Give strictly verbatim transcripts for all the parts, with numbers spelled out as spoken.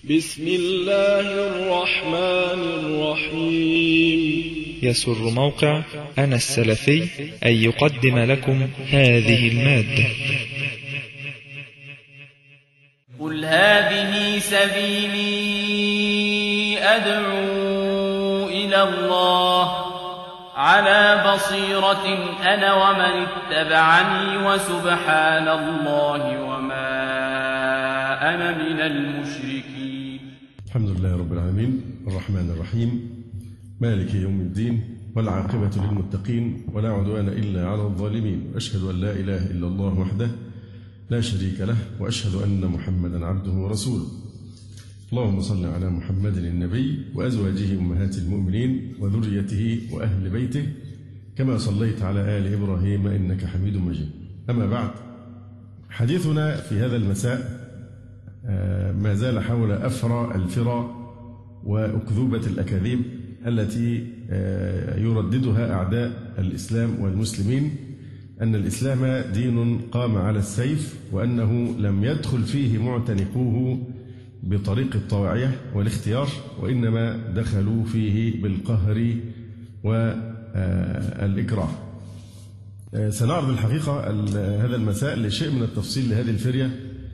بسم الله الرحمن الرحيم. يسر موقع أنا السلفي أن يقدم لكم هذه المادة. قل هذه سبيلي أدعو إلى الله على بصيرة أنا ومن اتبعني وسبحان الله وما أنا من المشركين. الحمد لله رب العالمين الرحمن الرحيم مالك يوم الدين والعاقبة للمتقين ولا عدوان إلا على الظالمين، وأشهد أن لا إله إلا الله وحده لا شريك له، وأشهد أن محمدا عبده ورسوله. اللهم صل على محمد النبي وأزواجه أمهات المؤمنين وذريته وأهل بيته كما صليت على آل إبراهيم إنك حميد مجيد. أما بعد، حديثنا في هذا المساء ما زال حول أفرى الفرى وأكذوبة الأكاذيب التي يرددها أعداء الإسلام والمسلمين، أن الإسلام دين قام على السيف، وأنه لم يدخل فيه معتنقوه بطريق الطواعية والاختيار، وإنما دخلوا فيه بالقهر والإكراه. سنعرض الحقيقة هذا المساء لشيء من التفصيل لهذه الفرية.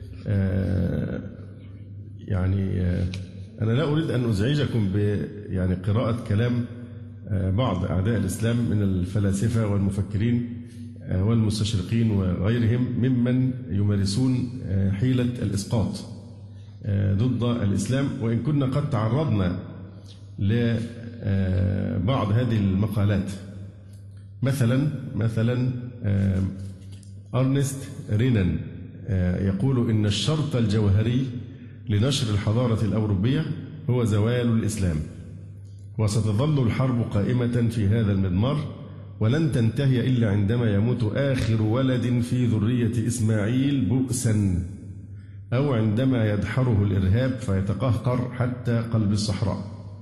يعني أنا لا أريد أن أزعجكم ب يعني قراءة كلام بعض أعداء الإسلام من الفلاسفة والمفكرين والمستشرقين وغيرهم ممن يمارسون حيلة الإسقاط ضد الإسلام، وإن كنا قد تعرضنا لبعض هذه المقالات. مثلا مثلا أرنست رينان يقول إن الشرط الجوهري لنشر الحضارة الأوروبية هو زوال الإسلام، وستظل الحرب قائمة في هذا المضمار، ولن تنتهي إلا عندما يموت آخر ولد في ذرية إسماعيل بؤسا، أو عندما يدحره الإرهاب فيتقهقر حتى قلب الصحراء.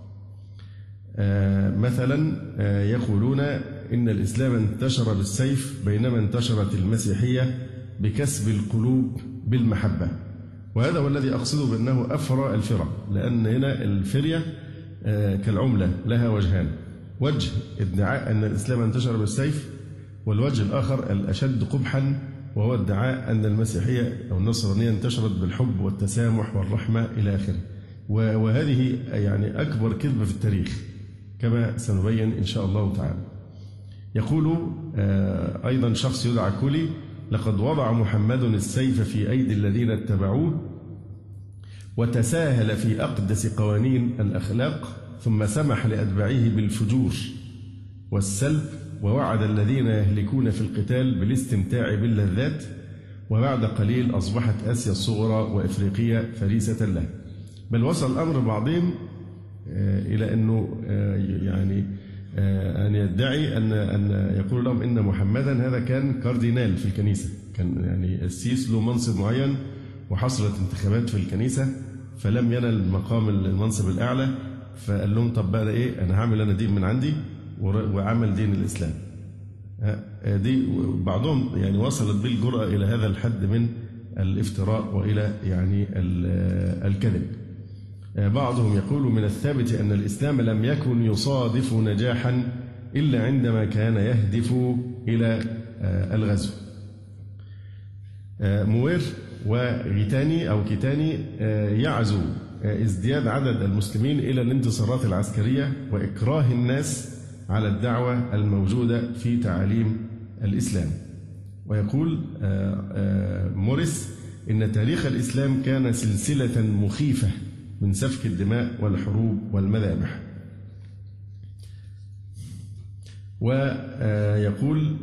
آه مثلا آه يقولون إن الإسلام انتشر بالسيف بينما انتشرت المسيحية بكسب القلوب بالمحبة، وهذا هو الذي أقصده بأنه أفرى الفرى، لأن هنا الفرية آه كالعملة لها وجهان: وجه ادعاء أن الإسلام انتشر بالسيف، والوجه الآخر الأشد قبحا وهو ادعاء أن المسيحية أو النصرانية انتشرت بالحب والتسامح والرحمة إلى آخره. وهذه يعني أكبر كذبة في التاريخ كما سنبين إن شاء الله تعالى. يقول أيضا شخص يدعى كولي: لقد وضع محمد السيف في أيدي الذين اتبعوه وتساهل في أقدس قوانين الأخلاق، ثم سمح لأتباعه بالفجور والسلب، ووعد الذين يهلكون في القتال بالاستمتاع باللذات، وبعد قليل أصبحت آسيا الصغرى وإفريقيا فريسة له. بل وصل الأمر بعضهم إلى أنه يعني أن يدعي أن أن يقول لهم إن محمدا هذا كان كاردينال في الكنيسة، كان يعني السيس له منصب معين وحصلت انتخابات في الكنيسة فلم ينل مقام المنصب الأعلى، فقال لهم طب بقى إيه، أنا هعمل أنا دين من عندي وعمل دين الإسلام. دي بعضهم يعني وصلت بالجرأة إلى هذا الحد من الافتراء وإلى يعني الكذب. بعضهم يقول: من الثابت أن الإسلام لم يكن يصادف نجاحا إلا عندما كان يهدف إلى الغزو. موير وغيتاني أو كيتاني يعزو ازدياد عدد المسلمين إلى الانتصارات العسكرية وإكراه الناس على الدعوة الموجودة في تعاليم الإسلام. ويقول موريس إن تاريخ الإسلام كان سلسلة مخيفة من سفك الدماء والحروب والمذابح. ويقول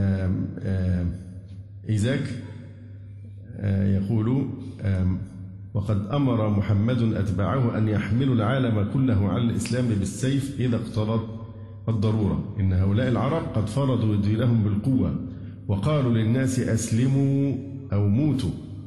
إيزاك يقول: وقد أمر محمد أتباعه أن يحملوا العالم كله على الإسلام بالسيف إذا اقتضت الضرورة. إن هؤلاء العرب قد فرضوا دينهم بالقوة وقالوا للناس أسلموا أو موتوا،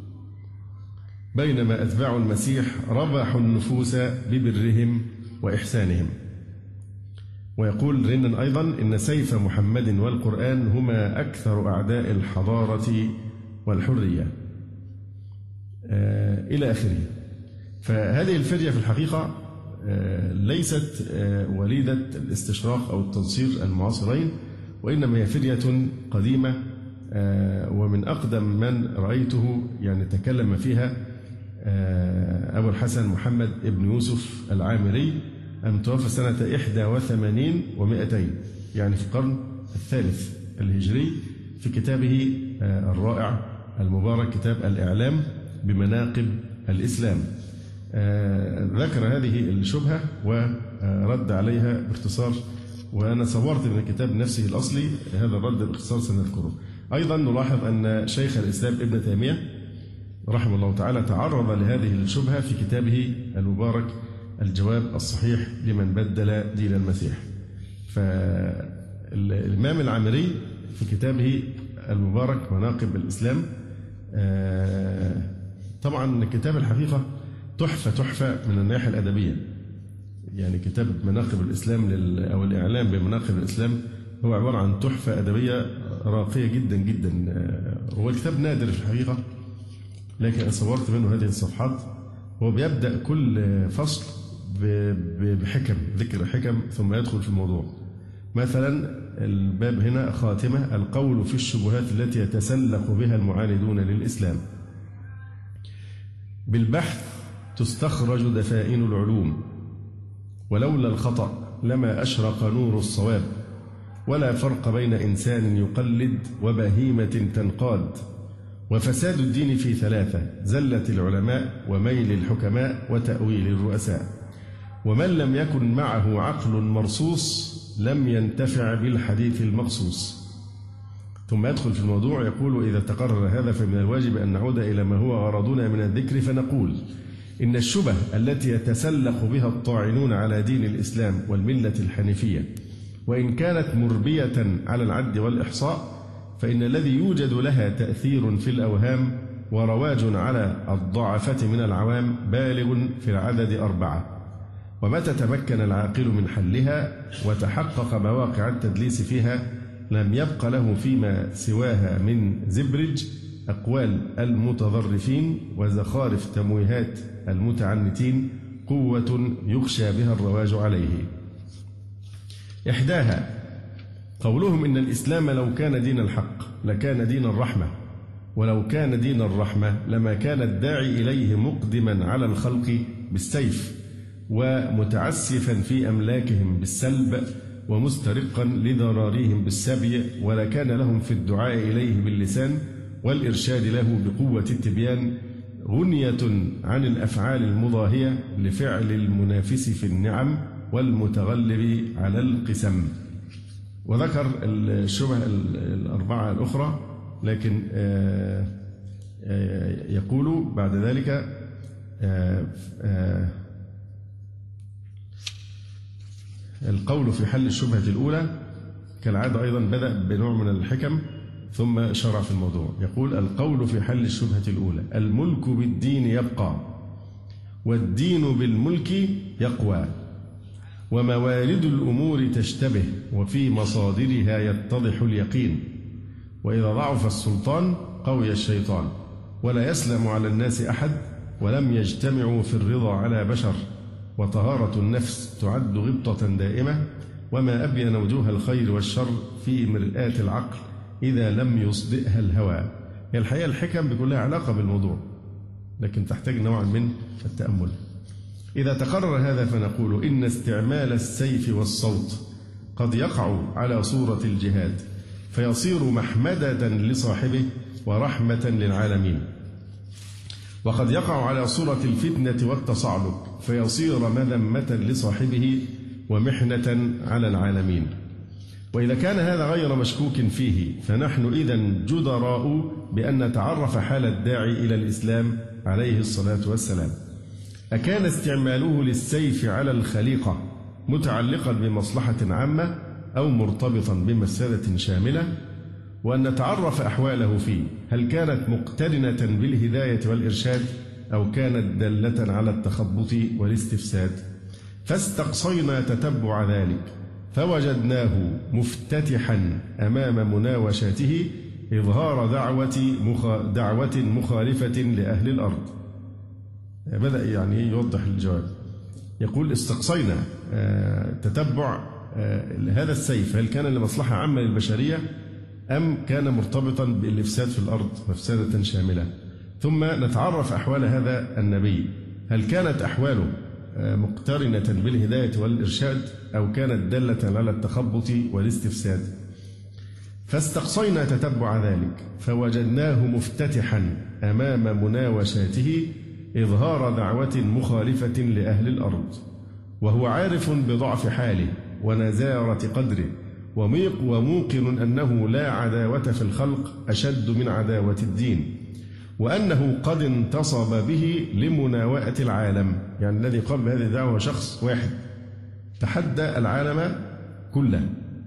بينما أتباع المسيح ربحوا النفوس ببرهم وإحسانهم. ويقول رينان أيضا: إن سيف محمد والقرآن هما أكثر أعداء الحضارة والحرية، إلى آخره. فهذه الفرية في الحقيقة ليست وليدة الاستشراق أو التنصير المعاصرين، وإنما هي فرية قديمة، ومن أقدم من رأيته يعني تكلم فيها أبو الحسن محمد ابن يوسف العامري المتوفى سنة إحدى وثمانين ومائتين، يعني في القرن الثالث الهجري، في كتابه الرائع المبارك كتاب الإعلام بمناقب الإسلام. ذكر هذه الشبهة ورد عليها باختصار، وأنا صورت من الكتاب نفسه الأصلي هذا الرد باختصار سنذكره. أيضا نلاحظ أن شيخ الإسلام ابن تيمية رحمه الله تعالى تعرض لهذه الشبهة في كتابه المبارك الجواب الصحيح لمن بدل دين المسيح. فالإمام العامري في كتابه المبارك مناقب الإسلام، طبعا كتاب الحقيقة تحفة تحفة من الناحية الأدبية، يعني كتاب مناقب الإسلام أو الإعلام بمناقب الإسلام هو عبارة عن تحفة أدبية راقية جدا جدا. هو كتاب نادر في الحقيقة، لكن صورت منه هذه الصفحات. هو بيبدأ كل فصل بحكم، ذكر حكم، ثم يدخل في الموضوع. مثلا الباب هنا خاتمة: القول في الشبهات التي يتسلق بها المعاندون للإسلام. بالبحث تستخرج دفائن العلوم، ولولا الخطأ لما أشرق نور الصواب، ولا فرق بين إنسان يقلد وبهيمة تنقاد. وفساد الدين في ثلاثة: زلة العلماء، وميل الحكماء، وتأويل الرؤساء. ومن لم يكن معه عقل مرصوص لم ينتفع بالحديث المقصوص. ثم يدخل في الموضوع يقول: إذا تقرر هذا فمن الواجب أن نعود إلى ما هو غرضنا من الذكر، فنقول إن الشبه التي يتسلق بها الطاعنون على دين الإسلام والملة الحنيفية، وإن كانت مربية على العد والإحصاء، فإن الذي يوجد لها تأثير في الأوهام ورواج على الضعفة من العوام بالغ في العدد أربعة. ومتى تمكن العاقل من حلها وتحقق مواقع التدليس فيها لم يبق له فيما سواها من زبرج أقوال المتظرفين وزخارف تمويهات المتعنتين قوة يخشى بها الرواج عليه. إحداها قولهم إن الإسلام لو كان دين الحق لكان دين الرحمة، ولو كان دين الرحمة لما كان الداعي إليه مقدما على الخلق بالسيف، ومتعسفا في أملاكهم بالسلب، ومسترقا لضراريهم بالسبي، ولكان لهم في الدعاء إليه باللسان والإرشاد له بقوة التبيان غنية عن الأفعال المضاهية لفعل المنافس في النعم والمتغلب على القسم. وذكر الشبه الأربعة الأخرى، لكن يقول بعد ذلك القول في حل الشبهة الأولى كالعادة أيضا بدأ بنوع من الحكم ثم شرع في الموضوع. يقول: القول في حل الشبهة الأولى: الملك بالدين يبقى، والدين بالملك يقوى، وموارد الأمور تشتبه، وفي مصادرها يتضح اليقين. وإذا ضعف السلطان قوي الشيطان، ولا يسلم على الناس أحد، ولم يجتمعوا في الرضا على بشر. وطهارة النفس تعد غبطة دائمة، وما أبين وجوه الخير والشر في مرآة العقل إذا لم يصدئها الهوى. هي الحقيقة الحكم بيكون لها علاقة بالموضوع، لكن تحتاج نوعا من التأمل. إذا تقرر هذا فنقول إن استعمال السيف والصوت قد يقع على صورة الجهاد، فيصير محمدة لصاحبه ورحمة للعالمين، وقد يقع على صورة الفتنة والتصعلق، فيصير مذمة لصاحبه ومحنة على العالمين. وإذا كان هذا غير مشكوك فيه فنحن إذن جدراء بأن نتعرف حال الداعي إلى الإسلام عليه الصلاة والسلام. أكان استعماله للسيف على الخليقة متعلقا بمصلحة عامة أو مرتبطا بمسألة شاملة؟ وأن نتعرف أحواله فيه، هل كانت مقترنة بالهداية والإرشاد أو كانت دالة على التخبط والاستفساد؟ فاستقصينا تتبع ذلك فوجدناه مفتتحا أمام مناوشاته إظهار دعوة, مخ... دعوة مخالفة لأهل الأرض. بدأ يعني يوضح الجواب. يقول استقصينا تتبع هذا السيف هل كان لمصلحة عامة للبشرية أم كان مرتبطا بالإفساد في الأرض مفسدة شاملة. ثم نتعرف أحوال هذا النبي، هل كانت أحواله مقترنة بالهداية والإرشاد أو كانت دالة على التخبط والاستفساد. فاستقصينا تتبع ذلك فوجدناه مفتتحا أمام مناوشاته إظهار دعوة مخالفة لأهل الأرض، وهو عارف بضعف حاله ونزارة قدره وموقن أنه لا عداوة في الخلق أشد من عداوة الدين، وأنه قد انتصب به لمناوئة العالم. يعني الذي قام بهذه الدعوة شخص واحد تحدى العالم كله،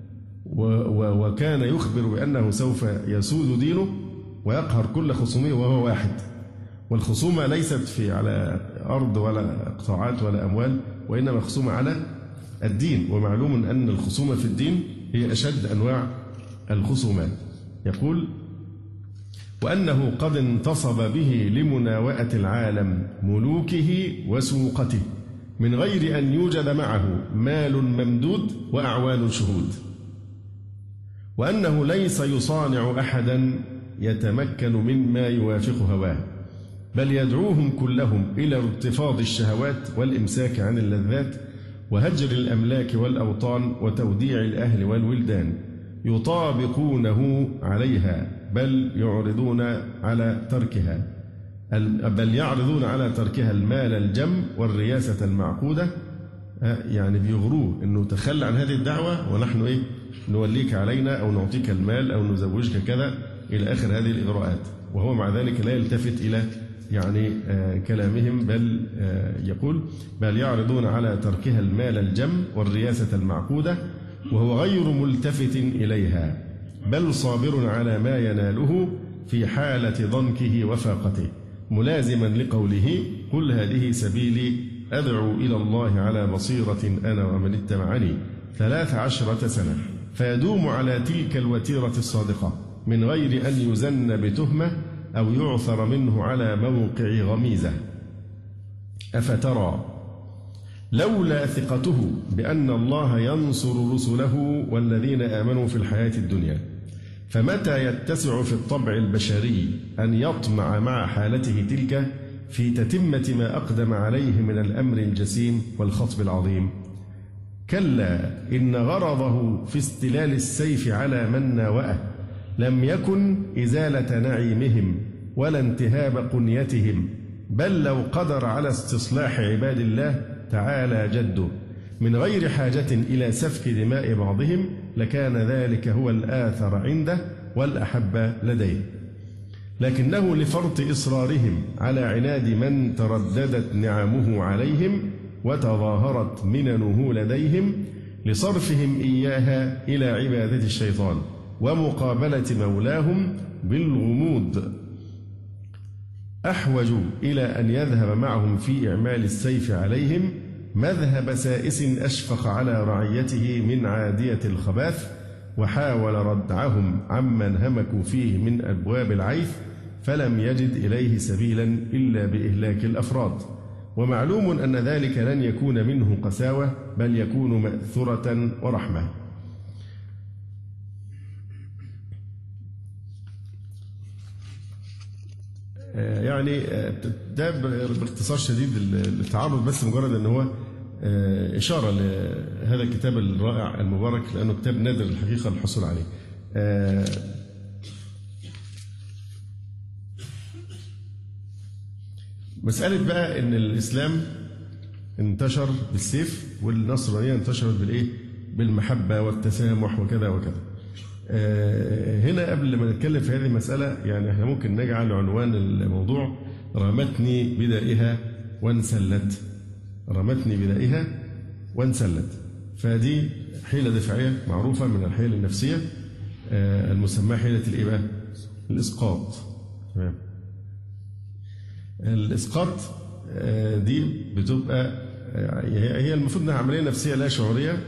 وكان يخبر بأنه سوف يسود دينه ويقهر كل خصومه وهو واحد. والخصومة ليست في على أرض ولا قطاعات ولا أموال، وإنما خصومة على الدين، ومعلوم أن الخصومة في الدين هي أشد أنواع الخصومات. يقول وأنه قد انتصب به لمناوئة العالم ملوكه وسوقته من غير أن يوجد معه مال ممدود وأعوان شهود، وأنه ليس يصانع أحدا يتمكن مما يوافق هواه، بل يدعوهم كلهم إلى ارتفاض الشهوات والإمساك عن اللذات وهجر الأملاك والأوطان وتوديع الأهل والولدان، يطابقونه عليها بل يعرضون على تركها بل يعرضون على تركها المال الجم والرياسة المعقودة. يعني بيغروه أنه تخلى عن هذه الدعوة ونحن إيه نوليك علينا أو نعطيك المال أو نزوجك كذا إلى آخر هذه الإغراءات، وهو مع ذلك لا يلتفت إلى يعني آه كلامهم، بل آه يقول بل يعرضون على تركها المال الجم والرياسة المعقودة، وهو غير ملتفت إليها بل صابر على ما يناله في حالة ضنكه وفاقته، ملازما لقوله قل هذه سبيلي أدعو إلى الله على بصيرة أنا ومن اتبعني ثلاث عشرة سنة، فيدوم على تلك الوتيرة الصادقة من غير أن يزن بتهمة أو يعثر منه على موقع غميزة. أفترى لولا ثقته بأن الله ينصر رسله والذين آمنوا في الحياة الدنيا، فمتى يتسع في الطبع البشري أن يطمع مع حالته تلك في تتمة ما أقدم عليه من الأمر الجسيم والخطب العظيم؟ كلا إن غرضه في استلال السيف على من ناوأه لم يكن إزالة نعيمهم ولا انتهاب قنيتهم، بل لو قدر على استصلاح عباد الله تعالى جده من غير حاجة إلى سفك دماء بعضهم لكان ذلك هو الآثر عنده والأحب لديه، لكنه لفرط إصرارهم على عناد من ترددت نعمه عليهم وتظاهرت مننه لديهم لصرفهم إياها إلى عبادة الشيطان ومقابلة مولاهم بالغموض، أحوج إلى أن يذهب معهم في إعمال السيف عليهم مذهب سائس أشفق على رعيته من عادية الخباث، وحاول ردعهم عمن همكوا فيه من أبواب العيث فلم يجد إليه سبيلا إلا بإهلاك الأفراد. ومعلوم أن ذلك لن يكون منه قساوة بل يكون مأثرة ورحمة. يعني ده باختصار شديد التعرض، بس مجرد أن هو إشارة لهذا الكتاب الرائع المبارك، لأنه كتاب نادر الحقيقة الحصول عليه. مسألة بقى أن الإسلام انتشر بالسيف والنصرانية انتشرت بالإيه؟ بالمحبة والتسامح وكذا وكذا. هنا قبل ما نتكلم في هذه المسألة يعني احنا ممكن نجعل عنوان الموضوع رمتني بدائها وانسلت، رمتني بدائها وانسلت. فدي حيلة دفاعية معروفة من الحيل النفسية المسمى حيلة الإيه بقى؟ الإسقاط. تمام. الإسقاط دي بتبقى هي المفروض انها عملية نفسية لا شعورية،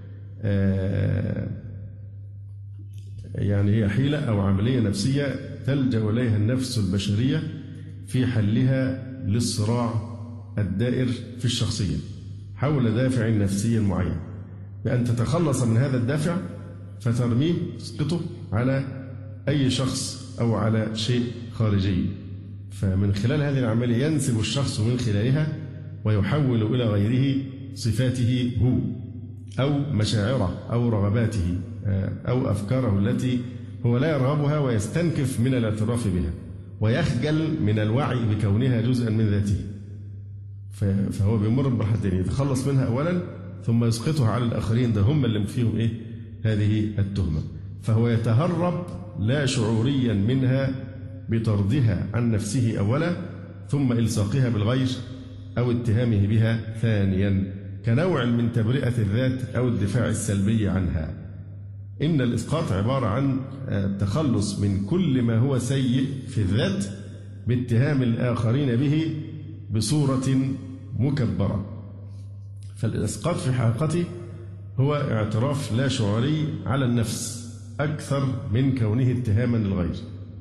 يعني هي حيلة أو عملية نفسية تلجأ إليها النفس البشرية في حلها للصراع الدائر في الشخصية حول دافع نفسي معين، بأن تتخلص من هذا الدافع فترميه تسقطه على أي شخص أو على شيء خارجي. فمن خلال هذه العملية ينسب الشخص من خلالها ويحول إلى غيره صفاته هو أو مشاعره أو رغباته أو أفكاره التي هو لا يرغبها ويستنكف من الاعتراف بها ويخجل من الوعي بكونها جزءا من ذاته. فهو بيمر بمرحلتين، يتخلص منها أولا ثم يسقطها على الآخرين، ده هم اللي فيهم إيه هذه التهمة. فهو يتهرب لا شعوريا منها بطردها عن نفسه أولا ثم إلصاقها بالغير أو اتهامه بها ثانيا، كنوع من تبرئة الذات أو الدفاع السلبي عنها. إن الإسقاط عبارة عن التخلص من كل ما هو سيء في الذات باتهام الآخرين به بصورة مكبرة. فالإسقاط في حقيقته هو اعتراف لا شعوري على النفس أكثر من كونه اتهاما للغير.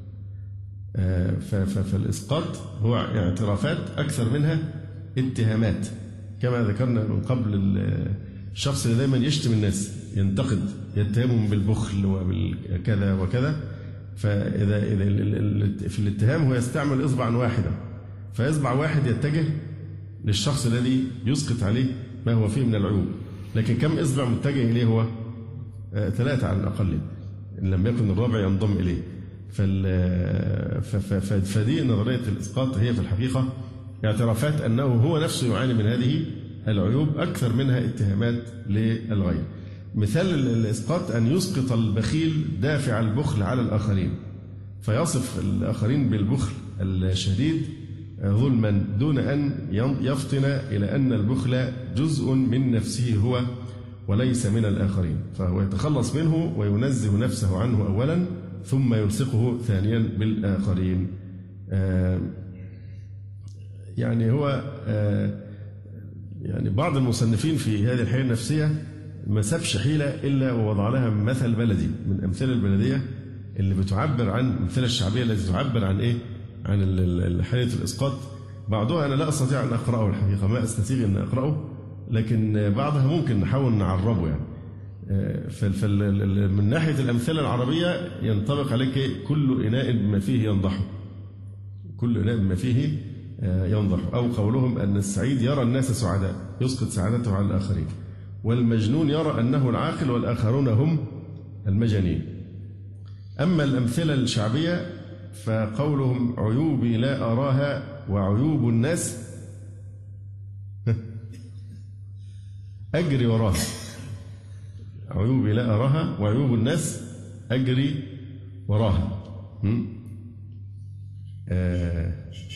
فالإسقاط هو اعترافات أكثر منها اتهامات، كما ذكرنا من قبل. الشخص اللي دايما يشتم الناس، ينتقد، يتهمهم بالبخل وبالكذا وكذا، فإذا إذا في الاتهام هو يستعمل إصبعا واحدا، فإصبع واحد يتجه للشخص الذي يسقط عليه ما هو فيه من العيوب، لكن كم إصبع متجه إليه هو؟ آه ثلاثة على الأقل، إن لم يكن الرابع ينضم إليه. فدي نظرية الإسقاط هي في الحقيقة اعترافات أنه هو نفسه يعاني من هذه العيوب أكثر منها اتهامات للغير. مثال الإسقاط أن يسقط البخيل دافع البخل على الآخرين، فيصف الآخرين بالبخل الشديد ظلما دون أن يفطن إلى أن البخل جزء من نفسه هو وليس من الآخرين، فهو يتخلص منه وينزه نفسه عنه أولا ثم يلصقه ثانيا بالآخرين. آه يعني هو آه يعني بعض المصنفين في هذه الحياة النفسية ما سابش حيلة إلا ووضع لها مثل بلدي من أمثلة البلدية اللي بتعبر عن الأمثلة الشعبية التي تعبر عن إيه؟ عن حالة الإسقاط. بعضها أنا لا أستطيع أن أقرأه الحقيقة، ما أستطيع أن أقرأه، لكن بعضها ممكن نحاول نعربه يعني. فمن ناحية الأمثلة العربية ينطبق عليك كل إناء بما فيه ينضح، كل إناء بما فيه ينضح. أو قولهم أن السعيد يرى الناس سعداء يسقط سعادته على الآخرين، والمجنون يرى أنه العاقل والآخرون هم المجانين. أما الأمثلة الشعبية فقولهم عيوبي لا أراها وعيوب الناس أجري وراها، عيوبي لا أراها وعيوب الناس أجري وراها. آه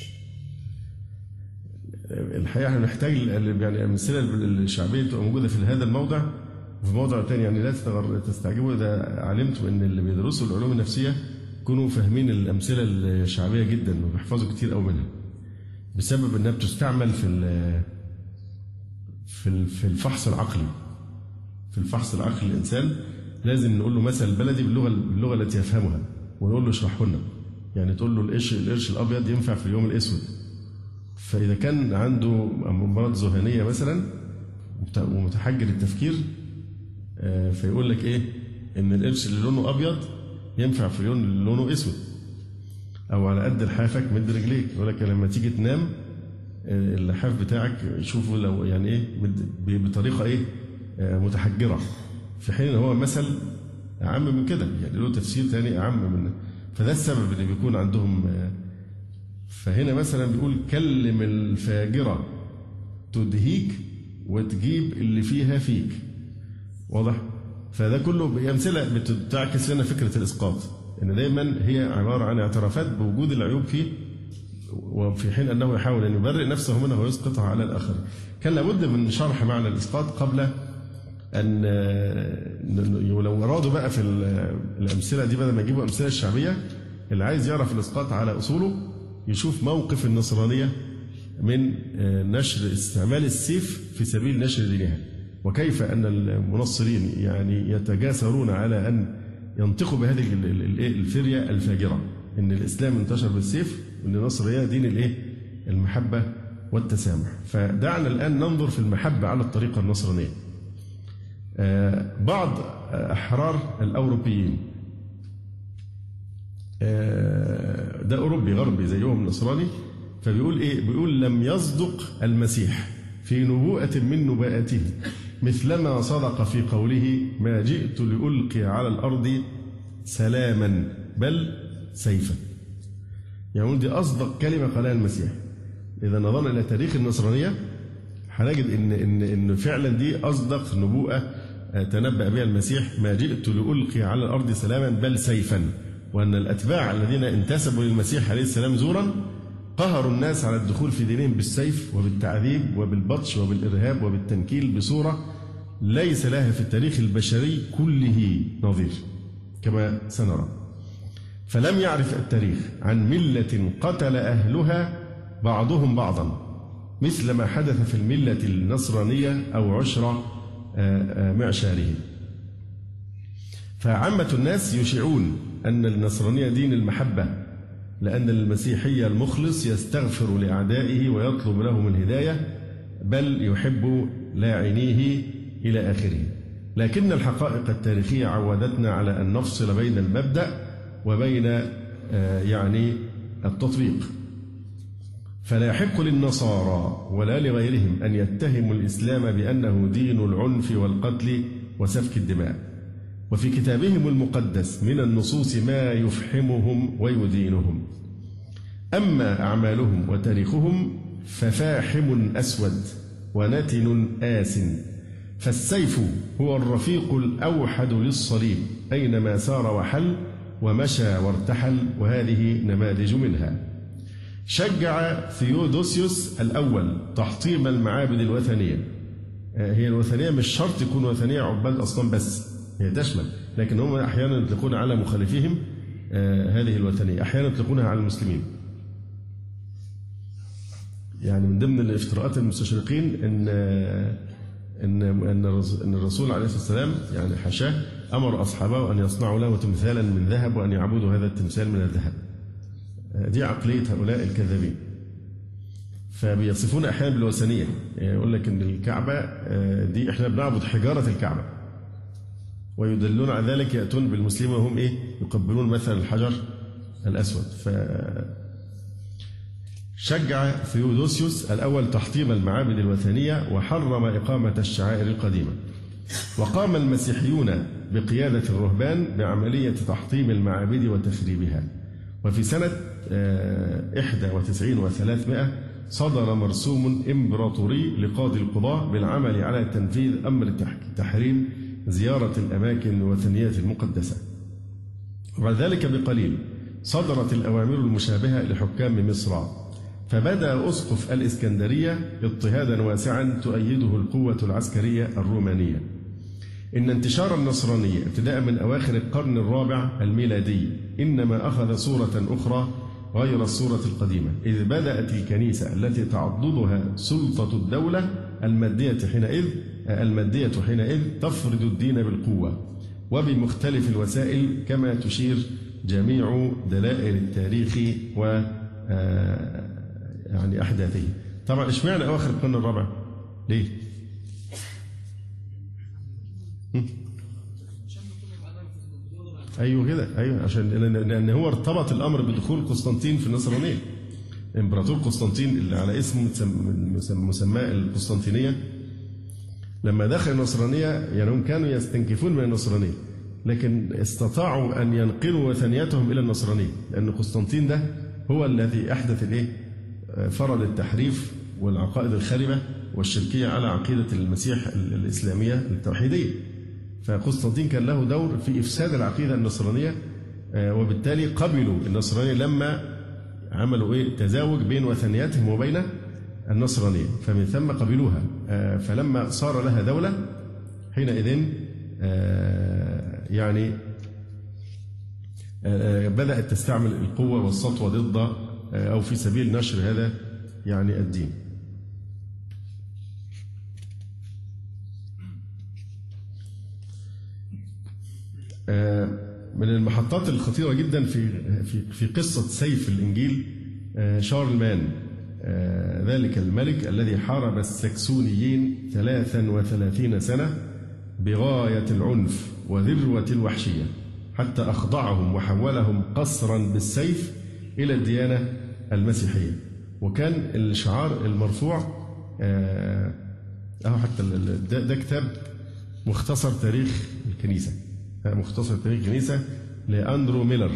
الحقيقة احنا نحتاج يعني الأمثلة الشعبية تبقى موجودة في هذا الموضع وفي موضع تاني، يعني لا تستعجبوا إذا علمتم أن اللي بيدرسوا العلوم النفسية يكونوا فاهمين الأمثلة الشعبية جدا وبيحفظوا كتير أو منها، بسبب أنها بتستعمل في في الفحص العقلي. في الفحص العقلي الإنسان لازم نقول له مثل بلدي باللغة باللغة التي يفهمها ونقول له اشرحه لنا. يعني تقول له القرش القرش الأبيض ينفع في اليوم الأسود، فإذا كان عنده أمراض ذهنية مثلا ومتحجر التفكير فيقول لك إيه إن القرش اللي لونه أبيض ينفع في اليوم اللي لونه أسود. أو على قد لحافك مد رجليك، يقول لك لما تيجي تنام اللحاف بتاعك شوفه لو يعني إيه بطريقة إيه متحجرة، في حين إن هو مثل أعم من كده، يعني له تفسير تاني أعم من. فده السبب اللي بيكون عندهم. فهنا مثلا بيقول كلم الفاجرة تدهيك وتجيب اللي فيها فيك. واضح؟ فده كله أمثلة بتعكس لنا فكرة الإسقاط، إن دايما هي عبارة عن اعترافات بوجود العيوب فيه، وفي حين أنه يحاول أن يبرئ نفسه منها ويسقطها على الآخر. كان لابد من شرح معنى الإسقاط قبل أن لو أرادوا بقى في الأمثلة دي بدل ما يجيبوا أمثلة الشعبية، اللي عايز يعرف الإسقاط على أصوله يشوف موقف النصرانية من نشر استعمال السيف في سبيل نشر دينها، وكيف أن المنصرين يعني يتجاسرون على أن ينطقوا بهذه الفرية الفاجرة، إن الإسلام انتشر بالسيف وإن النصرية دين الإيه؟ المحبة والتسامح. فدعنا الآن ننظر في المحبة على الطريقة النصرانية. بعض أحرار الأوروبيين، ده أوروبي غربي زيهم نصراني، فبيقول إيه؟ بيقول لم يصدق المسيح في نبوءة من نبوءاته مثلما صدق في قوله ما جئت لألقي على الأرض سلاما بل سيفا. يعني دي أصدق كلمة قالها المسيح. إذا نظرنا إلى تاريخ النصرانية هنجد إن إن إن فعلا دي أصدق نبوءة تنبأ بها المسيح، ما جئت لألقي على الأرض سلاما بل سيفا، وأن الأتباع الذين انتسبوا للمسيح عليه السلام زورا قهروا الناس على الدخول في دينهم بالسيف وبالتعذيب وبالبطش وبالإرهاب وبالتنكيل بصورة ليس لها في التاريخ البشري كله نظير كما سنرى. فلم يعرف التاريخ عن ملة قتل أهلها بعضهم بعضا مثل ما حدث في الملة النصرانية أو عشر معشاره. فعامة الناس يشيعون أن النصرانية دين المحبة، لأن المسيحية المخلص يستغفر لأعدائه ويطلب لهم الهداية بل يحب لاعنيه إلى آخره. لكن الحقائق التاريخية عودتنا على أن نفصل بين المبدأ وبين يعني التطبيق. فلا يحق للنصارى ولا لغيرهم أن يتهموا الإسلام بأنه دين العنف والقتل وسفك الدماء، وفي كتابهم المقدس من النصوص ما يفحمهم ويدينهم. أما أعمالهم وتاريخهم ففاحم أسود ونتن آس، فالسيف هو الرفيق الأوحد للصليب أينما سار وحل ومشى وارتحل، وهذه نماذج منها. شجع ثيودوسيوس الأول تحطيم المعابد الوثنية. هي الوثنية مش شرط تكون وثنية عباد أصنام بس، هي تشمل، لكن هم أحيانا يطلقون على مخالفيهم هذه الوثنية، أحيانا يطلقونها على المسلمين. يعني من ضمن الافتراءات المستشرقين ان ان ان الرسول عليه الصلاه والسلام يعني حاشاه امر اصحابه ان يصنعوا له تمثالا من ذهب وان يعبدوا هذا التمثال من الذهب. دي عقليه هؤلاء الكذابين. فبيصفون احيانا بالوثنيه، يعني يقول لك ان الكعبه دي احنا بنعبد حجاره الكعبه، ويدلون على ذلك ياتون بالمسلمين وهم ايه؟ يقبلون مثلا الحجر الاسود. ف شجع ثيودوسيوس الأول تحطيم المعابد الوثنية وحرم إقامة الشعائر القديمة. وقام المسيحيون بقيادة الرهبان بعملية تحطيم المعابد وتخريبها. وفي سنة إحدى وتسعين وثلاثمائة صدر مرسوم إمبراطوري لقاضي القضاة بالعمل على تنفيذ أمر تحريم زيارة الأماكن الوثنية المقدسة. وبعد ذلك بقليل صدرت الأوامر المشابهة لحكام مصر، فبدأ أسقف الإسكندرية اضطهادا واسعا تؤيده القوة العسكرية الرومانية. إن انتشار النصرانية ابتداء من أواخر القرن الرابع الميلادي إنما أخذ صورة أخرى غير الصورة القديمة، إذ بدأت الكنيسة التي تعضدها سلطة الدولة المادية حينئذ المادية حينئذ تفرض الدين بالقوة وبمختلف الوسائل كما تشير جميع دلائل التاريخ و يعني أحداثه. طبعا اشمعنى أواخر القرن الرابع؟ ليه؟ أيوه كده، أيوه عشان لأن هو ارتبط الأمر بدخول قسطنطين في النصرانية. إمبراطور قسطنطين اللي على اسمه مسماه القسطنطينية، لما دخل النصرانية يعني هم كانوا يستنكفون من النصرانية، لكن استطاعوا أن ينقلوا وثنيتهم إلى النصرانية، لأن قسطنطين ده هو الذي أحدث الإيه؟ فرض التحريف والعقائد الخاربة والشركية على عقيدة المسيح الإسلامية التوحيدية. فقسطنطين كان له دور في إفساد العقيدة النصرانية، وبالتالي قبلوا النصرانية لما عملوا إيه؟ تزاوج بين وثنياتهم وبين النصرانية، فمن ثم قبلوها. فلما صار لها دولة حينئذ يعني بدأت تستعمل القوة والسطوة ضد أو في سبيل نشر هذا يعني الدين. من المحطات الخطيرة جدا في في في قصة سيف الإنجيل شارلمان ذلك الملك الذي حارب السكسونيين ثلاثا وثلاثين سنة بغاية العنف وذروة الوحشية، حتى أخضعهم وحولهم قسرا بالسيف إلى الديانة المسيحية. وكان الشعار المرفوع أهو حتى ده, ده كتاب مختصر تاريخ الكنيسة، مختصر تاريخ الكنيسة لأندرو ميلر،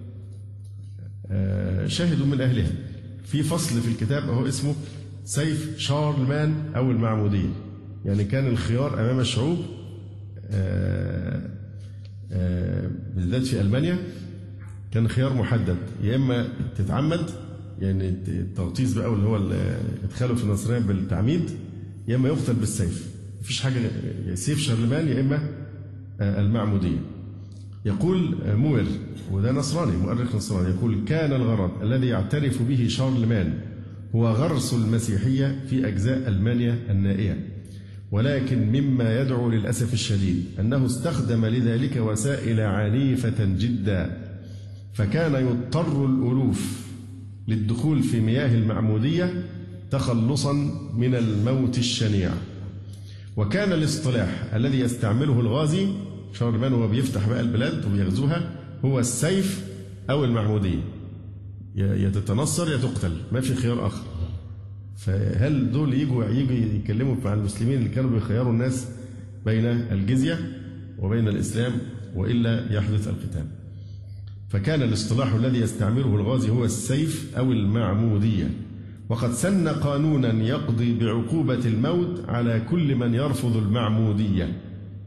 شاهدوا من أهلها. في فصل في الكتاب أهو اسمه سيف شارلمان أو المعمودية، يعني كان الخيار أمام الشعوب بالذات في ألمانيا كان خيار محدد، يا إما تتعمد يعني التغطيس بقى واللي هو ادخاله في النصرانية بالتعميد، يا إما يقتل بالسيف، مفيش حاجة، سيف شارلمان يا إما المعمودية. يقول موير وده نصراني مؤرخ نصراني، يقول كان الغرض الذي يعترف به شارلمان هو غرس المسيحية في أجزاء ألمانيا النائية، ولكن مما يدعو للأسف الشديد أنه استخدم لذلك وسائل عنيفة جدا، فكان يضطر الألوف للدخول في مياه المعمودية تخلصا من الموت الشنيع. وكان الاصطلاح الذي يستعمله الغازي شارلمان وهو بيفتح بقى البلاد وبيغزوها هو السيف أو المعمودية، يا تتنصر يا تقتل، ما في خيار آخر. فهل دول يجوا يجوا يتكلموا مع المسلمين اللي كانوا بيخيروا الناس بين الجزية وبين الإسلام وإلا يحدث القتال؟ فكان الاصطلاح الذي يستعمله الغازي هو السيف أو المعمودية. وقد سن قانونا يقضي بعقوبة الموت على كل من يرفض المعمودية،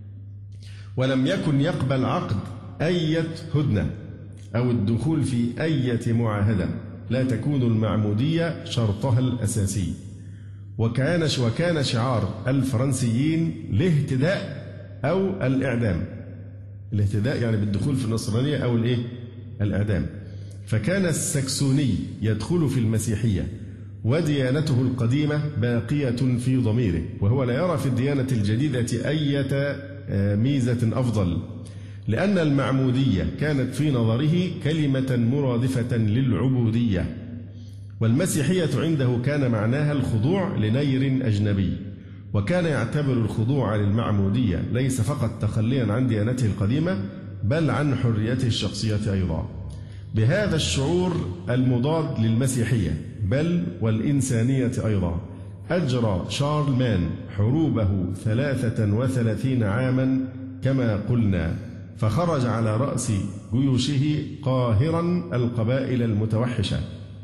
ولم يكن يقبل عقد أية هدنة أو الدخول في أية معاهدة لا تكون المعمودية شرطها الأساسي. وكان وكان شعار الفرنسيين الاهتداء أو الإعدام، الاهتداء يعني بالدخول في النصرانية أو الإيه؟ الإعدام. فكان السكسوني يدخل في المسيحية وديانته القديمة باقية في ضميره، وهو لا يرى في الديانة الجديدة أية ميزة أفضل، لأن المعمودية كانت في نظره كلمة مرادفة للعبودية، والمسيحية عنده كان معناها الخضوع لنير أجنبي، وكان يعتبر الخضوع للمعمودية ليس فقط تخليا عن ديانته القديمة بل عن حريته الشخصية أيضا. بهذا الشعور المضاد للمسيحية بل والإنسانية أيضا أجرى شارلمان حروبه ثلاثة وثلاثين عاما كما قلنا، فخرج على رأس جيوشه قاهرا القبائل المتوحشة.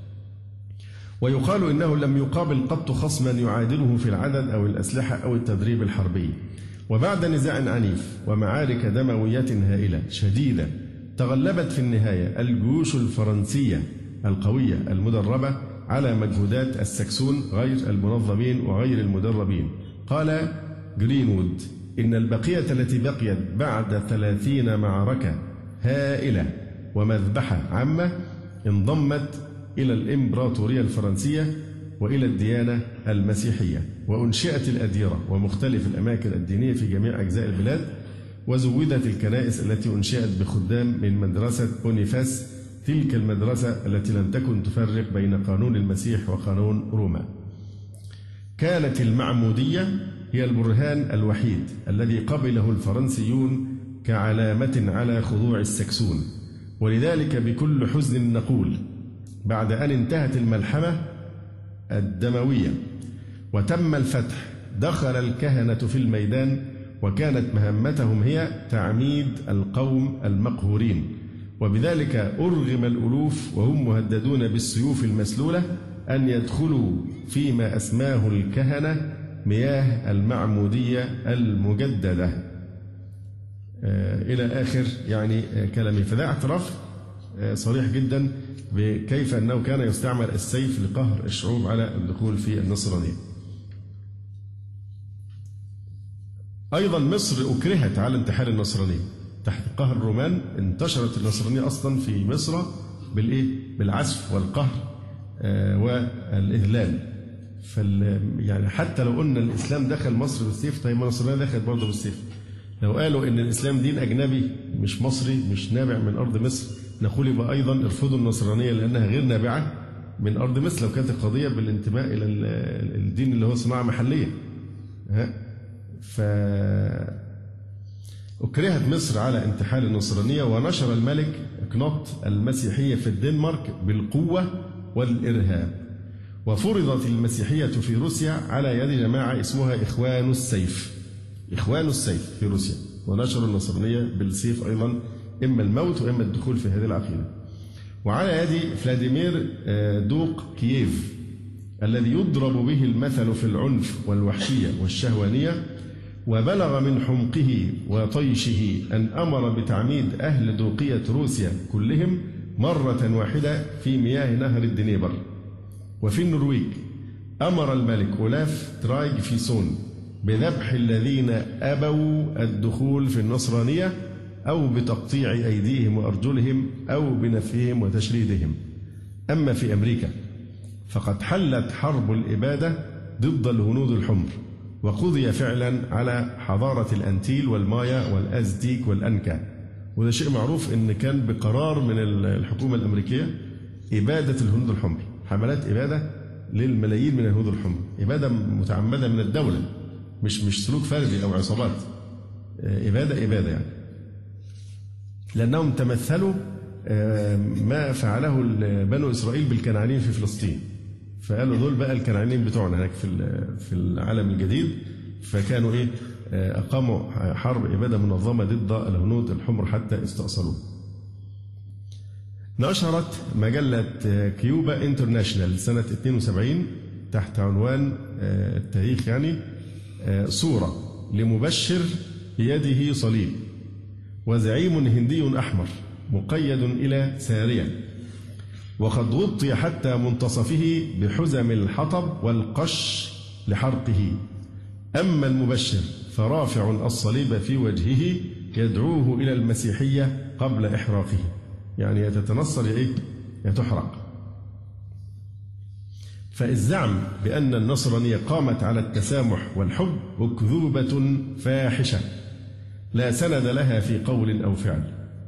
ويقال إنه لم يقابل قط خصما يعادله في العدد أو الأسلحة أو التدريب الحربي. وبعد نزاع عنيف ومعارك دموية هائلة شديدة تغلبت في النهاية الجيوش الفرنسية القوية المدربة على مجهودات السكسون غير المنظمين وغير المدربين. قال جرينوود إن البقية التي بقيت بعد ثلاثين معركة هائلة ومذبحة عامة انضمت إلى الإمبراطورية الفرنسية وإلى الديانة المسيحية، وأنشئت الأديرة ومختلف الأماكن الدينية في جميع أجزاء البلاد، وزودت الكنائس التي أنشئت بخدام من مدرسة بونيفاس، تلك المدرسة التي لم تكن تفرق بين قانون المسيح وقانون روما. كانت المعمودية هي البرهان الوحيد الذي قبله الفرنسيون كعلامة على خضوع السكسون، ولذلك بكل حزن نقول بعد أن انتهت الملحمة الدموية وتم الفتح دخل الكهنة في الميدان، وكانت مهمتهم هي تعميد القوم المقهورين، وبذلك أرغم الألوف وهم مهددون بالسيوف المسلولة أن يدخلوا فيما أسماه الكهنة مياه المعمودية المجددة إلى آخر يعني كلامه. فده اعتراف صريح جدا بكيف أنه كان يستعمل السيف لقهر الشعوب على الدخول في النصرانية. أيضا مصر أكرهت على انتحال النصرانية تحت قهر الرومان. انتشرت النصرانية أصلا في مصر بالإيه؟ بالعسف والقهر والإذلال. فال يعني حتى لو قلنا الإسلام دخل مصر بالسيف، طيب النصرانية دخلت برضه بالسيف. لو قالوا إن الإسلام دين أجنبي مش مصري مش نابع من أرض مصر، نقول يبقى أيضا ارفضوا النصرانية لأنها غير نابعة من أرض مصر لو كانت القضية بالانتماء إلى الدين اللي هو صناعة محلية. ها ف أكرهت مصر على انتحال النصرانية، ونشر الملك إقناط المسيحية في الدنمارك بالقوة والإرهاب، وفرضت المسيحية في روسيا على يد جماعة اسمها إخوان السيف إخوان السيف في روسيا، ونشر النصرانية بالسيف أيضا، إما الموت وإما الدخول في هذه العقيدة. وعلى يد فلاديمير دوق كييف الذي يضرب به المثل في العنف والوحشية والشهوانية، وبلغ من حمقه وطيشه أن أمر بتعميد أهل دوقية روسيا كلهم مرة واحدة في مياه نهر الدنيبر. وفي النرويج أمر الملك أولاف ترايج فيسون بذبح الذين أبوا الدخول في النصرانية أو بتقطيع أيديهم وأرجلهم أو بنفيهم وتشريدهم. أما في أمريكا فقد حلت حرب الإبادة ضد الهنود الحمر، وقضي فعلا على حضارة الأنتيل والمايا والأزتيك والأنكا. وده شيء معروف إن كان بقرار من الحكومة الأمريكية إبادة الهنود الحمر، حملات إبادة للملايين من الهنود الحمر، إبادة متعمدة من الدولة، مش مش سلوك فردي أو عصابات، إبادة إبادة يعني، لأنهم تمثلوا ما فعله بنو إسرائيل بالكنعانيين في فلسطين، فقالوا دول بقى الكنعانيين بتوعنا هناك في في العالم الجديد، فكانوا إيه أقاموا حرب إبادة منظمة ضد الهنود الحمر حتى استأصلوه. نشرت مجلة كيوبا انترناشنال سنة اثنين وسبعين تحت عنوان التاريخ يعني صورة لمبشر بيده صليب وزعيم هندي أحمر مقيد إلى سارية، وقد غطي حتى منتصفه بحزم الحطب والقش لحرقه. أما المبشر فرافع الصليب في وجهه يدعوه إلى المسيحية قبل إحراقه، يعني يتتنصر إيه؟ يتحرق. فالزعم بأن النصرانية قامت على التسامح والحب أكذوبة فاحشة لا سند لها في قول أو فعل،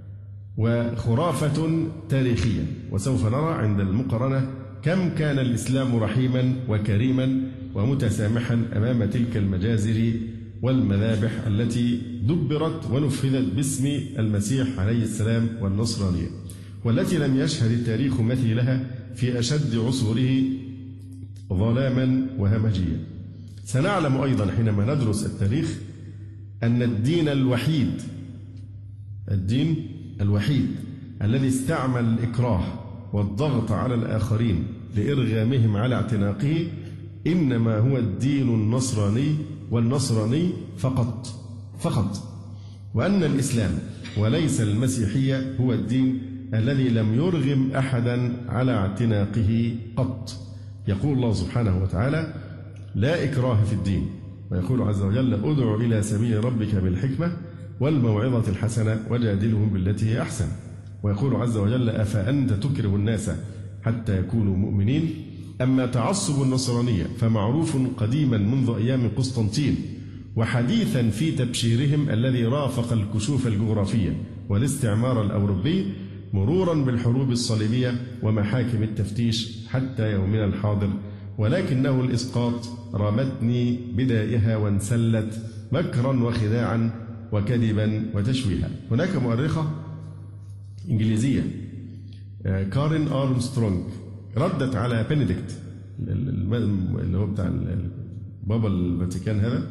وخرافة تاريخية. وسوف نرى عند المقارنة كم كان الإسلام رحيما وكريما ومتسامحا أمام تلك المجازر والمذابح التي دبرت ونفذت باسم المسيح عليه السلام والنصرانية، والتي لم يشهد التاريخ مثيلها في أشد عصوره ظلاما وهمجيا. سنعلم أيضا حينما ندرس التاريخ أن الدين الوحيد الدين الوحيد الذي استعمل الإكراه والضغط على الآخرين لإرغامهم على اعتناقه إنما هو الدين النصراني، والنصراني فقط فقط وأن الإسلام وليس المسيحية هو الدين الذي لم يرغم أحدا على اعتناقه قط. يقول الله سبحانه وتعالى: لا إكراه في الدين، ويقول عز وجل: ادع إلى سبيل ربك بالحكمة والموعظة الحسنة وجادلهم بالتي هي أحسن. ويقول عز وجل: أفأنت تكره الناس حتى يكونوا مؤمنين. أما تعصب النصرانية فمعروف قديما منذ أيام قسطنطين، وحديثا في تبشيرهم الذي رافق الكشوف الجغرافية والاستعمار الأوروبي، مرورا بالحروب الصليبية ومحاكم التفتيش حتى يومنا الحاضر، ولكنه الإسقاط رمتني بدائها وانسلت مكرا وخداعا وكذبا وتشويها. هناك مؤرخة إنجليزية كارين أرمسترونج ردت على بنديكت اللي هو بتاع بابا الفاتيكان هذا،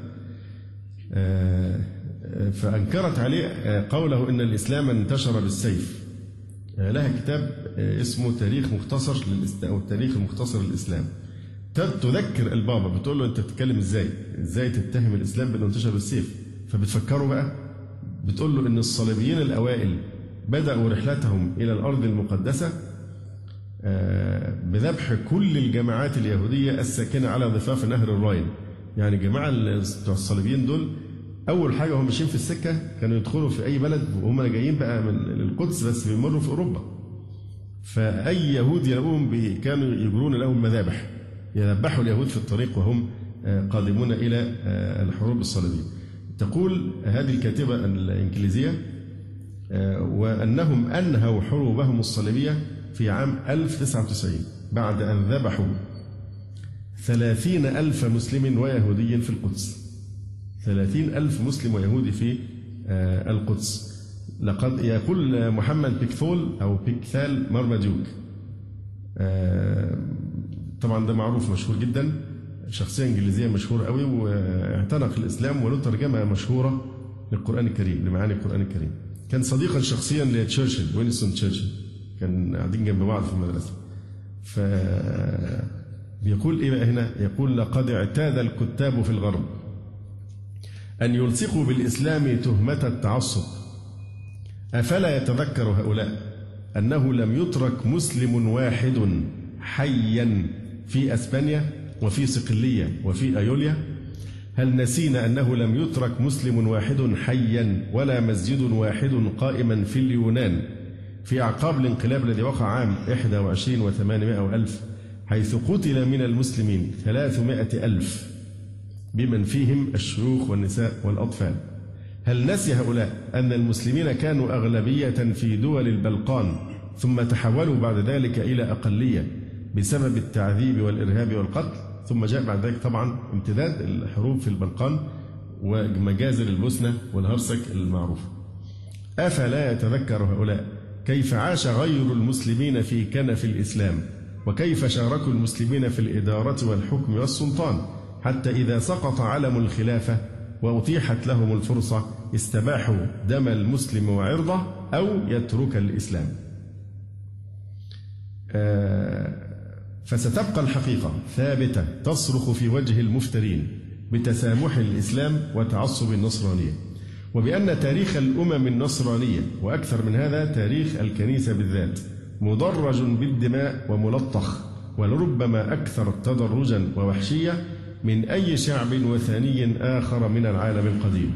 فأنكرت عليه قوله إن الإسلام انتشر بالسيف. لها كتاب اسمه تاريخ مختصر للإسلام أو التاريخ المختصر للإسلام، تذكر البابا بتقول له أنت بتتكلم إزاي إزاي تتهم الإسلام بأنه انتشر بالسيف. فبتفكروا بقى، بتقول له إن الصليبيين الأوائل بدأوا رحلتهم إلى الأرض المقدسة بذبح كل الجماعات اليهودية الساكنة على ضفاف نهر الراين. يعني جماعة الصليبيين دول أول حاجة هم ماشيين في السكة كانوا يدخلوا في أي بلد وهم جايين بقى من القدس بس بيمروا في أوروبا، فأي يهود يلاقوهم كانوا يجرون لهم مذابح، يذبحوا اليهود في الطريق وهم قادمون إلى الحروب الصليبية. تقول هذه الكاتبة الإنجليزية وأنهم أنهوا حروبهم الصليبية في عام ألف وتسعة وتسعين، بعد أن ذبحوا ثلاثين ألف مسلم ويهودي في القدس. ثلاثين ألف مسلم ويهودي في القدس. لقد يقول محمد بيكثول أو بيكثال مرمجوك، طبعا ده معروف مشهور جدا، شخصية إنجليزية مشهورة قوي، واعتنق الإسلام وله ترجمة مشهورة للقرآن الكريم، لمعاني القرآن الكريم. كان صديقا شخصيا لتشرشل، وينستون تشرشل، كان قاعدين جنب بعض في المدرسة. ف بيقول إيه بقى هنا؟ يقول: لقد اعتاد الكتاب في الغرب أن يلصقوا بالإسلام تهمة التعصب، أفلا يتذكر هؤلاء أنه لم يترك مسلم واحد حيا في أسبانيا وفي صقلية وفي أيوليا؟ هل نسينا أنه لم يترك مسلم واحد حيا ولا مسجد واحد قائما في اليونان في أعقاب الانقلاب الذي وقع عام واحد وعشرين وثمانمائة وألف، حيث قتل من المسلمين ثلاثمائة ألف بمن فيهم الشيوخ والنساء والأطفال؟ هل نسي هؤلاء أن المسلمين كانوا أغلبية في دول البلقان ثم تحولوا بعد ذلك إلى أقلية بسبب التعذيب والإرهاب والقتل، ثم جاء بعد ذلك طبعا امتداد الحروب في البلقان ومجازر البوسنة والهرسك المعروف؟ أفلا يتذكر هؤلاء كيف عاش غير المسلمين في كنف الإسلام، وكيف شاركوا المسلمين في الإدارة والحكم والسلطان، حتى إذا سقط علم الخلافة وأتيحت لهم الفرصة استباحوا دم المسلم وعرضه أو يترك الإسلام. آه فستبقى الحقيقة ثابتة تصرخ في وجه المفترين بتسامح الإسلام وتعصب النصرانية، وبأن تاريخ الأمم النصرانية وأكثر من هذا تاريخ الكنيسة بالذات مدرج بالدماء وملطخ، ولربما أكثر تدرجا ووحشية من أي شعب وثني آخر من العالم القديم.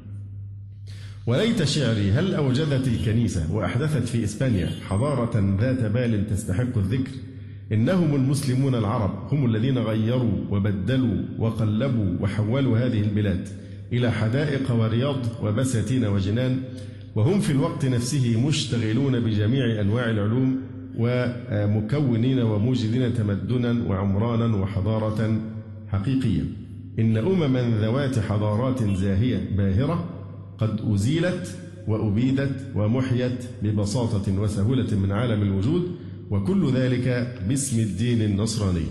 وليت شعري هل أوجدت الكنيسة وأحدثت في إسبانيا حضارة ذات بال تستحق الذكر؟ إنهم المسلمون العرب هم الذين غيروا وبدلوا وقلبوا وحولوا هذه البلاد إلى حدائق ورياض وبساتين وجنان، وهم في الوقت نفسه مشتغلون بجميع أنواع العلوم ومكونين وموجدين تمدنا وعمرانا وحضارة حقيقية. إن أمما ذوات حضارات زاهية باهرة قد أزيلت وأبيدت ومحيت ببساطة وسهولة من عالم الوجود، وكل ذلك باسم الدين النصراني.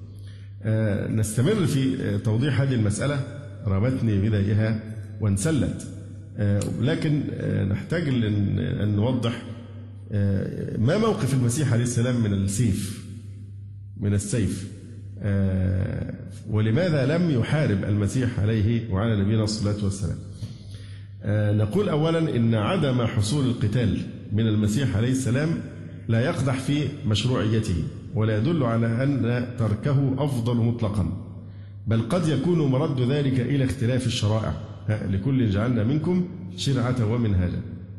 آه نستمر في توضيح هذه المسألة، ربتني بدايها وانسلت، آه لكن آه نحتاج أن نوضح آه ما موقف المسيح عليه السلام من السيف من السيف آه ولماذا لم يحارب المسيح عليه وعلى نبينا الصلاة والسلام. آه نقول أولا إن عدم حصول القتال من المسيح عليه السلام لا يقدح في مشروعيته، ولا يدل على أن تركه أفضل مطلقا، بل قد يكون مرد ذلك إلى اختلاف الشرائع، لكل جعلنا منكم شرعة ومنهاجا.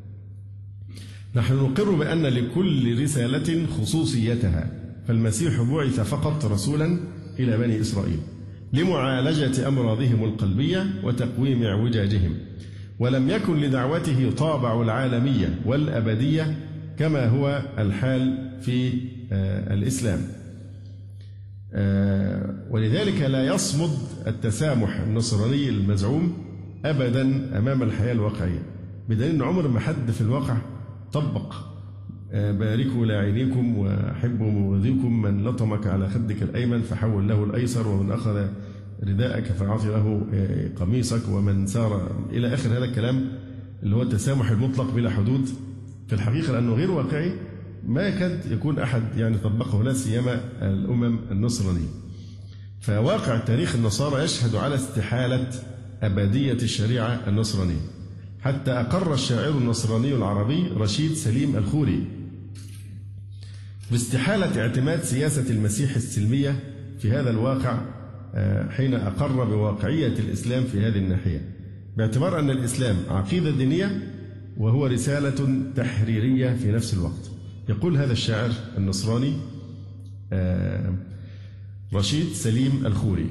نحن نقر بأن لكل رسالة خصوصيتها، فالمسيح بعث فقط رسولا إلى بني إسرائيل لمعالجة أمراضهم القلبية وتقويم اعوجاجهم، ولم يكن لدعوته طابع العالمية والأبدية كما هو الحال في الإسلام. ولذلك لا يصمد التسامح النصراني المزعوم أبدا أمام الحياة الواقعية، بدليل أن عمر ما حد في الواقع طبق باركوا لاعنيكم وحبوا مؤذيكم، من لطمك على خدك الأيمن فحول له الأيسر، ومن أخذ رداءك فأعطي له قميصك، ومن سار إلى آخر هذا الكلام اللي هو التسامح المطلق بلا حدود. في الحقيقة لأنه غير واقعي، ما يكاد يكون أحد يعني طبقه، لا سيما الأمم النصرانية. فواقع تاريخ النصارى يشهد على استحالة أبدية الشريعة النصرانية، حتى أقر الشاعر النصراني العربي رشيد سليم الخوري باستحالة اعتماد سياسة المسيح السلمية في هذا الواقع، حين أقر بواقعية الإسلام في هذه الناحية، باعتبار أن الإسلام عقيدة دينية وهو رسالة تحريرية في نفس الوقت. يقول هذا الشاعر النصراني رشيد سليم الخوري: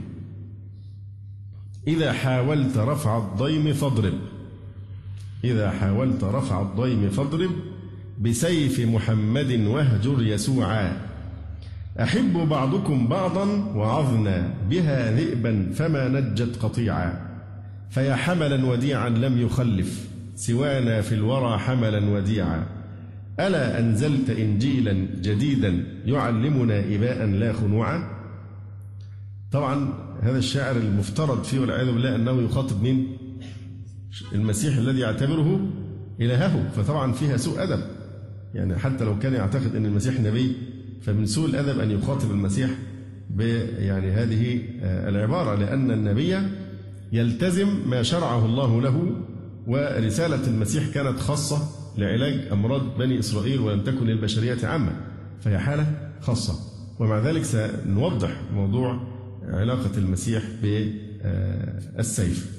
إذا حاولت رفع الضيم فاضرب إذا حاولت رفع الضيم فاضرب بسيف محمد واهجر يسوعا، أحب بعضكم بعضا وعظنا بها ذئبا فما نجت قطيعا فيا حملا وديعا لم يخلف سوانا في الورى حملا وديعا ألا أنزلت إنجيلا جديدا يعلمنا إباء لا خنوعا. طبعا هذا الشاعر المفترض فيه والعياذ بالله أنه يخاطب مين؟ المسيح الذي يعتبره إلهه، فطبعا فيها سوء أدب، يعني حتى لو كان يعتقد أن المسيح نبي فمن سوء الأدب أن يخاطب المسيح ب يعني هذه العبارة، لأن النبي يلتزم ما شرعه الله له، ورسالة المسيح كانت خاصة لعلاج أمراض بني إسرائيل ولم تكن للبشرية عامة، فهي حالة خاصة. ومع ذلك سنوضح موضوع علاقة المسيح بالسيف.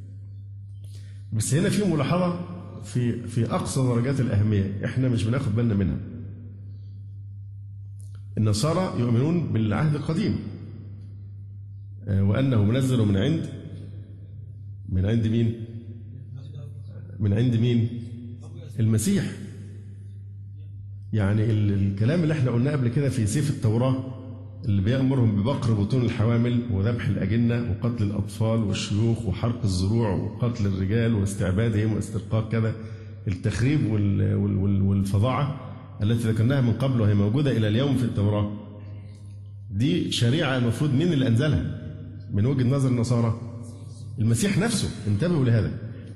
بس هنا في ملاحظة في في أقصى درجات الأهمية إحنا مش بناخد بالنا منها. النصارى يؤمنون بالعهد القديم وأنه منزل من عند من عند مين؟ من عند مين؟ المسيح. يعني الكلام اللي احنا قلناه قبل كده في سيف التوراة اللي بيأمرهم ببقر بطون الحوامل وذبح الأجنة وقتل الأطفال والشيوخ وحرق الزروع وقتل الرجال واستعبادهم واسترقاق كذا، التخريب والفظاعة التي ذكرناها من قبل وهي موجودة إلى اليوم في التوراة، دي شريعة المفروض مين اللي أنزلها من وجهة نظر النصارى؟ المسيح نفسه. انتبهوا لهذا.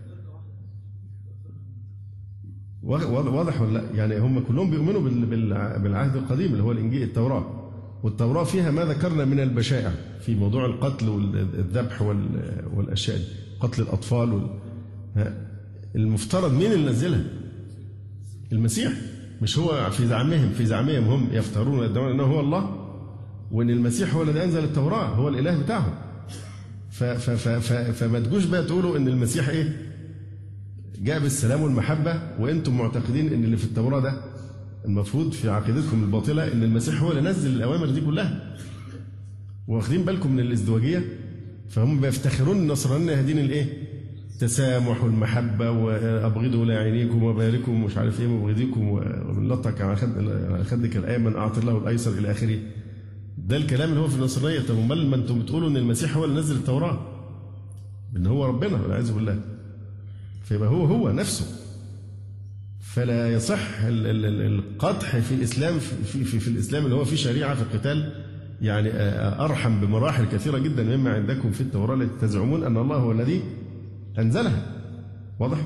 واضح ولا لا؟ يعني هم كلهم بيؤمنوا بالعهد القديم اللي هو الإنجيل التوراة، والتوراة فيها ما ذكرنا من البشائع في موضوع القتل والذبح والأشياء دي، قتل الأطفال وال... المفترض مين اللي نزلها؟ المسيح. مش هو في زعمهم في زعمهم هم يفترون ويدعون أنه هو الله وأن المسيح هو الذي أنزل التوراة، هو الإله بتاعهم. ف ف ف ف فما تجوش بقى تقولوا أن المسيح إيه؟ جاء بالسلام والمحبة وأنتم معتقدين أن اللي في التوراة ده المفروض في عقيدتكم الباطلة أن المسيح هو اللي نزل الأوامر دي كلها. واخدين بالكم من الازدواجية؟ فهم بيفتخرون النصرانية هدين الإيه؟ التسامح والمحبة وأبغضوا لاعنيكم وباركم ومش عارف إيه مبغضيكم ومن لطك على خدك الأيمن أعطي له الأيسر إلى آخره. ده الكلام اللي هو في النصرانية. طب امال ما أنتم بتقولوا أن المسيح هو اللي نزل التوراة، أن هو ربنا والعياذ بالله، فيبقى هو هو نفسه. فلا يصح القدح في الإسلام في, في, في الإسلام اللي هو في شريعة في القتال يعني أرحم بمراحل كثيرة جدا مما عندكم في التوراة التي تزعمون أن الله هو الذي أنزلها. واضح؟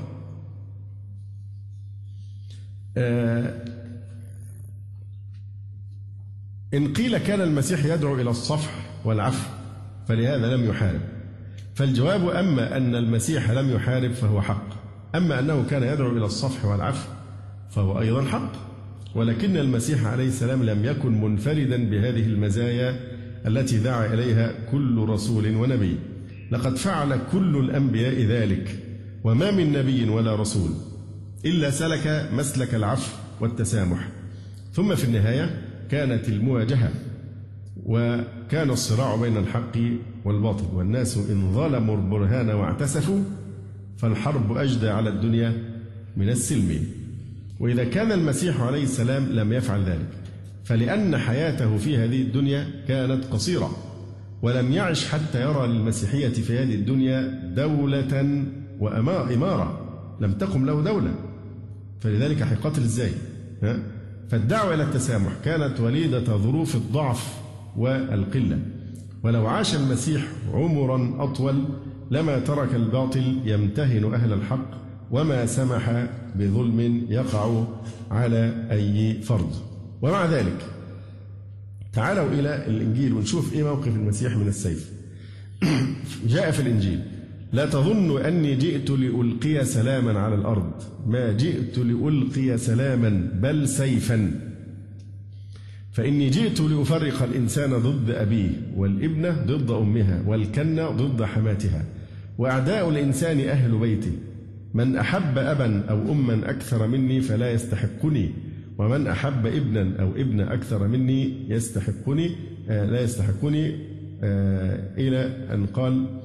آه إن قيل كان المسيح يدعو إلى الصفح والعفو فلهذا لم يحارب، فالجواب أما أن المسيح لم يحارب فهو حق، أما أنه كان يدعو إلى الصفح والعفو فهو أيضا حق، ولكن المسيح عليه السلام لم يكن منفردا بهذه المزايا التي دعا إليها كل رسول ونبي، لقد فعل كل الأنبياء ذلك، وما من نبي ولا رسول إلا سلك مسلك العفو والتسامح. ثم في النهاية كانت المواجهة وكان الصراع بين الحق والباطل، والناس إن ظلموا البرهان واعتسفوا فالحرب أجدى على الدنيا من السلم. وإذا كان المسيح عليه السلام لم يفعل ذلك فلأن حياته في هذه الدنيا كانت قصيرة، ولم يعش حتى يرى للمسيحية في هذه الدنيا دولة وإمارة، لم تقم له دولة، فلذلك هيقاتل إزاي؟ ها؟ فالدعوة إلى التسامح كانت وليدة ظروف الضعف والقلة، ولو عاش المسيح عمرا أطول لما ترك الباطل يمتهن أهل الحق وما سمح بظلم يقع على أي فرد. ومع ذلك تعالوا إلى الإنجيل ونشوف إيه موقف المسيح من السيف. جاء في الإنجيل: لا تظن أني جئت لألقي سلاما على الأرض، ما جئت لألقي سلاما بل سيفا، فإني جئت لأفرق الإنسان ضد أبيه، والابنة ضد أمها، والكنة ضد حماتها، وأعداء الإنسان أهل بيته، من أحب أبا أو أما أكثر مني فلا يستحقني، ومن أحب ابنا أو ابنة أكثر مني يستحقني آه لا يستحقني آه إلى أن قال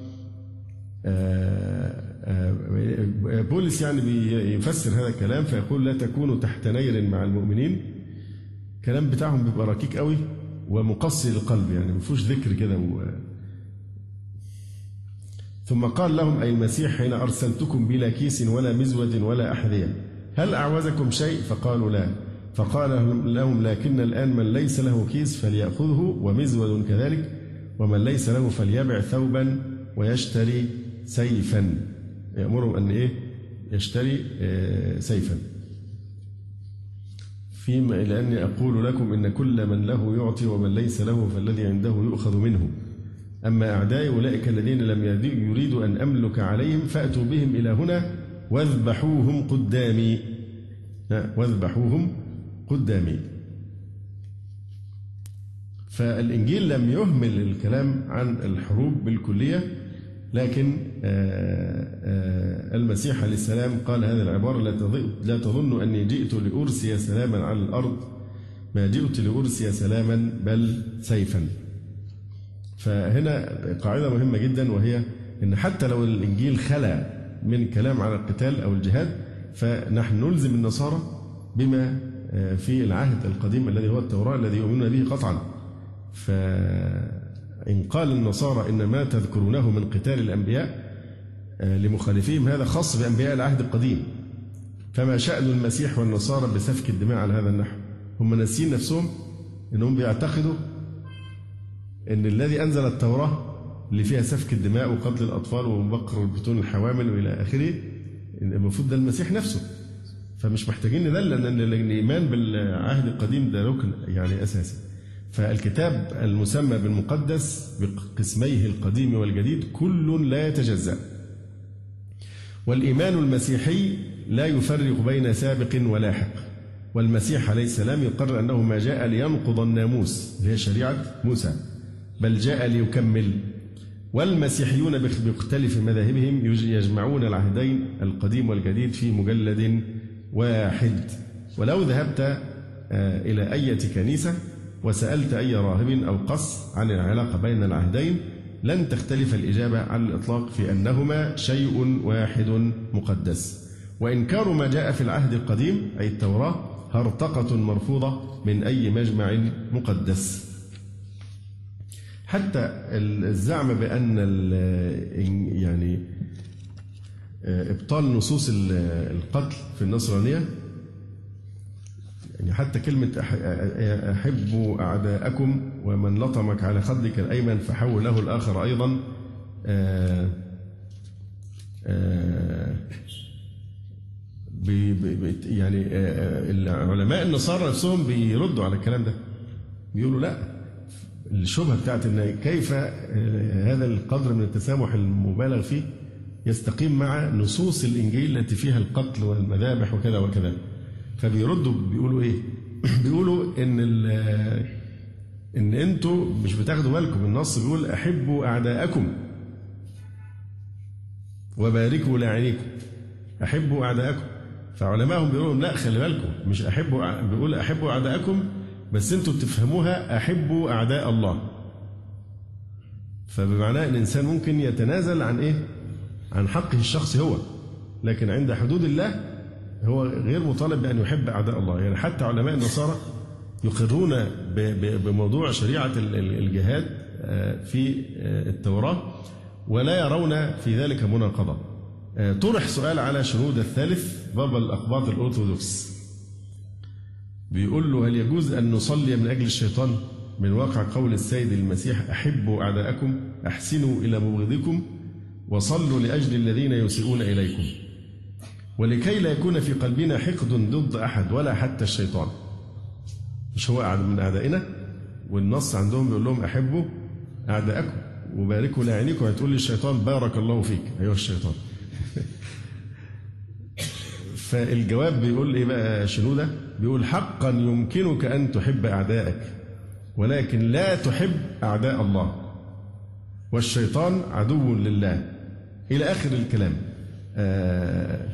آه آه بولس يعني بيفسر هذا الكلام فيقول: لا تكونوا تحت نير مع المؤمنين. كلام بتاعهم بيبقى ركيك قوي ومقسي القلب، يعني ما فيهوش ذكر كده و... ثم قال لهم أي المسيح حين أرسلتكم بلا كيس ولا مزود ولا أحذية هل أعوزكم شيء؟ فقالوا لا. فقال لهم لكن الآن من ليس له كيس فليأخذه ومزود كذلك، ومن ليس له فليبع ثوبا ويشتري سيفا. يأمرهم أن إيه؟ يشتري سيفا. فيما لأني أقول لكم إن كل من له يعطي ومن ليس له فالذي عنده يؤخذ منه. أما أعدائي أولئك الذين لم يريدوا أن أملك عليهم فأتوا بهم إلى هنا واذبحوهم قدامي. واذبحوهم قدامي. فالإنجيل لم يهمل الكلام عن الحروب بالكلية، لكن المسيح عليه السلام قال هذه العبارة لا تظن أني جئت لأرسي سلاما على الأرض، ما جئت لأرسي سلاما بل سيفا. فهنا قاعدة مهمة جدا، وهي أن حتى لو الإنجيل خلى من كلام على القتال أو الجهاد، فنحن نلزم النصارى بما في العهد القديم الذي هو التوراة الذي يؤمنون به قطعا. فإن قال النصارى إن ما تذكرونه من قتال الأنبياء لمخالفيهم هذا خاص بأنبياء العهد القديم، فما شأن المسيح والنصارى بسفك الدماء على هذا النحو؟ هم ناسين نفسهم أنهم بيعتقدوا أن الذي أنزل التوراة اللي فيها سفك الدماء وقتل الأطفال وبقر بطون الحوامل وإلى آخره المفروض ده المسيح نفسه. فمش محتاجين ندل أن الإيمان بالعهد القديم ده ركن يعني أساسي. فالكتاب المسمى بالمقدس بقسميه القديم والجديد كل لا يتجزأ. والإيمان المسيحي لا يفرق بين سابق ولاحق، والمسيح عليه السلام يقرر أنه ما جاء لينقض الناموس اللي هي شريعة موسى، بل جاء ليكمل. والمسيحيون باختلف مذاهبهم يجمعون العهدين القديم والجديد في مجلد واحد. ولو ذهبت إلى أي كنيسة وسألت أي راهب أو قس عن العلاقة بين العهدين لن تختلف الإجابة على الإطلاق في أنهما شيء واحد مقدس. وإنكار ما جاء في العهد القديم أي التوراة هرطقة مرفوضة من أي مجمع مقدس. حتى الزعم بأن يعني إبطال نصوص القتل في النصرانية، يعني حتى كلمة أحبوا أعداءكم ومن لطمك على خدك الأيمن فحول له الآخر أيضا، آآ آآ بي بي يعني العلماء النصارى نفسهم بيردوا على الكلام ده، بيقولوا لا، الشبهة بتاعت إن كيف هذا القدر من التسامح المبالغ فيه يستقيم مع نصوص الإنجيل التي فيها القتل والمذابح وكذا وكذا. فبيردوا بيقولوا إيه؟ بيقولوا إن إن أنتوا مش بتاخدوا بالكم، النص بيقول أحبوا أعداءكم وباركوا لاعنيكم، أحبوا أعداءكم. فعلماءهم بيقولوا لا خلي بالكم، مش أحبوا، بيقول أحبوا أعداءكم بس أنتوا بتفهموها أحبوا أعداء الله. فبمعنى أن الإنسان ممكن يتنازل عن إيه؟ عن حقه الشخصي هو، لكن عند حدود الله هو غير مطالب بأن يحب أعداء الله. يعني حتى علماء النصارى يقرون بموضوع شريعة الجهاد في التوراة ولا يرون في ذلك مناقضة. طرح سؤال على شنود الثالث بابا الأقباط الأرثوذكس، بيقول له هل يجوز أن نصلي من أجل الشيطان من واقع قول السيد المسيح أحبوا أعداءكم أحسنوا إلى مبغضكم وصلوا لأجل الذين يسيئون إليكم، ولكي لا يكون في قلبنا حقد ضد أحد ولا حتى الشيطان. مش هو من أعدائنا؟ والنص عندهم بيقول لهم أحبوا أعداءكم وباركوا لاعنيكم. هتقول لي الشيطان بارك الله فيك أيها الشيطان. فالجواب بيقول إيه بقى شنودة؟ بيقول حقا يمكنك أن تحب أعدائك ولكن لا تحب أعداء الله، والشيطان عدو لله، إلى آخر الكلام. آه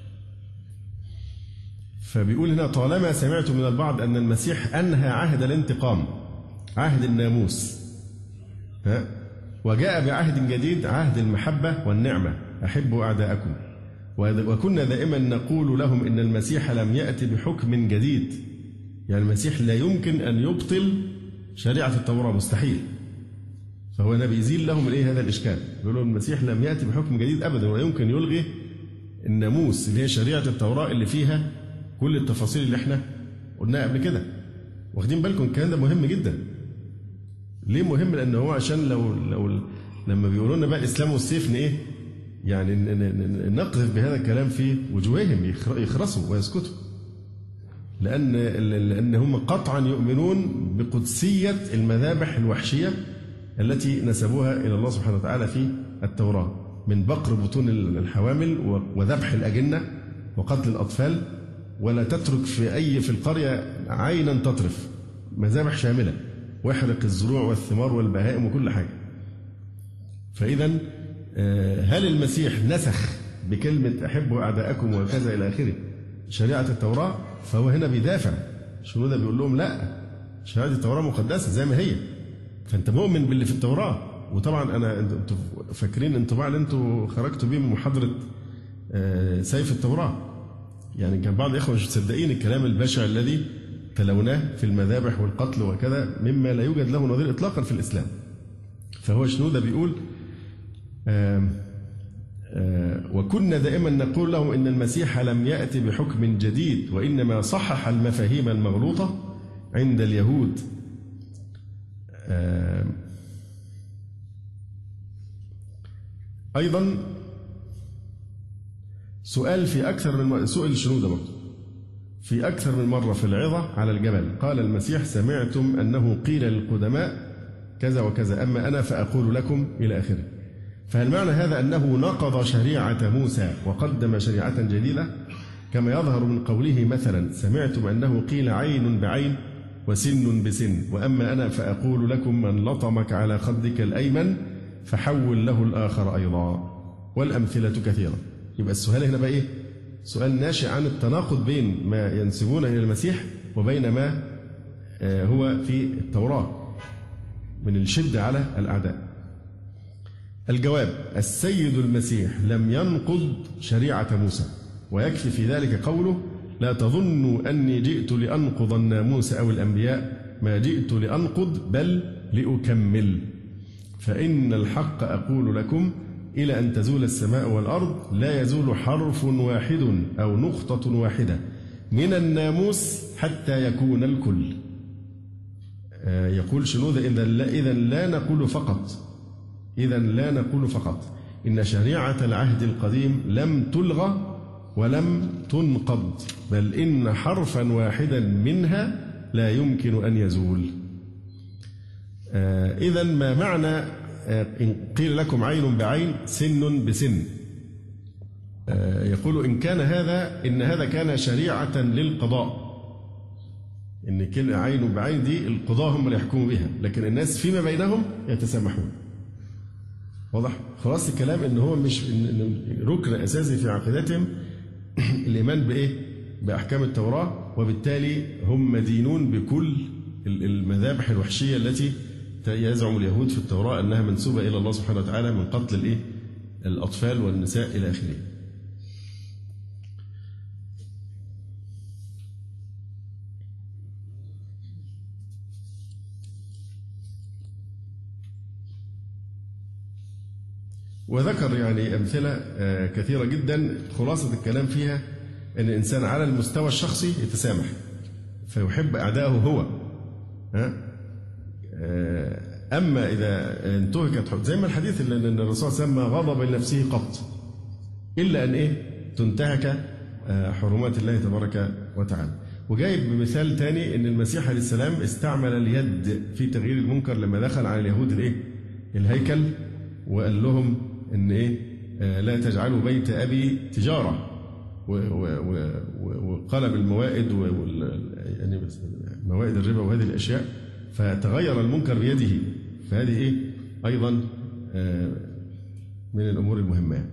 فبيقول هنا طالما سمعت من البعض أن المسيح أنهى عهد الانتقام، عهد الناموس، ها، وجاء بعهد جديد، عهد المحبة والنعمة، أحبوا أعداءكم، وكنا دائما نقول لهم إن المسيح لم يأتي بحكم جديد، يعني المسيح لا يمكن أن يبطل شريعة التوراة مستحيل. فهو هنا بيزيل لهم الايه هذا الاشكال، بيقول لهم المسيح لم ياتي بحكم جديد ابدا، ولا يمكن يلغي الناموس اللي هي شريعة التوراة اللي فيها كل التفاصيل اللي احنا قلناها قبل كده. واخدين بالكم الكلام ده مهم جدا. ليه مهم؟ لان هو عشان لو لو لما بيقولوا لنا بقى الاسلام والسيف ايه، يعني نقذف بهذا الكلام في وجوههم يخرسوا ويسكتوا، لان لان هم قطعا يؤمنون بقدسية المذابح الوحشية التي نسبوها الى الله سبحانه وتعالى في التوراة، من بقر بطون الحوامل وذبح الأجنة وقتل الأطفال، ولا تترك في أي في القرية عينا تطرف، مذابح شاملة، واحرق الزروع والثمار والبهائم وكل حاجة. فإذا هل المسيح نسخ بكلمة أحبوا أعداءكم وكذا إلى آخره شريعة التوراة؟ فهو هنا بيدافع. شنودة بيقول لهم لا، شريعة التوراة مقدسة زي ما هي، فأنت مؤمن باللي في التوراة. وطبعا أنا أنتوا فاكرين انطباع اللي أنتوا خرجتوا بيه من محاضرة سيف التوراة، يعني كان بعض الإخوة مش مصدقين الكلام البشع الذي تلوناه في المذابح والقتل وكذا، مما لا يوجد له نظير إطلاقا في الإسلام. فهو شنودة بيقول آآ آآ وكنا دائما نقول لهم إن المسيح لم يأتي بحكم جديد، وإنما صحح المفاهيم المغلوطة عند اليهود. أيضا سؤال في أكثر من سؤال شنودة برضه في أكثر من مرة في العظة على الجبل، قال المسيح سمعتم أنه قيل للقدماء كذا وكذا، أما أنا فأقول لكم إلى آخره. فهل معنى هذا أنه نقض شريعة موسى وقدم شريعة جديدة، كما يظهر من قوله مثلا سمعتم أنه قيل عين بعين وسن بسن، وأما أنا فأقول لكم من لطمك على خدك الأيمن فحول له الآخر أيضا، والأمثلة كثيرة. يبقى السؤال هنا بقى إيه؟ سؤال ناشئ عن التناقض بين ما ينسبونه إلى المسيح وبين ما هو في التوراة من الشدة على الأعداء. الجواب: السيد المسيح لم ينقض شريعة موسى، ويكفي في ذلك قوله لا تظنوا أني جئت لأنقض الناموس أو الأنبياء، ما جئت لأنقض بل لأكمل. فإن الحق أقول لكم إلى أن تزول السماء والأرض لا يزول حرف واحد أو نقطة واحدة من الناموس حتى يكون الكل. يقول شنودة إذا لا, إذا لا نقول فقط إذا لا نقول فقط إن شريعة العهد القديم لم تلغى ولم تنقض، بل إن حرفا واحدا منها لا يمكن أن يزول. إذا ما معنى إن قيل لكم عين بعين سن بسن؟ يقول إن كان هذا إن هذا كان شريعة للقضاء، إن كل عين بعين دي القضاء هم اللي يحكموا بها، لكن الناس فيما بينهم يتسامحون. واضح؟ خلاص الكلام إن هو مش إن ركن أساسي في عقيدتهم الإيمان بإيه؟ بأحكام التوراة، وبالتالي هم مدينون بكل المذابح الوحشية التي يزعم اليهود في التوراة أنها منسوبة إلى الله سبحانه وتعالى من قتل الإيه؟ الأطفال والنساء إلى آخره. وذكر يعني أمثلة كثيرة جدا، خلاصة الكلام فيها أن الإنسان على المستوى الشخصي يتسامح فيحب أعدائه هو، ها؟ أما إذا انتهكت زي ما الحديث اللي الرسول صلى الله عليه وسلم غضب لنفسه قط إلا أن إيه تنتهك حرمات الله تبارك وتعالى. وجايب بمثال تاني أن المسيح عليه السلام استعمل اليد في تغيير المنكر لما دخل على اليهود الإيه الهيكل وقال لهم إن إيه لا تجعلوا بيت أبي تجارة، وقلب الموائد يعني موائد الربا وهذه الأشياء، فتغير المنكر بيده. فهذه إيه أيضا من الأمور المهمة.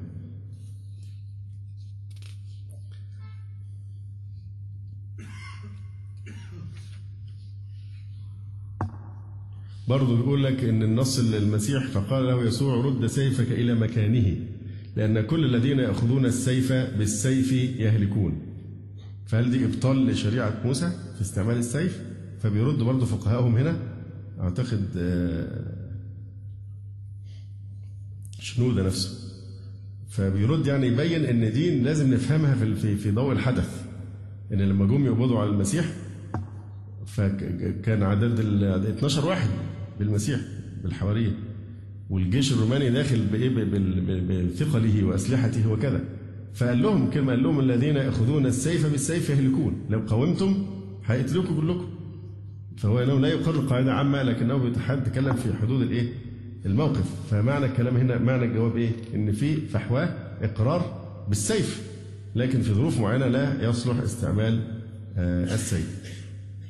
برضو بيقول لك إن النص المسيح فقال له يسوع رد سيفك إلى مكانه لأن كل الذين يأخذون السيف بالسيف يهلكون. فهل دي إبطال لشريعة موسى في استعمال السيف؟ فبيرد برضو فقهاءهم هنا أعتقد شنودة نفسه، فبيرد يعني يبين إن دي لازم نفهمها في في ضوء الحدث، إن لما جم يقبضوا على المسيح فكان عدد ال اثناشر واحد بالمسيح بالحواريين، والجيش الروماني داخل بإيه بثقله وأسلحته وكذا، فقال لهم كلمة، قال لهم الذين يأخذون السيف بالسيف يهلكون، لو قاومتم هيقتلوكم كلكم. فهو انه لا يقرر قاعدة عامة، لكنه بيتكلم في حدود الايه؟ الموقف. فمعنى الكلام هنا، معنى الجواب ايه؟ ان في فحواه اقرار بالسيف، لكن في ظروف معينة لا يصلح استعمال آه السيف.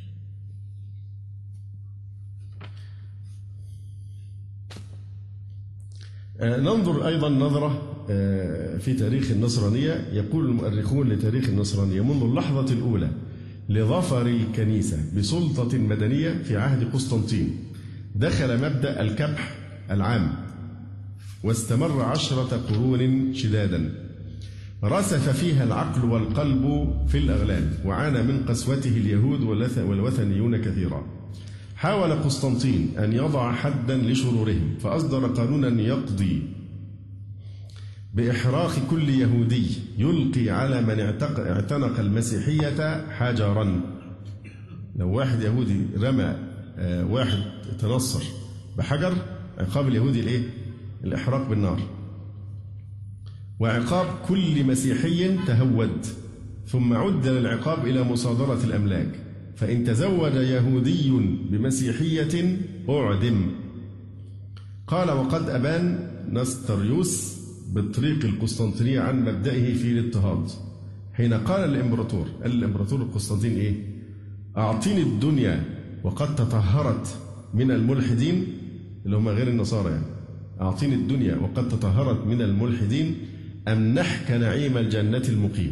آه ننظر ايضا نظرة آه في تاريخ النصرانية. يقول المؤرخون لتاريخ النصرانية منذ اللحظة الأولى لظفر الكنيسة بسلطة مدنية في عهد قسطنطين دخل مبدأ الكبح العام، واستمر عشرة قرون شدادا رسف فيها العقل والقلب في الأغلال، وعانى من قسوته اليهود والوثنيون كثيرا. حاول قسطنطين أن يضع حدا لشرورهم، فأصدر قانونا يقضي بإحراق كل يهودي يلقي على من اعتنق المسيحية حجرا. لو واحد يهودي رمى واحد تنصر بحجر، عقاب اليهودي الايه؟ الإحراق بالنار. وعقاب كل مسيحي تهود، ثم عدل العقاب إلى مصادرة الأملاك، فإن تزوج يهودي بمسيحية أعدم. قال وقد أبان نستريوس بالطريق القسطنطينية عن مبدئه في الاضطهاد، حين قال الإمبراطور الإمبراطور القسطنطين إيه؟ أعطيني الدنيا وقد تطهرت من الملحدين، اللي هم غير النصارى يعني، أعطيني الدنيا وقد تطهرت من الملحدين أمنحك نعيم الجنة المقيم.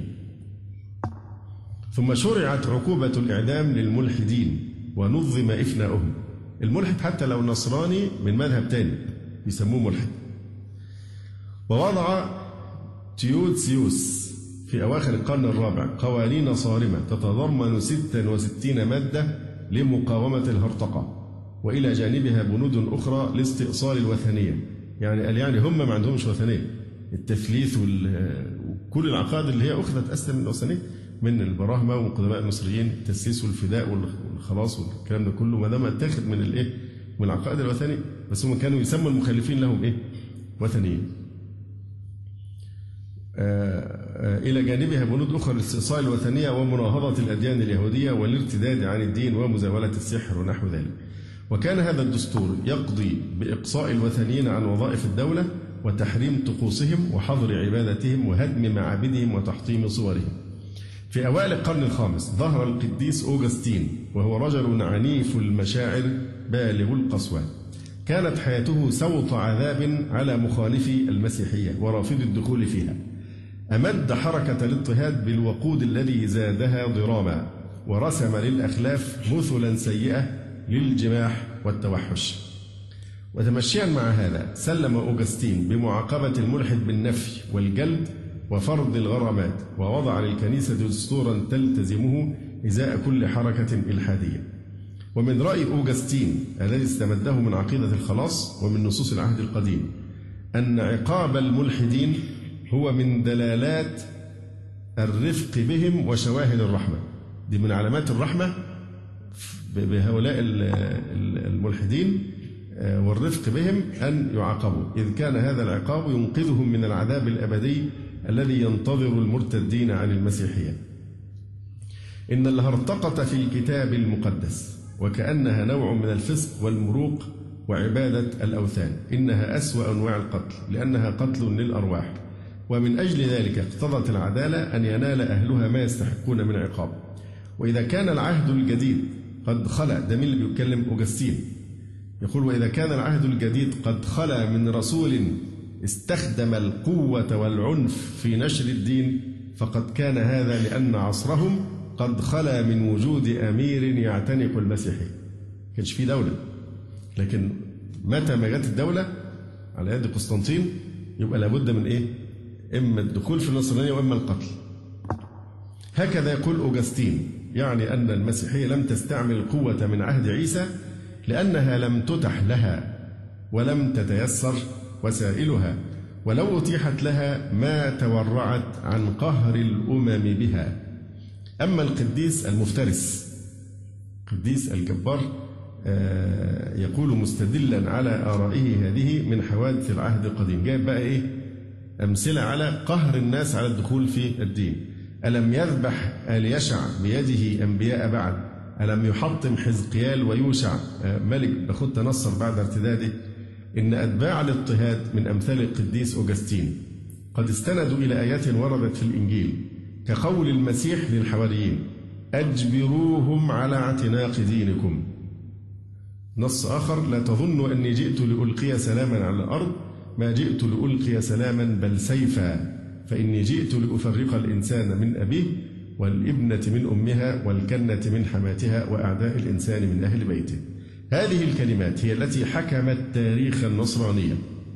ثم شرعت عقوبة الإعدام للملحدين ونظم إفناؤهم. الملحد حتى لو نصراني من مذهب تاني يسموه ملحد. ووضع تيودسيوس في أواخر القرن الرابع قوانين صارمة تتضمن ستة وستين مادة لمقاومة الهرطقة، وإلى جانبها بنود أخرى لاستئصال الوثنية. يعني قال يعني هم ما عندهمش وثنية، التثليث وكل العقائد اللي هي أخذت أسلم من الوثنية من البراهمة وقدماء المصريين، التسليس والفداء والخلاص والكلام ده كله، ما دام اتاخد من الإيه؟ من العقائد الوثنية، بس هم كانوا يسموا المخالفين لهم إيه؟ وثنيين. إلى جانبها بنود أخرى لاستئصال الوثنية ومناهضة الأديان اليهودية والارتداد عن الدين ومزاولة السحر ونحو ذلك. وكان هذا الدستور يقضي بإقصاء الوثنيين عن وظائف الدولة وتحريم طقوسهم وحظر عبادتهم وهدم معابدهم وتحطيم صورهم. في أوائل القرن الخامس ظهر القديس أوغسطين، وهو رجل عنيف المشاعر بالغ القسوة. كانت حياته سوط عذاب على مخالفي المسيحية ورافضي الدخول فيها. أمد حركة الاضطهاد بالوقود الذي زادها ضراما، ورسم للأخلاف مثلا سيئة للجماح والتوحش. وتمشيا مع هذا سلم أوغسطين بمعاقبة الملحد بالنفي والجلد وفرض الغرامات، ووضع للكنيسة دستورا تلتزمه إزاء كل حركة إلحادية. ومن رأي أوغسطين الذي استمده من عقيدة الخلاص ومن نصوص العهد القديم أن عقاب الملحدين هو من دلالات الرفق بهم وشواهد الرحمة. دي من علامات الرحمة بهؤلاء الملحدين والرفق بهم أن يعاقبوا، إذ كان هذا العقاب ينقذهم من العذاب الأبدي الذي ينتظر المرتدين عن المسيحية. إن الهرطقة في الكتاب المقدس وكأنها نوع من الفسق والمروق وعبادة الأوثان. إنها أسوأ أنواع القتل لأنها قتل للأرواح، ومن أجل ذلك اقتضت العدالة أن ينال أهلها ما يستحقون من عقاب. وإذا كان العهد الجديد قد خلا، ده من اللي بيتكلم أوغسطين، يقول وإذا كان العهد الجديد قد خلا من رسول استخدم القوة والعنف في نشر الدين، فقد كان هذا لأن عصرهم قد خلا من وجود أمير يعتنق المسيحية. كانش في دولة، لكن متى ما جت الدولة على يد قسطنطين يبقى لابد من إيه؟ إما الدخول في النصرانية وإما القتل. هكذا يقول أوغسطين، يعني أن المسيحية لم تستعمل القوة من عهد عيسى لأنها لم تتح لها ولم تتيسر وسائلها، ولو أتيحت لها ما تورعت عن قهر الأمم بها. أما القديس المفترس القديس الجبار يقول مستدلا على آرائه هذه من حوادث العهد القديم، جايب بقى إيه أمثلة على قهر الناس على الدخول في الدين. ألم يذبح آل يشع بيده أنبياء بعد، ألم يحطم حزقيال ويوشع ملك بخت نصر بعد ارتداده. إن أتباع الاضطهاد من أمثال القديس أوغسطين قد استندوا إلى آيات وردت في الإنجيل كقول المسيح للحواريين: أجبروهم على اعتناق دينكم. نص آخر: لا تظنوا أني جئت لألقي سلاما على الأرض، ما جئت لألقي سلاما بل سيفا، فإني جئت لأفرق الإنسان من أبيه والابنة من أمها والكنة من حماتها وأعداء الإنسان من أهل بيته. هذه الكلمات هي التي حكمت تاريخ النصرانية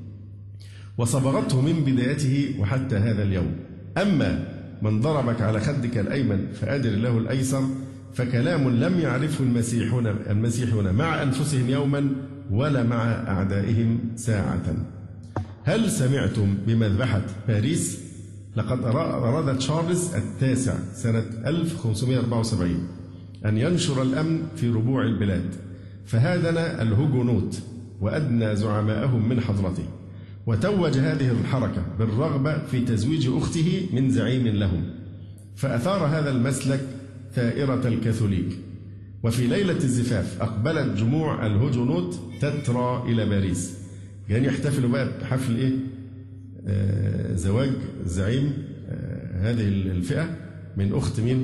وصبغته من بدايته وحتى هذا اليوم. أما من ضربك على خدك الأيمن فأدر له الأيسر فكلام لم يعرفه المسيحون المسيحون مع أنفسهم يوما ولا مع أعدائهم ساعة. هل سمعتم بمذبحة باريس؟ لقد أراد تشارلز التاسع سنة ألف وخمسمائة وأربعة وسبعين أن ينشر الأمن في ربوع البلاد، فهادن الهوجونوت وأدنى زعمائهم من حضرته، وتوج هذه الحركة بالرغبة في تزويج أخته من زعيم لهم، فأثار هذا المسلك ثائرة الكاثوليك. وفي ليلة الزفاف أقبلت جموع الهوجونوت تترى إلى باريس، يعني يحتفلوا بقى بحفل إيه؟ آه زواج زعيم آه هذه الفئة من أخت مين؟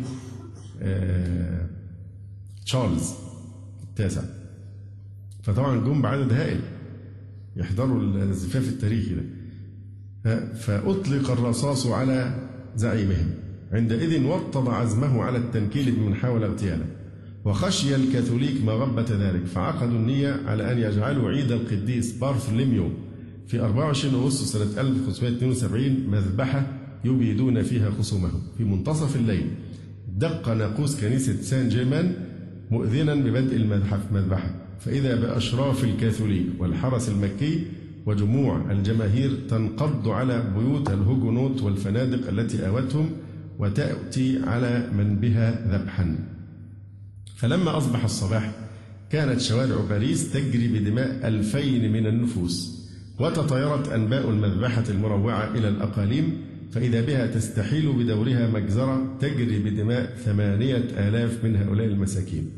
آه تشارلز التاسع. فطبعا جم بعدد هائل يحضروا الزفاف التاريخي ده، فأطلق الرصاص على زعيمهم. عندئذ وطد عزمه على التنكيل بمن حاول اغتياله، وخشي الكاثوليك مغبة ذلك، فعقدوا النية على أن يجعلوا عيد القديس بارثوليميو في أربعة وعشرين أغسطس سنة ألف وخمسمائة واثنين وسبعين مذبحة يبيدون فيها خصومهم. في منتصف الليل دق ناقوس كنيسة سان جيرمان مؤذنا ببدء المذبحة، فإذا بأشراف الكاثوليك والحرس المكي وجموع الجماهير تنقض على بيوت الهوجونوت والفنادق التي آوتهم وتأتي على من بها ذبحا. فلما أصبح الصباح كانت شوارع باريس تجري بدماء ألفين من النفوس، وتطايرت أنباء المذبحة المروعة إلى الأقاليم، فإذا بها تستحيل بدورها مجزرة تجري بدماء ثمانية آلاف من هؤلاء المساكين.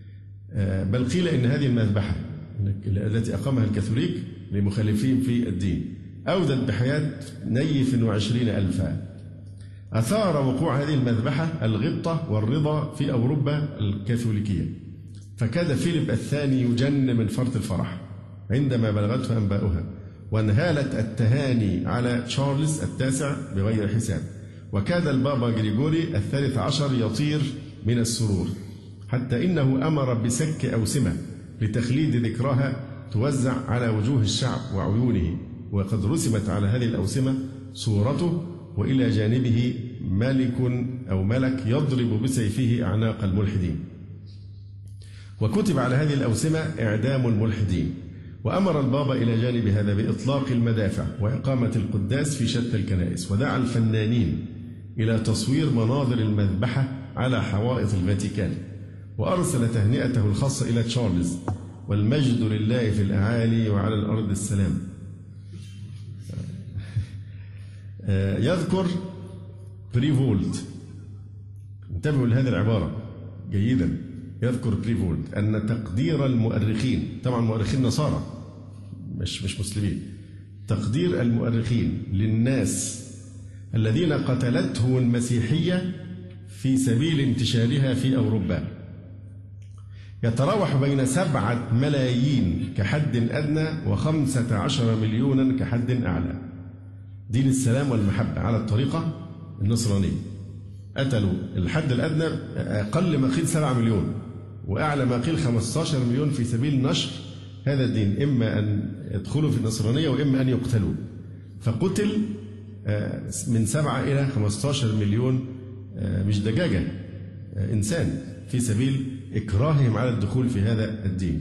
بل قيل إن هذه المذبحة التي أقامها الكاثوليك لمخالفين في الدين أودت بحياة نيف وعشرين ألفا. أثار وقوع هذه المذبحة الغبطة والرضا في أوروبا الكاثوليكية، فكاد فيليب الثاني يجن من فرط الفرح عندما بلغته أنباؤها، وانهالت التهاني على تشارلز التاسع بغير حساب، وكاد البابا غريغوري الثالث عشر يطير من السرور، حتى إنه أمر بسك أوسمة لتخليد ذكراها توزع على وجوه الشعب وعيونه، وقد رسمت على هذه الأوسمة صورته وإلى جانبه ملك أو ملك يضرب بسيفه أعناق الملحدين. وكتب على هذه الأوسمة إعدام الملحدين. وأمر البابا إلى جانب هذا بإطلاق المدافع وإقامة القداس في شتى الكنائس، ودعا الفنانين إلى تصوير مناظر المذبحة على حوائط الفاتيكان، وأرسل تهنئته الخاصة إلى تشارلز: والمجد لله في الأعالي وعلى الأرض السلام. يذكر بريفولت، انتبهوا لهذه العبارة جيدا، يذكر بريفولت أن تقدير المؤرخين، طبعا مؤرخين نصارى مش مش مسلمين، تقدير المؤرخين للناس الذين قتلتهم المسيحية في سبيل انتشارها في أوروبا يتراوح بين سبعة ملايين كحد أدنى وخمسة عشر مليونا كحد أعلى. دين السلام والمحبة على الطريقة النصرانية قتلوا الحد الأدنى أقل ما قيل سبعة مليون، وأعلى ما قيل خمسة عشر مليون في سبيل نشر هذا الدين، إما أن يدخلوا في النصرانية وإما أن يقتلوا. فقتل من سبعة إلى خمسة عشر مليون مش دجاجة إنسان في سبيل إكراههم على الدخول في هذا الدين.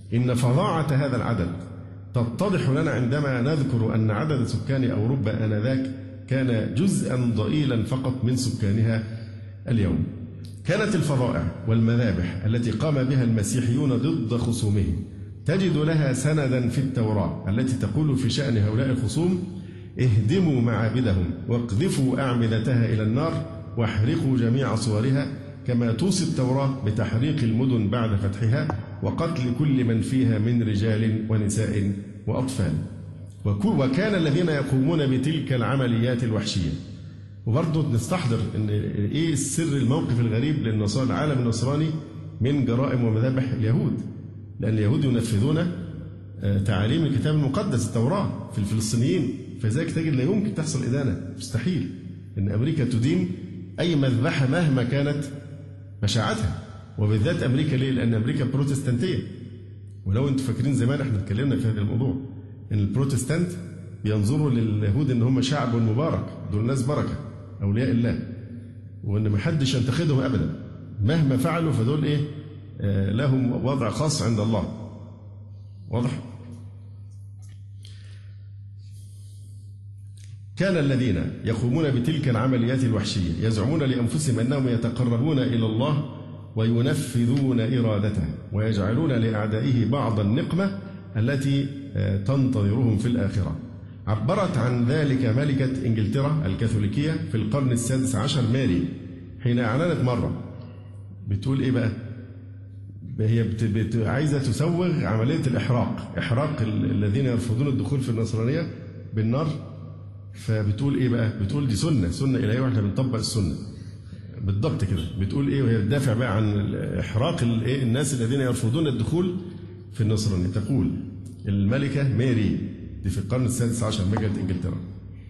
إن فظاعة هذا العدد تتضح لنا عندما نذكر أن عدد سكان أوروبا آنذاك كان جزءا ضئيلا فقط من سكانها اليوم. كانت الفظائع والمذابح التي قام بها المسيحيون ضد خصومهم تجد لها سندا في التوراة التي تقول في شأن هؤلاء الخصوم: اهدموا معابدهم واقذفوا أعمدتها إلى النار واحرقوا جميع صورها، كما توصي التوراة بتحريق المدن بعد فتحها وقتل كل من فيها من رجال ونساء وأطفال. وكان الذين يقومون بتلك العمليات الوحشية. وبرضه نستحضر ان ايه السر الموقف الغريب للنصارى العالم النصراني من جرائم ومذابح اليهود، لأن اليهود ينفذون تعاليم الكتاب المقدس التوراة في الفلسطينيين، فذلك تجد لا يمكن تحصل إدانة، مستحيل ان أمريكا تدين أي مذبحة مهما كانت بشاعتها، وبالذات أمريكا. ليه؟ لأن أمريكا بروتستانتية. ولو أنتم فاكرين زمان احنا اتكلمنا في هذا الموضوع ان البروتستانت بينظروا لليهود ان هم شعب مبارك، دول ناس بركه اولياء الله، وان ما حدش ينتقدهم ابدا مهما فعلوا، فدول ايه آه لهم وضع خاص عند الله. واضح؟ كان الذين يقومون بتلك العمليات الوحشيه يزعمون لانفسهم انهم يتقربون الى الله وينفذون ارادته، ويجعلون لاعدائه بعض النقمه التي تنتظرهم في الآخرة. عبرت عن ذلك ملكة إنجلترا الكاثوليكية في القرن السادس عشر ماري، حين أعلنت مرة بتقول إيه بقى؟ هي بت... بت... عايزة تسوغ عملية الإحراق، إحراق الذين يرفضون الدخول في النصرانية بالنار. فبتقول إيه بقى؟ بتقول دي سنة سنة إلهية وإحنا بنطبق السنة بالضبط كده. بتقول إيه وهي بتدافع بقى عن إحراق الإيه الناس الذين يرفضون الدخول في النصرانية؟ تقول الملكة ماري دي في القرن السادس عشر ملكة إنجلترا: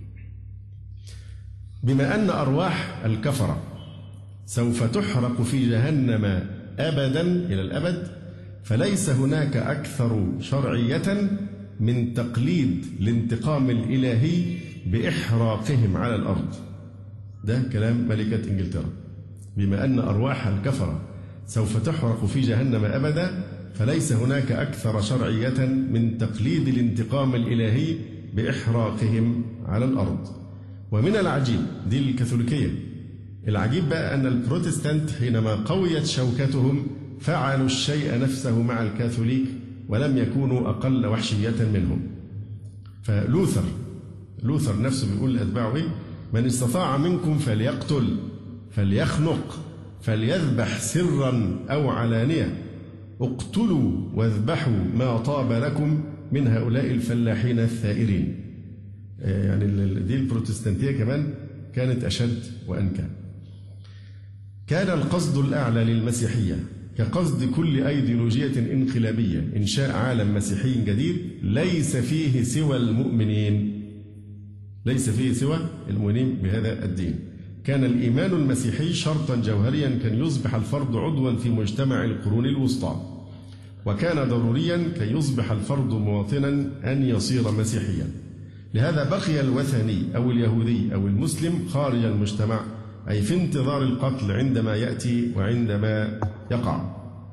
بما أن أرواح الكفرة سوف تحرق في جهنم أبدا إلى الأبد، فليس هناك أكثر شرعية من تقليد الانتقام الإلهي بإحراقهم على الأرض. ده كلام ملكة إنجلترا. بما أن أرواح الكفرة سوف تحرق في جهنم أبدا، فليس هناك أكثر شرعية من تقليد الانتقام الإلهي بإحراقهم على الأرض. ومن العجيب، دي الكاثوليكية، العجيب بقى أن البروتستانت حينما قويت شوكتهم فعلوا الشيء نفسه مع الكاثوليك ولم يكونوا أقل وحشية منهم. فلوثر لوثر نفسه بيقول لأتباعه إيه؟ من استطاع منكم فليقتل فليخنق فليذبح سرا أو علانية، اقتلوا واذبحوا ما طاب لكم من هؤلاء الفلاحين الثائرين. يعني دي البروتستانتية كمان كانت أشد وأنكى. كان القصد الأعلى للمسيحية كقصد كل أيديولوجية انقلابية إنشاء عالم مسيحي جديد ليس فيه سوى المؤمنين ليس فيه سوى المؤمنين بهذا الدين. كان الإيمان المسيحي شرطا جوهريا كان يصبح الفرد عضوا في مجتمع القرون الوسطى، وكان ضروريا كي يصبح الفرد مواطنا أن يصير مسيحيا. لهذا بقي الوثني أو اليهودي أو المسلم خارج المجتمع، أي في انتظار القتل عندما يأتي وعندما يقع.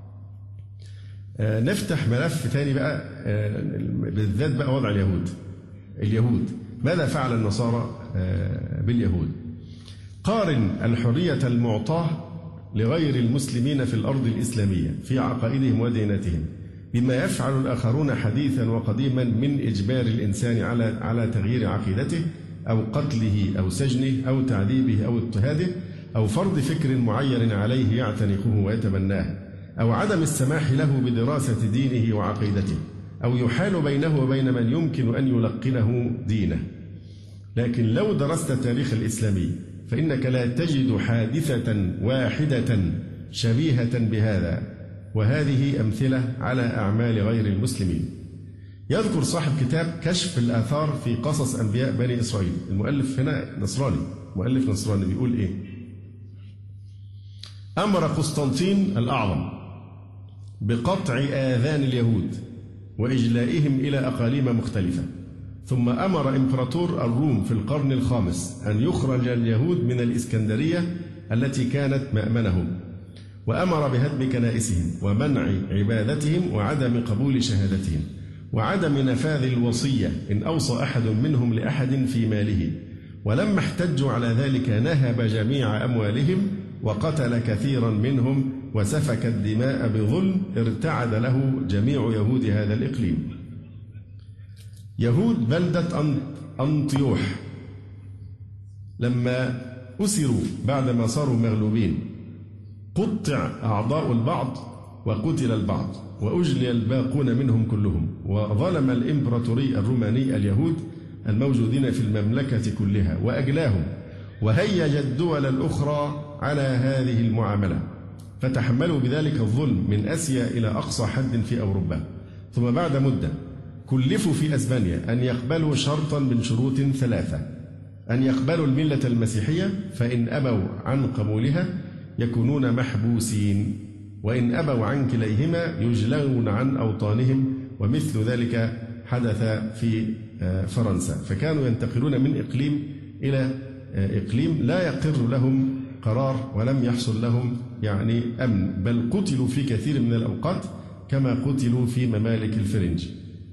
آه نفتح ملف ثاني بقى، آه بالذات بقى وضع اليهود. اليهود ماذا فعل النصارى آه باليهود؟ قارن الحرية المعطاة لغير المسلمين في الأرض الإسلامية في عقائدهم وديناتهم بما يفعل الآخرون حديثا وقديما من إجبار الإنسان على على تغيير عقيدته أو قتله أو سجنه أو تعذيبه أو اضطهاده أو فرض فكر معين عليه يعتنقه ويتبناه أو عدم السماح له بدراسة دينه وعقيدته أو يحال بينه وبين من يمكن أن يلقنه دينه. لكن لو درست التاريخ الإسلامي فإنك لا تجد حادثة واحدة شبيهة بهذا، وهذه أمثلة على أعمال غير المسلمين. يذكر صاحب كتاب كشف الآثار في قصص أنبياء بني إسرائيل، المؤلف هنا نصراني، مؤلف نصراني، بيقول إيه؟ أمر قسطنطين الأعظم بقطع آذان اليهود وإجلائهم إلى أقاليم مختلفة، ثم أمر إمبراطور الروم في القرن الخامس أن يخرج اليهود من الإسكندرية التي كانت مأمنهم، وأمر بهدم كنائسهم ومنع عبادتهم وعدم قبول شهادتهم وعدم نفاذ الوصية إن أوصى أحد منهم لأحد في ماله. ولما احتجوا على ذلك نهب جميع أموالهم وقتل كثيرا منهم وسفك الدماء بظلم ارتعد له جميع يهود هذا الإقليم. يهود بلدة أنطيوح لما أسروا بعدما صاروا مغلوبين قطع أعضاء البعض وقتل البعض وأجلي الباقون منهم كلهم، وظلم الإمبراطوري الروماني اليهود الموجودين في المملكة كلها وأجلاهم، وهيج الدول الأخرى على هذه المعاملة، فتحملوا بذلك الظلم من آسيا إلى أقصى حد في أوروبا. ثم بعد مدة كلفوا في أسبانيا أن يقبلوا شرطا من شروط ثلاثة: أن يقبلوا الملة المسيحية، فإن أبوا عن قبولها يكونون محبوسين، وإن أبوا عن كليهما يجلون عن أوطانهم. ومثل ذلك حدث في فرنسا، فكانوا ينتقلون من إقليم إلى إقليم لا يقر لهم قرار ولم يحصل لهم يعني أمن، بل قتلوا في كثير من الأوقات كما قتلوا في ممالك الفرنج.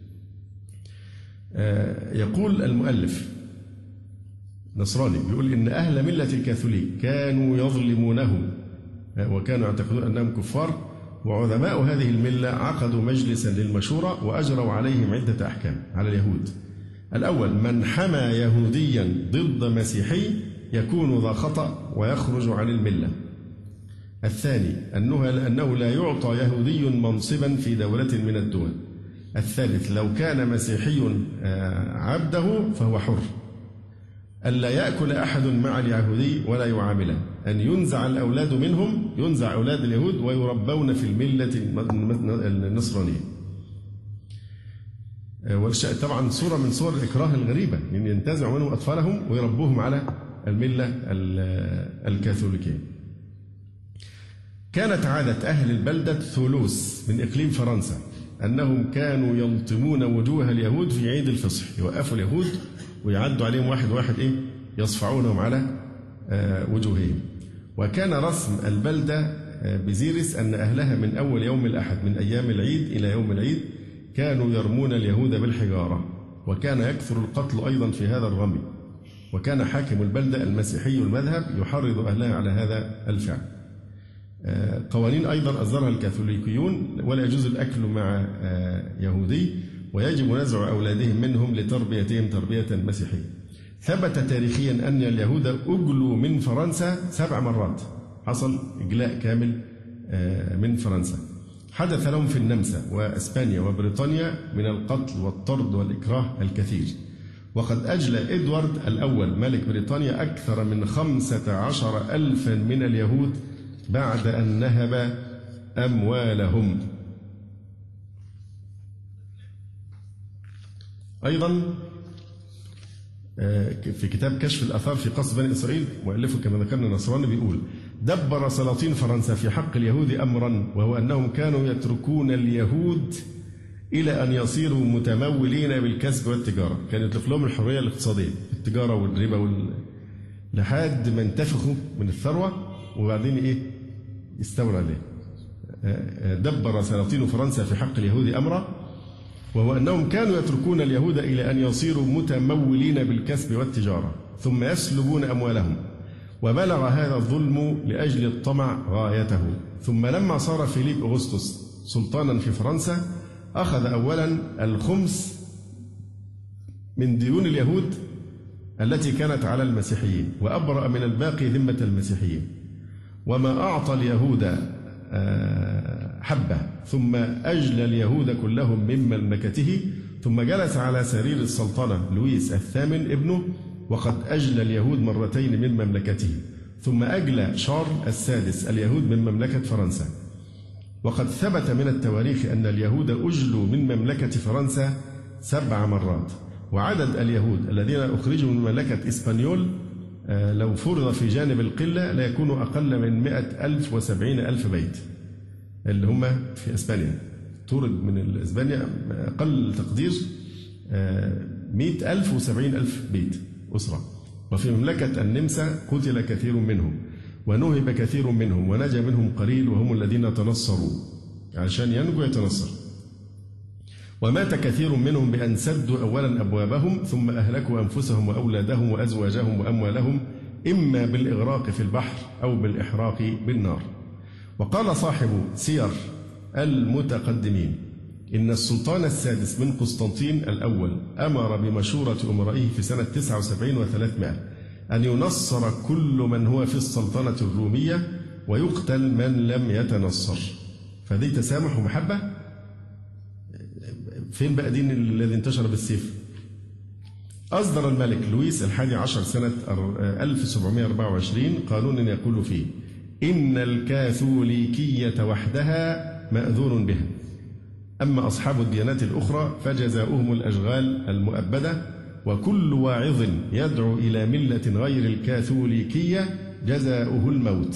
يقول المؤلف نصراني بيقول إن أهل ملة الكاثوليك كانوا يظلمونهم وكانوا يعتقدون أنهم كفار، وعلماء هذه الملة عقدوا مجلسا للمشورة وأجروا عليهم عدة أحكام على اليهود. الأول: من حمى يهوديا ضد مسيحي يكون ذا خطأ ويخرج عن الملة. الثاني: أنه لأنه لا يعطى يهودي منصبا في دولة من الدول. الثالث: لو كان مسيحي عبده فهو حر. ألا يأكل أحد مع اليهودي ولا يعامله. أن ينزع الأولاد منهم، ينزع أولاد اليهود ويربون في الملة النصرانية. طبعا صورة من صور الإكراه الغريبة، يعني ينتزعوا منهم أطفالهم ويربوهم على الملة الكاثوليكية. كانت عادة أهل البلدة ثولوس من إقليم فرنسا أنهم كانوا يلطمون وجوه اليهود في عيد الفصح، يوقفوا اليهود ويعدوا عليهم واحد واحد إيه يصفعونهم على وجوههم. وكان رسم البلدة بزيرس أن أهلها من أول يوم الأحد من أيام العيد إلى يوم العيد كانوا يرمون اليهود بالحجارة، وكان يكثر القتل أيضا في هذا الرمي. وكان حاكم البلدة المسيحي المذهب يحرض أهلها على هذا الفعل. قوانين أيضا أصدرها الكاثوليكيون: ولا يجوز الأكل مع يهودي، ويجب نزع أولادهم منهم لتربيتهم تربية مسيحية. ثبت تاريخيا أن اليهود أجلوا من فرنسا سبع مرات، حصل إجلاء كامل من فرنسا. حدث لهم في النمسا وإسبانيا وبريطانيا من القتل والطرد والإكراه الكثير. وقد أجلى إدوارد الأول ملك بريطانيا أكثر من خمسة عشر ألفا من اليهود بعد أن نهب أموالهم. أيضا في كتاب كشف الآثار في قصد بني إسرائيل مؤلفه كما ذكرنا نصراني بيقول: دبر سلاطين فرنسا في حق اليهود أمرا، وهو أنهم كانوا يتركون اليهود إلى أن يصيروا متمولين بالكسب والتجارة. كان يطلق لهم الحرية الاقتصادية، التجارة والربا وال... لحد ما انتفخوا من الثروة وبعدين إيه يستولى عليه. دبر سلاطين فرنسا في حق اليهود أمرا، وهو أنهم كانوا يتركون اليهود إلى أن يصيروا متمولين بالكسب والتجارة ثم يسلبون أموالهم. وبلغ هذا الظلم لأجل الطمع غايته. ثم لما صار فيليب أغسطس سلطانا في فرنسا أخذ أولا الخمس من ديون اليهود التي كانت على المسيحيين، وأبرأ من الباقي ذمة المسيحيين، وما أعطى اليهود حبة، ثم أجلى اليهود كلهم من مملكته. ثم جلس على سرير السلطنة لويس الثامن ابنه، وقد أجلى اليهود مرتين من مملكته. ثم أجلى شارل السادس اليهود من مملكة فرنسا. وقد ثبت من التواريخ أن اليهود أجلوا من مملكة فرنسا سبع مرات. وعدد اليهود الذين أخرجوا من مملكة إسبانيول لو فرض في جانب القلة لا يكون أقل من مئة ألف وسبعين ألف بيت، اللي هم في إسبانيا. طرد من إسبانيا أقل تقدير مئة ألف وسبعين ألف بيت أسرة. وفي مملكة النمسا قتل كثير منهم. ونهب كثير منهم ونجا منهم قليل وهم الذين تنصروا، عشان ينجو يتنصر. ومات كثير منهم بأن سدوا أولا أبوابهم ثم أهلكوا أنفسهم وأولادهم وأزواجهم وأموالهم إما بالإغراق في البحر أو بالإحراق بالنار. وقال صاحب سير المتقدمين إن السلطان السادس من قسطنطين الأول أمر بمشورة أمرائه في سنة تسعة وسبعين وثلاثمائة أن ينصر كل من هو في السلطنة الرومية ويقتل من لم يتنصر. فدي تسامح ومحبة. فين بقى دين الذي انتشر بالسيف؟ أصدر الملك لويس الحادي عشر سنة ألف وسبعمائة وأربعة وعشرين قانونا يقول فيه إن الكاثوليكية وحدها مأذون بها، أما أصحاب الديانات الأخرى فجزاؤهم الأشغال المؤبدة، وكل واعظ يدعو إلى ملة غير الكاثوليكية جزاؤه الموت.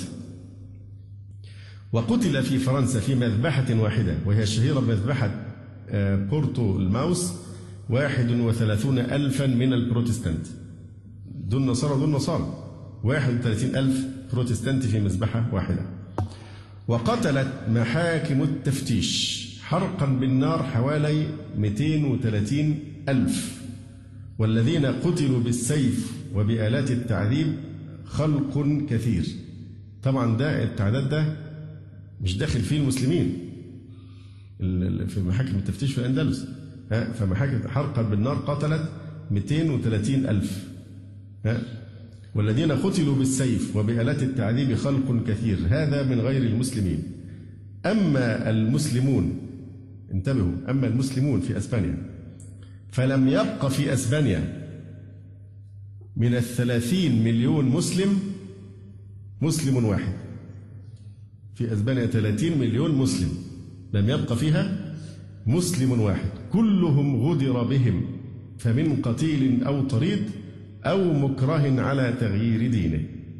وقتل في فرنسا في مذبحة واحدة وهي الشهيرة بمذبحة بورتو الماوس واحد وثلاثون ألفا من البروتستانت. دول نصارى دول نصارى واحد وثلاثين ألف بروتستانت في مذبحة واحدة. وقتلت محاكم التفتيش حرقا بالنار حوالي مئتين وثلاثين ألف، والذين قتلوا بالسيف وبآلات التعذيب خلق كثير. طبعا ده التعداد ده مش داخل فيه المسلمين في محاكم التفتيش في الأندلس. فمحاكم حرقا بالنار قتلت مئتين وثلاثين ألف، والذين قتلوا بالسيف وبآلات التعذيب خلق كثير، هذا من غير المسلمين. أما المسلمون، انتبهوا، أما المسلمون في أسبانيا فلم يبق في أسبانيا من الثلاثين مليون مسلم مسلم واحد. في أسبانيا ثلاثين مليون مسلم لم يبق فيها مسلم واحد، كلهم غدر بهم، فمن قتيل أو طريد أو مكره على تغيير دينه.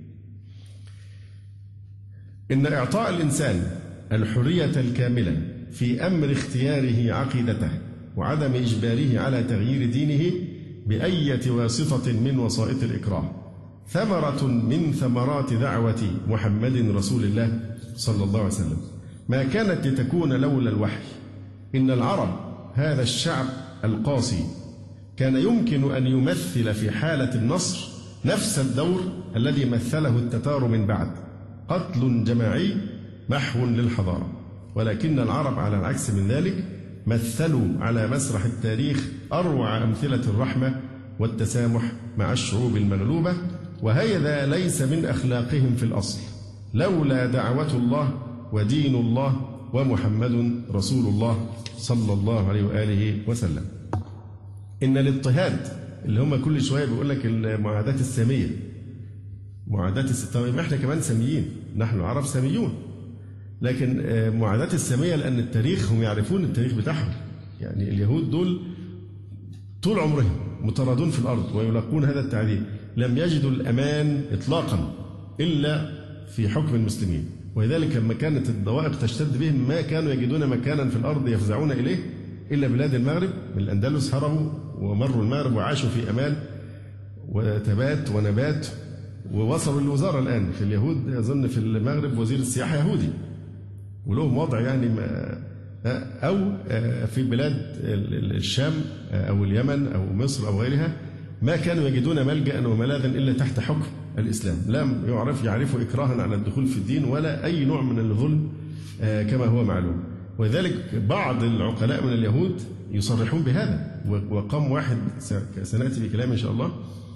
إن إعطاء الإنسان الحرية الكاملة في أمر اختياره عقيدته وعدم إجباره على تغيير دينه بأية واسطة من وسائط الإكراه ثمرة من ثمرات دعوة محمد رسول الله صلى الله عليه وسلم، ما كانت لتكون لولا الوحي. إن العرب هذا الشعب القاسي كان يمكن أن يمثل في حالة النصر نفس الدور الذي مثله التتار من بعد، قتل جماعي محو للحضارة. ولكن العرب على العكس من ذلك مثلوا على مسرح التاريخ أروع أمثلة الرحمة والتسامح مع الشعوب المغلوبة، وهذا ليس من أخلاقهم في الأصل، لولا دعوة الله ودين الله ومحمد رسول الله صلى الله عليه وآله وسلم. إن الاضطهاد اللي هم كل شوية بيقول لك المعاداة السامية، معاداة السامية، احنا كمان ساميين، نحن العرب ساميون، لكن معاداة السامية لأن التاريخ هم يعرفون التاريخ بتاعهم. يعني اليهود دول طول عمرهم مطردون في الأرض ويلاقون هذا التعذيب، لم يجدوا الأمان إطلاقا إلا في حكم المسلمين، ولذلك لما كانت الضوائق تشتد بهم ما كانوا يجدون مكانا في الأرض يفزعون إليه إلا بلاد المغرب. من الأندلس هربوا ومروا المغرب وعاشوا في أمان وتبات ونبات، ووصلوا للوزارة الآن في اليهود، أظن في المغرب وزير السياحة يهودي ولهم وضع يعني ما، أو في بلاد الشام أو اليمن أو مصر أو غيرها ما كانوا يجدون ملجأ وملاذا إلا تحت حكم الإسلام، لم يعرف يعرفوا إكراها على الدخول في الدين ولا أي نوع من الظلم كما هو معلوم. ولذلك بعض العقلاء من اليهود يصرحون بهذا، وقام واحد سنأتي بكلام إن شاء الله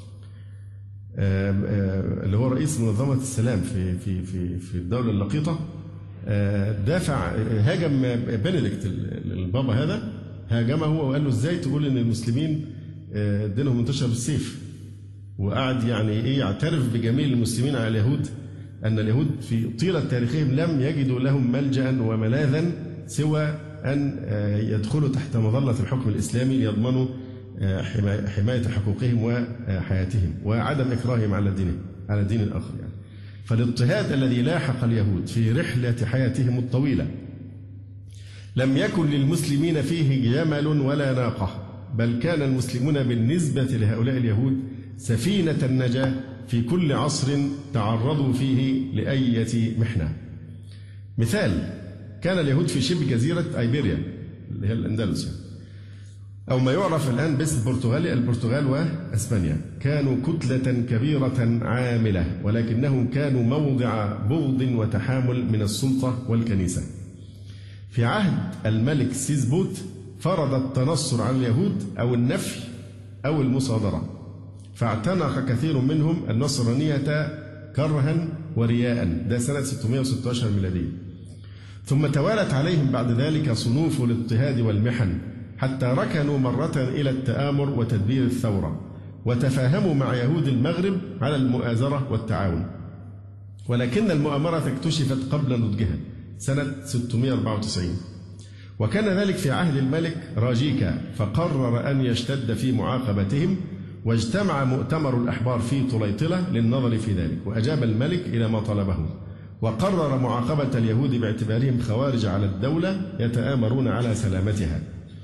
اللي هو رئيس منظمة السلام في في في في الدولة اللقيطة، دافع هاجم بنديكت البابا هذا، هاجمه وقال له ازاي تقول ان المسلمين دينهم منتشر بالسيف، وقعد يعني ايه يعترف بجميل المسلمين على اليهود، ان اليهود في طيلة تاريخهم لم يجدوا لهم ملجأ وملاذا سوى ان يدخلوا تحت مظلة الحكم الاسلامي ليضمنوا حماية حقوقهم وحياتهم وعدم إكراههم على دينهم على دين الآخر. يعني فالاضطهاد الذي لاحق اليهود في رحلة حياتهم الطويلة لم يكن للمسلمين فيه جمل ولا ناقة، بل كان المسلمون بالنسبة لهؤلاء اليهود سفينة النجاة في كل عصر تعرضوا فيه لأية محنة. مثال: كان اليهود في شبه جزيرة أيبيريا اللي هي الأندلس يعني، أو ما يعرف الآن باسم البرتغال البرتغال وأسبانيا، كانوا كتلة كبيرة عاملة، ولكنهم كانوا موضع بغض وتحامل من السلطة والكنيسة. في عهد الملك سيسبوت فرض التنصر على اليهود أو النفي أو المصادرة، فاعتنق كثير منهم النصرانية كرها ورياء، ده سنة ستمائة وستة عشر ميلادية. ثم توالت عليهم بعد ذلك صنوف الاضطهاد والمحن، حتى ركنوا مرة إلى التآمر وتدبير الثورة، وتفاهموا مع يهود المغرب على المؤازرة والتعاون. ولكن المؤامرة اكتشفت قبل نضجها سنة ستمائة وأربعة وتسعين، وكان ذلك في عهد الملك راجيكا، فقرر أن يشتد في معاقبتهم، واجتمع مؤتمر الأحبار في طليطلة للنظر في ذلك، وأجاب الملك إلى ما طلبه، وقرر معاقبة اليهود باعتبارهم خوارج على الدولة يتآمرون على سلامتها،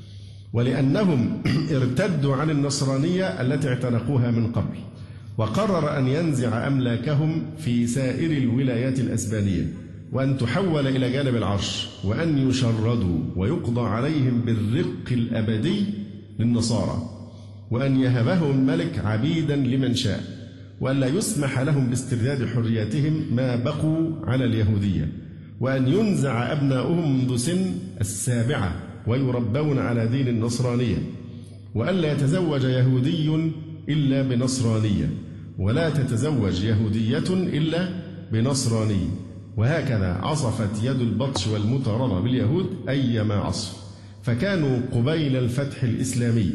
ولأنهم ارتدوا عن النصرانية التي اعتنقوها من قبل. وقرر أن ينزع أملاكهم في سائر الولايات الأسبانية، وأن تحول إلى جانب العرش، وأن يشردوا ويقضى عليهم بالرق الأبدي للنصارى، وأن يهبهم الملك عبيدا لمن شاء، وأن لا يسمح لهم باسترداد حرياتهم ما بقوا على اليهودية، وأن ينزع أبناؤهم منذ سن السابعة ويربون على دين النصرانية، وأن لا يتزوج يهودي إلا بنصرانية، ولا تتزوج يهودية إلا بنصراني. وهكذا عصفت يد البطش والمطاردة باليهود أيما عصف، فكانوا قبيل الفتح الإسلامي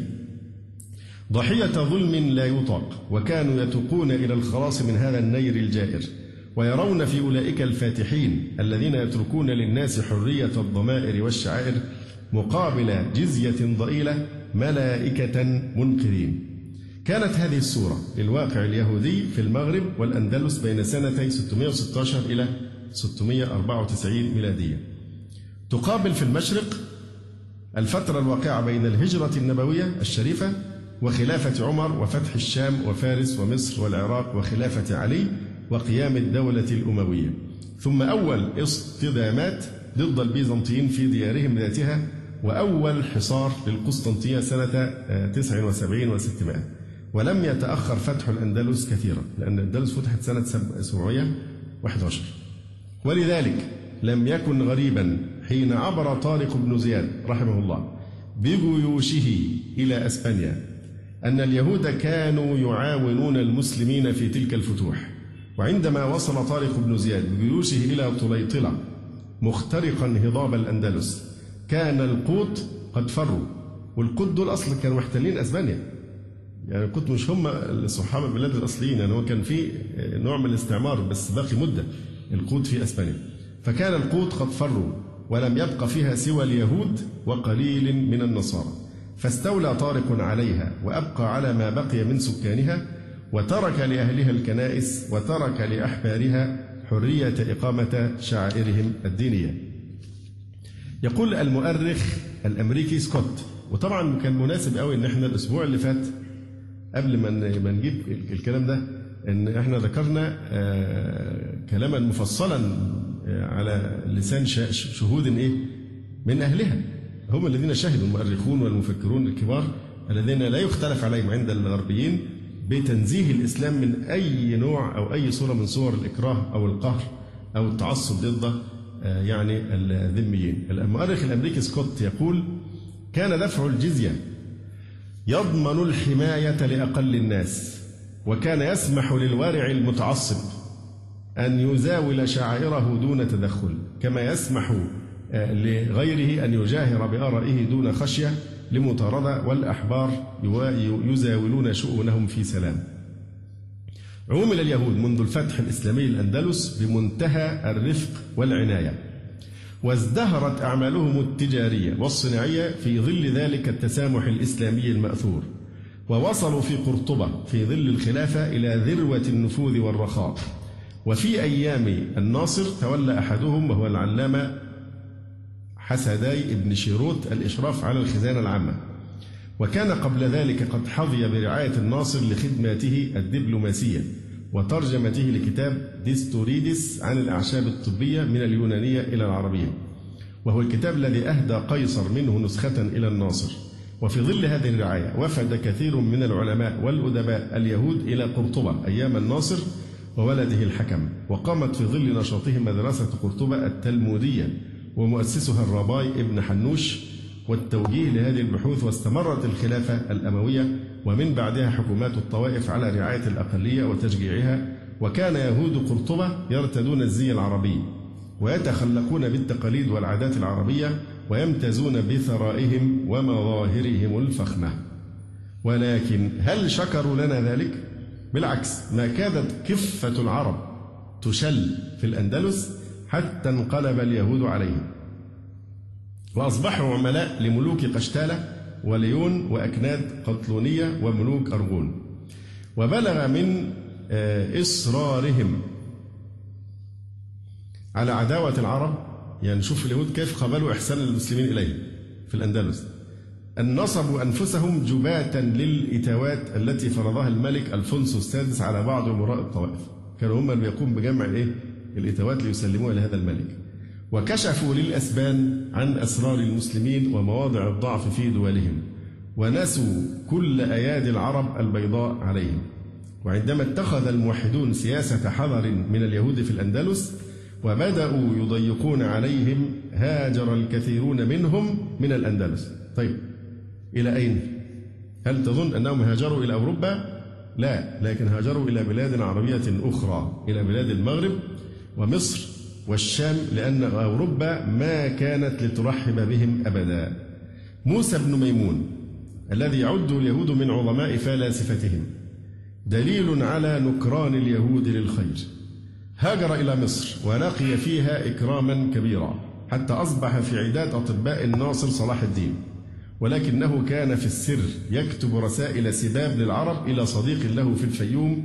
ضحية ظلم لا يطاق، وكانوا يتوقون إلى الخلاص من هذا النير الجائر، ويرون في أولئك الفاتحين الذين يتركون للناس حرية الضمائر والشعائر مقابل جزية ضئيلة ملائكة منقذين. كانت هذه الصورة للواقع اليهودي في المغرب والأندلس بين سنتي ستمائة وستة عشر إلى ستمائة وأربعة وتسعين ميلادية. تقابل في المشرق الفترة الواقعة بين الهجرة النبوية الشريفة وخلافة عمر وفتح الشام وفارس ومصر والعراق وخلافة علي وقيام الدولة الأموية، ثم أول اصطدامات ضد البيزنطيين في ديارهم ذاتها، وأول حصار للقسطنطينية سنة تسع وسبعين وستمائة. ولم يتأخر فتح الأندلس كثيرا، لأن الأندلس فتحت سنة سبعمائة وأحد عشر. ولذلك لم يكن غريبا حين عبر طارق بن زياد رحمه الله بجيوشه إلى أسبانيا أن اليهود كانوا يعاونون المسلمين في تلك الفتوح. وعندما وصل طارق بن زياد بجيوشه إلى طليطلة مخترقا هضاب الأندلس، كان القوط قد فروا، والقوط دول أصلا كانوا محتلين أسبانيا، يعني القوط مش هم الصحابة البلاد الأصليين، يعني هو كان في نوع من الاستعمار بس باقي مدة القوط في أسبانيا. فكان القوط قد فروا ولم يبق فيها سوى اليهود وقليل من النصارى، فاستولى طارق عليها وأبقى على ما بقي من سكانها، وترك لأهلها الكنائس وترك لأحبارها حرية إقامة شعائرهم الدينية. يقول المؤرخ الأمريكي سكوت، وطبعا كان مناسب قوي ان احنا الاسبوع اللي فات قبل ما نجيب الكلام ده ان احنا ذكرنا كلاما مفصلا على لسان شهود ايه من اهلها، هم الذين شهدوا، المؤرخون والمفكرون الكبار الذين لا يختلف عليهم عند الغربيين بتنزيه الاسلام من اي نوع او اي صوره من صور الاكراه او القهر او التعصب ضد يعني الذميين. المؤرخ الامريكي سكوت يقول: كان دفع الجزية يضمن الحماية لأقل الناس، وكان يسمح للوارع المتعصب أن يزاول شعائره دون تدخل، كما يسمح لغيره أن يجاهر بآرائه دون خشية لمطاردة، والأحبار يزاولون شؤونهم في سلام. عومل اليهود منذ الفتح الإسلامي الأندلس بمنتهى الرفق والعناية، وازدهرت أعمالهم التجارية والصناعية في ظل ذلك التسامح الإسلامي المأثور، ووصلوا في قرطبة في ظل الخلافة إلى ذروة النفوذ والرخاء. وفي أيام الناصر تولى أحدهم وهو العلامة حسداي ابن شيروت الإشراف على الخزانة العامة، وكان قبل ذلك قد حظي برعاية الناصر لخدماته الدبلوماسية، وترجمته لكتاب ديستوريدس عن الأعشاب الطبية من اليونانية إلى العربية، وهو الكتاب الذي أهدى قيصر منه نسخة إلى الناصر. وفي ظل هذه الرعاية وفد كثير من العلماء والأدباء اليهود إلى قرطبة أيام الناصر وولده الحكم، وقامت في ظل نشاطهم مدرسة قرطبة التلمودية ومؤسسها الرباي ابن حنوش والتوجيه لهذه البحوث. واستمرت الخلافة الأموية ومن بعدها حكومات الطوائف على رعاية الأقلية وتشجيعها، وكان يهود قرطبة يرتدون الزي العربي ويتخلقون بالتقاليد والعادات العربية ويمتازون بثرائهم ومظاهرهم الفخمة. ولكن هل شكروا لنا ذلك؟ بالعكس، ما كادت كفة العرب تشل في الأندلس حتى انقلب اليهود عليهم، وأصبحوا عملاء لملوك قشتالة وليون وأكناد قطلونية وملوك أرغون. وبلغ من إصرارهم على عداوة العرب، يعني شوف اليهود كيف قبلوا إحسان المسلمين إليه في الأندلس، أن نصبوا أنفسهم جباة للإتاوات التي فرضها الملك ألفونسو السادس على بعض أمراء الطوائف. كانوا هم اللي يقوم بجمع الإيه؟ الإتاوات ليسلموها لهذا الملك. وكشفوا للأسبان عن أسرار المسلمين ومواضع الضعف في دولهم، ونسوا كل أيادي العرب البيضاء عليهم. وعندما اتخذ الموحدون سياسة حذر من اليهود في الأندلس وبدأوا يضيقون عليهم، هاجر الكثيرون منهم من الأندلس. طيب إلى أين؟ هل تظن أنهم هاجروا إلى أوروبا؟ لا، لكن هاجروا إلى بلاد عربية أخرى، إلى بلاد المغرب ومصر والشام، لأن أوروبا ما كانت لترحب بهم أبدا. موسى بن ميمون الذي يعد اليهود من عظماء فلاسفتهم دليل على نكران اليهود للخير، هاجر إلى مصر ولقي فيها إكراما كبيرا حتى أصبح في عداد أطباء الناصر صلاح الدين، ولكنه كان في السر يكتب رسائل سباب للعرب إلى صديق له في الفيوم،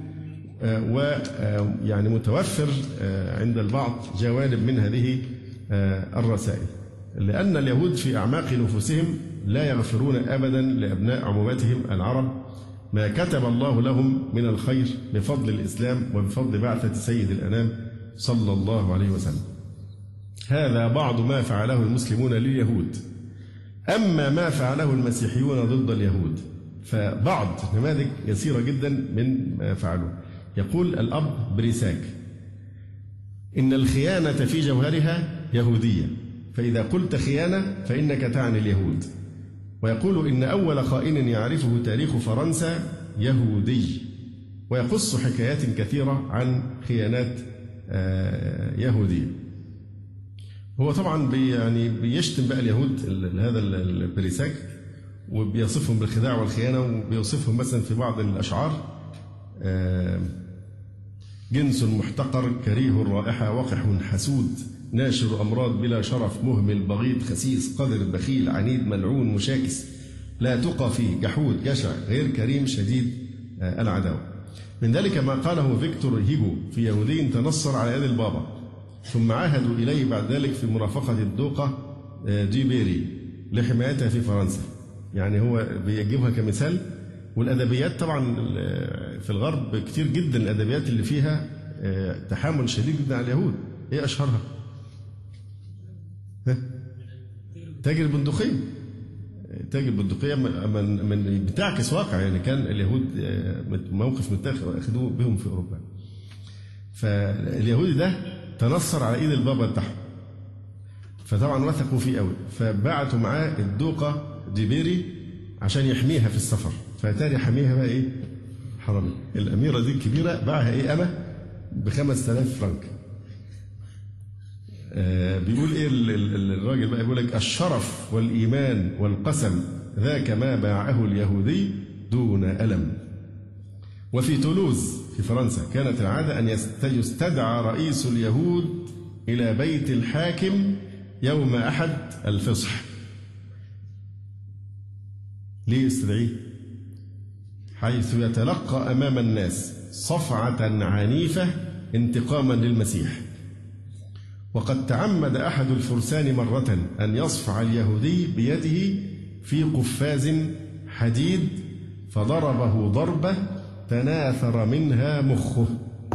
ويعني متوفر عند البعض جوانب من هذه الرسائل، لأن اليهود في أعماق نفوسهم لا يغفرون أبدا لأبناء عمومتهم العرب ما كتب الله لهم من الخير بفضل الإسلام وبفضل بعثة سيد الأنام صلى الله عليه وسلم. هذا بعض ما فعله المسلمون لليهود. أما ما فعله المسيحيون ضد اليهود فبعض نماذج يسيرة جدا من ما فعلوه. يقول الأب بريساك: إن الخيانة في جوهرها يهودية، فإذا قلت خيانة فإنك تعني اليهود. ويقول إن أول خائن يعرفه تاريخ فرنسا يهودي، ويقص حكايات كثيرة عن خيانات يهودية. هو طبعا بي يعني بيشتم بقى اليهود هذا البريساك، وبيصفهم بالخداع والخيانة، وبيوصفهم مثلا في بعض الأشعار: جنس محتقر كريه الرائحة وقح حسود ناشر أمراض بلا شرف مهمل بغيض خسيس قذر بخيل عنيد ملعون مشاكس لا تقى فيه جحود جشع غير كريم شديد العداوة. من ذلك ما قاله فيكتور هيجو في يهودي تنصر على يد البابا، ثم عاهدوا إليه بعد ذلك في مرافقة الدوقة ديبيري لحمايتها في فرنسا. يعني هو بيجيبها كمثال. والأدبيات طبعا في الغرب كتير جدا الأدبيات اللي فيها تحامل شديد جدا على اليهود. إيه أشهرها؟ تاجر البندقية. تاجر البندقية من, من بتعكس واقع، يعني كان اليهود موقف متاخد أخذوه بهم في أوروبا. فاليهودي ده تنصر على إيد البابا بتاعهم، فطبعا وثقوا فيه قوي، فبعتوا معاه الدوقة ديبيري عشان يحميها في السفر. فاتاري حميها بقى إيه؟ حرامي. الأميرة دي الكبيرة باعها إيه أما بخمس آلاف فرنك. آه بيقول إيه الراجل بقى؟ يقول لك: الشرف والإيمان والقسم ذاك ما باعه اليهودي دون ألم. وفي تولوز في فرنسا كانت العادة أن يستدعى رئيس اليهود إلى بيت الحاكم يوم أحد الفصح. ليه يستدعيه؟ حيث يتلقى أمام الناس صفعة عنيفة انتقاما للمسيح. وقد تعمد أحد الفرسان مرة أن يصفع اليهودي بيده في قفاز حديد فضربه ضربة تناثر منها مخه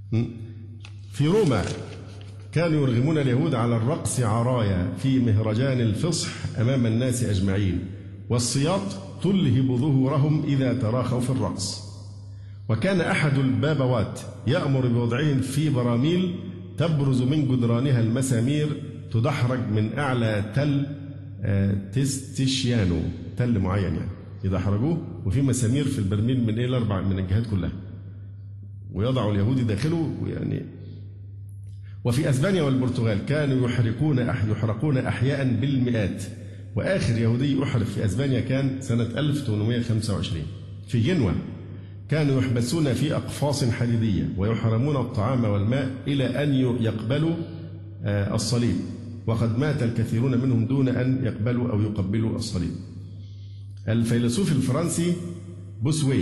في روما كانوا يرغمون اليهود على الرقص عرايا في مهرجان الفصح أمام الناس أجمعين، والصياط تلهب ظهورهم إذا تراخوا في الرقص. وكان أحد البابوات يأمر بوضعهم في براميل تبرز من جدرانها المسامير تدحرج من أعلى تل تستشيانو، تل معين يعني يدحرجوه، وفي مسامير في البرميل من إيه الأربع من الجهات كلها، ويضعوا اليهودي داخله يعني. وفي أسبانيا والبرتغال كانوا يحرقون يحرقون أحياء بالمئات، وآخر يهودي أحرق في أسبانيا كان سنة ألف وثمانمائة وخمسة وعشرين. في جنوة كانوا يحبسون في أقفاص حديدية ويحرمون الطعام والماء إلى أن يقبلوا الصليب، وقد مات الكثيرون منهم دون أن يقبلوا أو يقبلوا الصليب. الفيلسوف الفرنسي بوسوي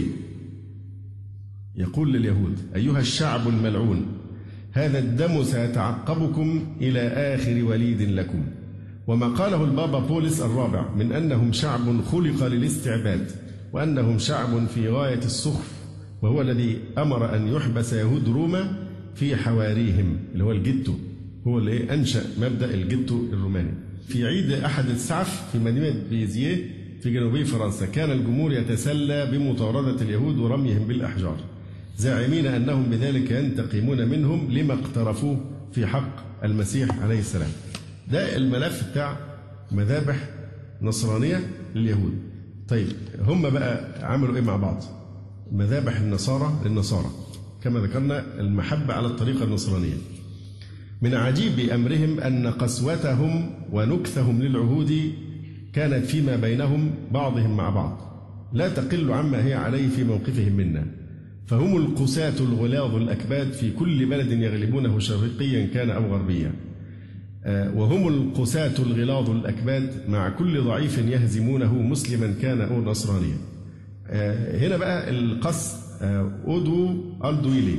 يقول لليهود: أيها الشعب الملعون، هذا الدم سيتعقبكم إلى آخر وليد لكم. وما قاله البابا بولس الرابع من أنهم شعب خلق للاستعباد، وأنهم شعب في غاية السخف، وهو الذي أمر أن يحبس يهود روما في حواريهم، اللي هو الجيتو، هو اللي أنشأ مبدأ الجيتو الروماني. في عيد أحد السعف في مدينة بيزيه في جنوبي فرنسا كان الجمهور يتسلى بمطاردة اليهود ورميهم بالأحجار، زاعمين أنهم بذلك ينتقمون منهم لما اقترفوه في حق المسيح عليه السلام. ده الملف بتاع مذابح نصرانية لليهود. طيب هم بقى عملوا إيه مع بعض؟ مذابح النصارى للنصارى كما ذكرنا، المحبة على الطريقة النصرانية. من عجيب أمرهم أن قسوتهم ونكثهم للعهود كانت فيما بينهم بعضهم مع بعض لا تقل عما هي عليه في موقفهم منا، فهم القساة الغلاظ الأكباد في كل بلد يغلبونه شرقيا كان أو غربيا، وهم القساة الغلاظ الأكباد مع كل ضعيف يهزمونه مسلما كان أو نصرانيا. هنا بقى القس أودو ألدويلي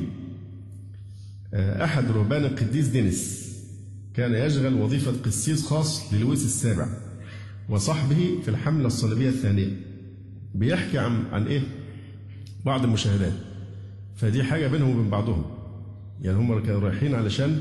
أحد رهبان القديس دينيس كان يشغل وظيفة قسيس خاص للويس السابع وصحبه في الحملة الصليبية الثانية. بيحكي عن عن إيه؟ بعض المشاهدات، فدي حاجة بينهم وبين بعضهم، يعني هم كانوا رايحين علشان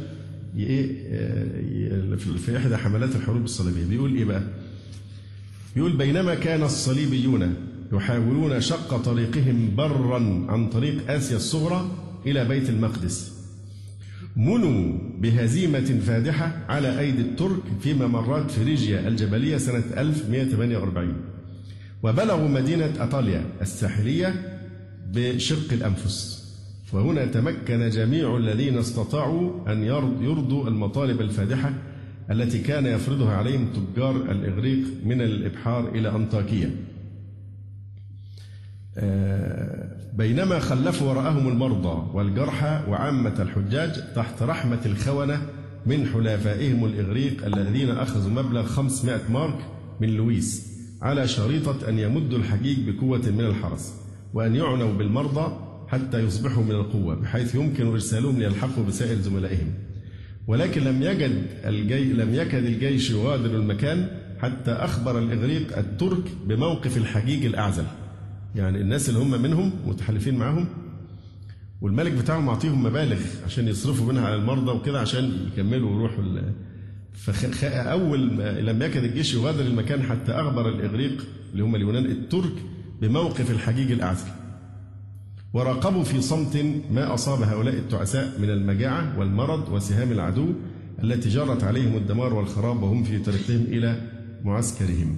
إيه في إحدى حملات الحروب الصليبية. بيقول إيه بقى؟ بيقول: بينما كان الصليبيون يحاولون شق طريقهم برا عن طريق آسيا الصغرى إلى بيت المقدس، منوا بهزيمة فادحة على أيدي الترك في ممرات فريجيا الجبلية سنة ألف ومائة وثمانية وأربعين، وبلغوا مدينة أطاليا الساحلية بشق الأنفس. وهنا تمكن جميع الذين استطاعوا أن يرضوا المطالب الفادحة التي كان يفرضها عليهم تجار الإغريق من الإبحار إلى أنطاكية، بينما خلفوا وراءهم المرضى والجرحى وعامة الحجاج تحت رحمة الخونة من حلفائهم الإغريق الذين أخذوا مبلغ خمسمائة مارك من لويس على شريطة أن يمدوا الحجيج بقوة من الحرس، وأن يعنوا بالمرضى حتى يصبحوا من القوة بحيث يمكن إرسالهم ليلحقوا بسائر زملائهم. ولكن لم يجد الجي لم يكد الجيش يغادر المكان حتى أخبر الإغريق الترك بموقف الحجيج الأعزل، يعني الناس اللي هم منهم متحالفين معهم والملك بتاعهم معطيهم مبالغ عشان يصرفوا منها على المرضى وكده عشان يكملوا ويروحوا. فأول لم يكد الجيش يغادر المكان حتى أخبر الإغريق اللي هم اليونان الترك بموقف الحجيج الأعزل، وراقبوا في صمت ما أصاب هؤلاء التعساء من المجاعة والمرض وسهام العدو التي جرت عليهم الدمار والخراب وهم في طريقهم إلى معسكرهم.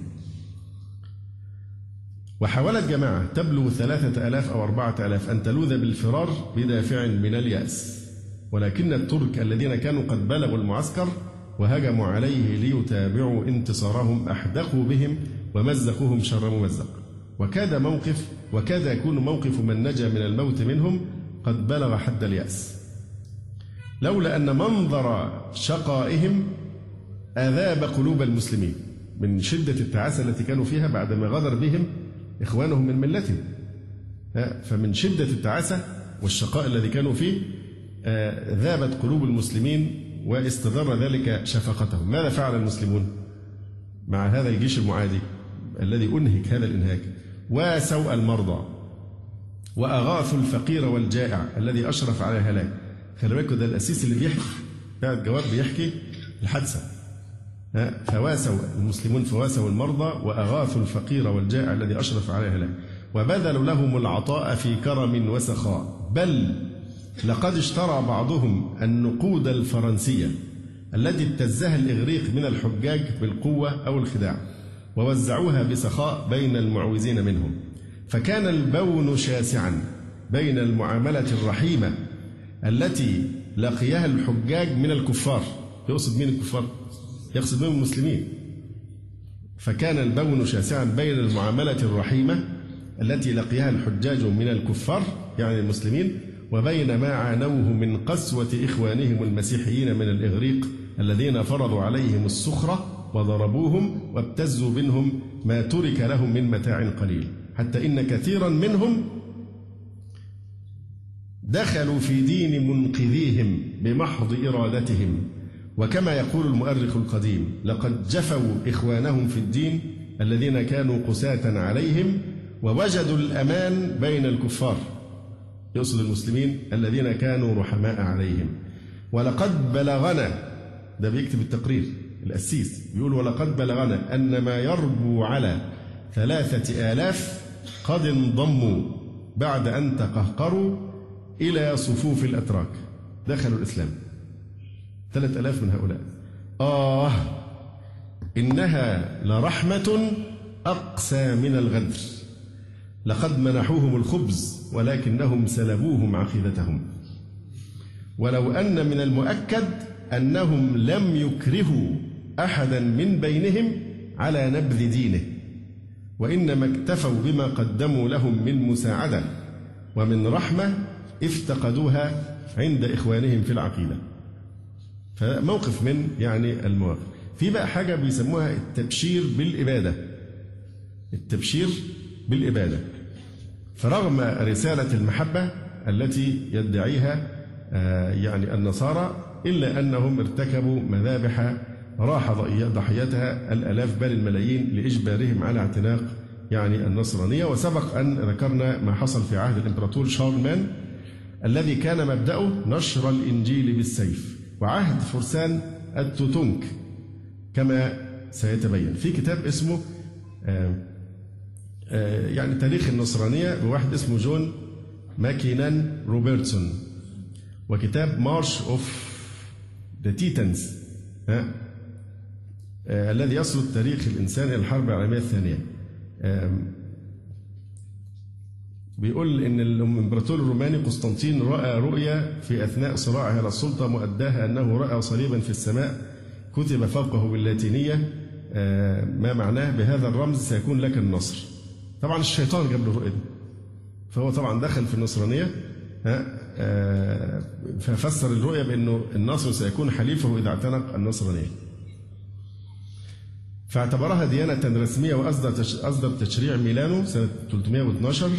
وحاولت جماعة تبلغ ثلاثة آلاف أو أربعة آلاف أن تلوذ بالفرار بدافع من اليأس، ولكن الترك الذين كانوا قد بلغوا المعسكر وهجموا عليه ليتابعوا انتصارهم أحدقوا بهم ومزقوهم شر ممزق، وكاد موقف وكاد يكون موقف من نجا من الموت منهم قد بلغ حد اليأس، لولا أن منظر شقائهم أذاب قلوب المسلمين من شدة التعاسة التي كانوا فيها بعدما غدر بهم إخوانهم من ملتهم. فمن شدة التعاسة والشقاء الذي كانوا فيه ذابت قلوب المسلمين واستضر ذلك شفقتهم. ماذا فعل المسلمون مع هذا الجيش المعادي الذي أنهك هذا الإنهاك؟ واسوا المرضى وأغاثوا الفقير والجائع الذي أشرف على الهلاك، خلي بالكوا ده القسيس اللي بيحكي بتاع الجواب بيحكي الحادثة. فواسوا المسلمون فواسوا المرضى وأغاثوا الفقير والجائع الذي أشرف عليه هلاك وبذلوا لهم العطاء في كرم وسخاء، بل لقد اشترى بعضهم النقود الفرنسية التي ابتزها الإغريق من الحجاج بالقوة أو الخداع ووزعوها بسخاء بين المعوزين منهم، فكان البون شاسعا بين المعاملة الرحيمة التي لقيها الحجاج من الكفار. يقصد مين الكفار؟ يقصد بهم المسلمين. فكان البون شاسعا بين المعاملة الرحيمة التي لقيها الحجاج من الكفار يعني المسلمين وبين ما عانوه من قسوة إخوانهم المسيحيين من الإغريق الذين فرضوا عليهم السخرة وضربوهم وابتزوا منهم ما ترك لهم من متاع قليل، حتى إن كثيرا منهم دخلوا في دين منقذيهم بمحض إرادتهم. وكما يقول المؤرخ القديم: لقد جفوا إخوانهم في الدين الذين كانوا قساة عليهم ووجدوا الأمان بين الكفار، يقصد المسلمين الذين كانوا رحماء عليهم. ولقد بلغنا، ده بيكتب التقرير القسيس بيقول: ولقد بلغنا أن ما يربو على ثلاثة آلاف قد انضموا بعد أن تقهقروا إلى صفوف الأتراك، دخلوا الإسلام. ثلاثة آلاف من هؤلاء. آه إنها لرحمة أقسى من الغدر، لقد منحوهم الخبز ولكنهم سلبوهم عقيدتهم، ولو أن من المؤكد أنهم لم يكرهوا أحدا من بينهم على نبذ دينه، وإنما اكتفوا بما قدموا لهم من مساعدة ومن رحمة افتقدوها عند إخوانهم في العقيدة. فموقف من يعني المواقف. في بقى حاجة بيسموها التبشير بالإبادة. التبشير بالإبادة. فرغم رسالة المحبة التي يدعيها يعني النصارى إلا أنهم ارتكبوا مذابح راح ضحيتها الآلاف بل الملايين لإجبارهم على اعتناق يعني النصرانية. وسبق أن ذكرنا ما حصل في عهد الإمبراطور شارلمان الذي كان مبدأه نشر الإنجيل بالسيف، وعهد فرسان التوتونك كما سيتبين في كتاب اسمه آآ آآ يعني تاريخ النصرانية بواحد اسمه جون ماكينان روبرتسون، وكتاب مارش اوف ذا تيتانز الذي يسرد تاريخ الإنسان إلى الحرب العالمية الثانية. بيقول إن الإمبراطور الروماني قسطنطين رأى رؤيا في أثناء صراعه على السلطة مؤداها أنه رأى صليبا في السماء كتب فوقه باللاتينية ما معناه: بهذا الرمز سيكون لك النصر. طبعا الشيطان جاب له الرؤيا دي، فهو طبعا دخل في النصرانية ففسر الرؤيا بأنه النصر سيكون حليفه إذا اعتنق النصرانية، فاعتبرها ديانة رسمية وأصدر أصدر تشريع ميلانو سنة ثلاثمائة واثني عشر.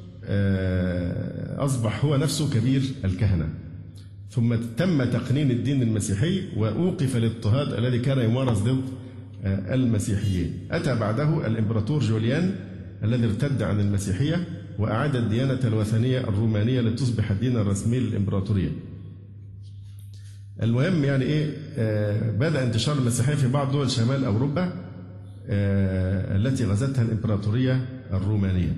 أصبح هو نفسه كبير الكهنة. ثم تم تقنين الدين المسيحي وأوقف الاضطهاد الذي كان يمارس ضد المسيحيين. أتى بعده الإمبراطور جوليان الذي ارتد عن المسيحية وأعاد الديانة الوثنية الرومانية لتصبح الدين الرسمي للإمبراطورية. المهم يعني إيه آه بدأ انتشار المسيحية في بعض دول شمال أوروبا آه التي غزتها الإمبراطورية الرومانية.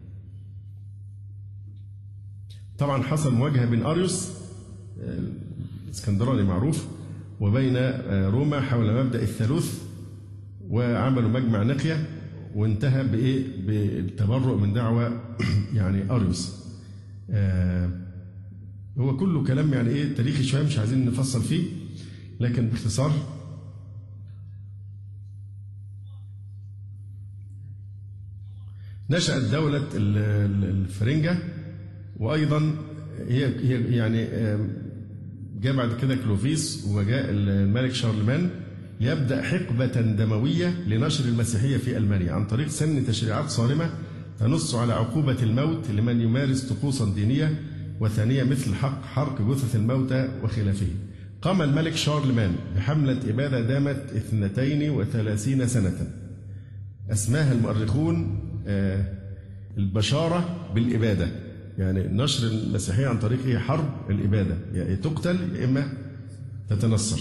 طبعا حصل مواجهة بين أريوس آه الاسكندراني معروف وبين آه روما حول مبدأ الثالوث، وعملوا مجمع نقية وانتهى بإيه بالتبرؤ من دعوة يعني أريوس. آه هو كله كلام يعني إيه تاريخي شوية مش عايزين نفصل فيه، لكن باختصار نشأت دولة الفرنجة، وأيضا هي هي يعني جاء بعد كده كلوفيس وجاء الملك شارلمان ليبدأ حقبة دموية لنشر المسيحية في ألمانيا عن طريق سن تشريعات صارمة تنص على عقوبة الموت لمن يمارس طقوسا دينية وثانية مثل حق حرق جثث الموتى وخلافه. قام الملك شارلمان بحملة إبادة دامت اثنتين وثلاثين سنة أسماها المؤرخون البشارة بالإبادة، يعني نشر المسيحية عن طريق إيه؟ حرب الإبادة، يعني تقتل يا إما تتنصر.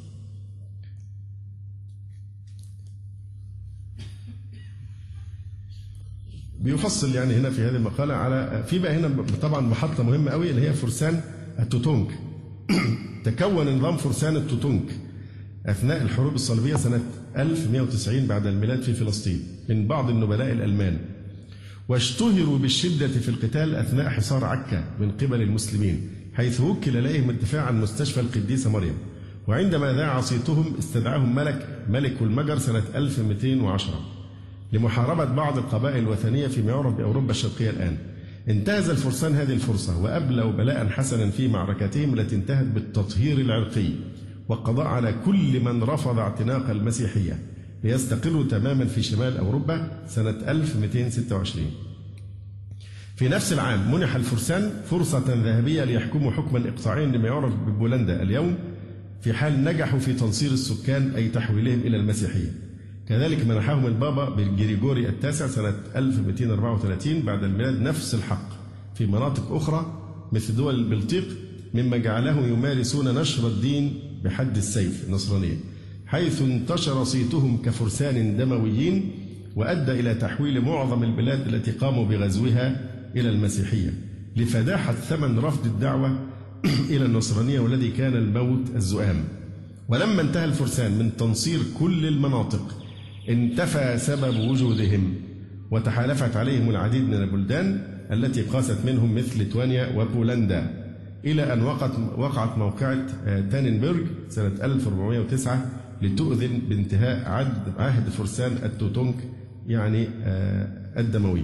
بيفصل يعني هنا في هذه المقالة على في بقى هنا طبعا محطة مهمة قوي اللي هي فرسان التوتونك. تكون نظام فرسان التوتونك أثناء الحروب الصليبية سنة ألف ومئة وتسعين بعد الميلاد في فلسطين من بعض النبلاء الألمان، واشتهروا بالشدة في القتال أثناء حصار عكا من قبل المسلمين، حيث وكل إليهم الدفاع عن مستشفى القديسة مريم. وعندما ذاع صيتهم استدعاهم ملك ملك المجر سنة ألف ومئتين وعشرة لمحاربة بعض القبائل الوثنية فيما يعرف بأوروبا الشرقية الآن. انتهز الفرسان هذه الفرصة وأبلوا بلاء حسنا في معركتهم التي انتهت بالتطهير العرقي والقضاء على كل من رفض اعتناق المسيحية، ليستقروا تماما في شمال أوروبا سنة ألف ومئتين وستة وعشرين. في نفس العام منح الفرسان فرصة ذهبية ليحكموا حكما إقطاعيا لما يعرف ببولندا اليوم، في حال نجحوا في تنصير السكان أي تحويلهم إلى المسيحية. كذلك منحهم البابا بالجريجوري التاسع سنة ألف ومئتين وأربعة وثلاثين بعد الميلاد نفس الحق في مناطق أخرى مثل دول البلطيق، مما جعلهم يمارسون نشر الدين بحد السيف النصرانية، حيث انتشر صيتهم كفرسان دمويين وأدى إلى تحويل معظم البلاد التي قاموا بغزوها إلى المسيحية، لفداحة ثمن رفض الدعوة إلى النصرانية والذي كان الموت الزؤام. ولما انتهى الفرسان من تنصير كل المناطق انتفى سبب وجودهم، وتحالفت عليهم العديد من البلدان التي قاست منهم مثل ليتوانيا وبولندا، إلى أن وقعت وقعت موقعة تاننبرغ سنة ألف وأربعمئة وتسعة لتؤذن بانتهاء عهد عهد فرسان التوتونك يعني الدموي.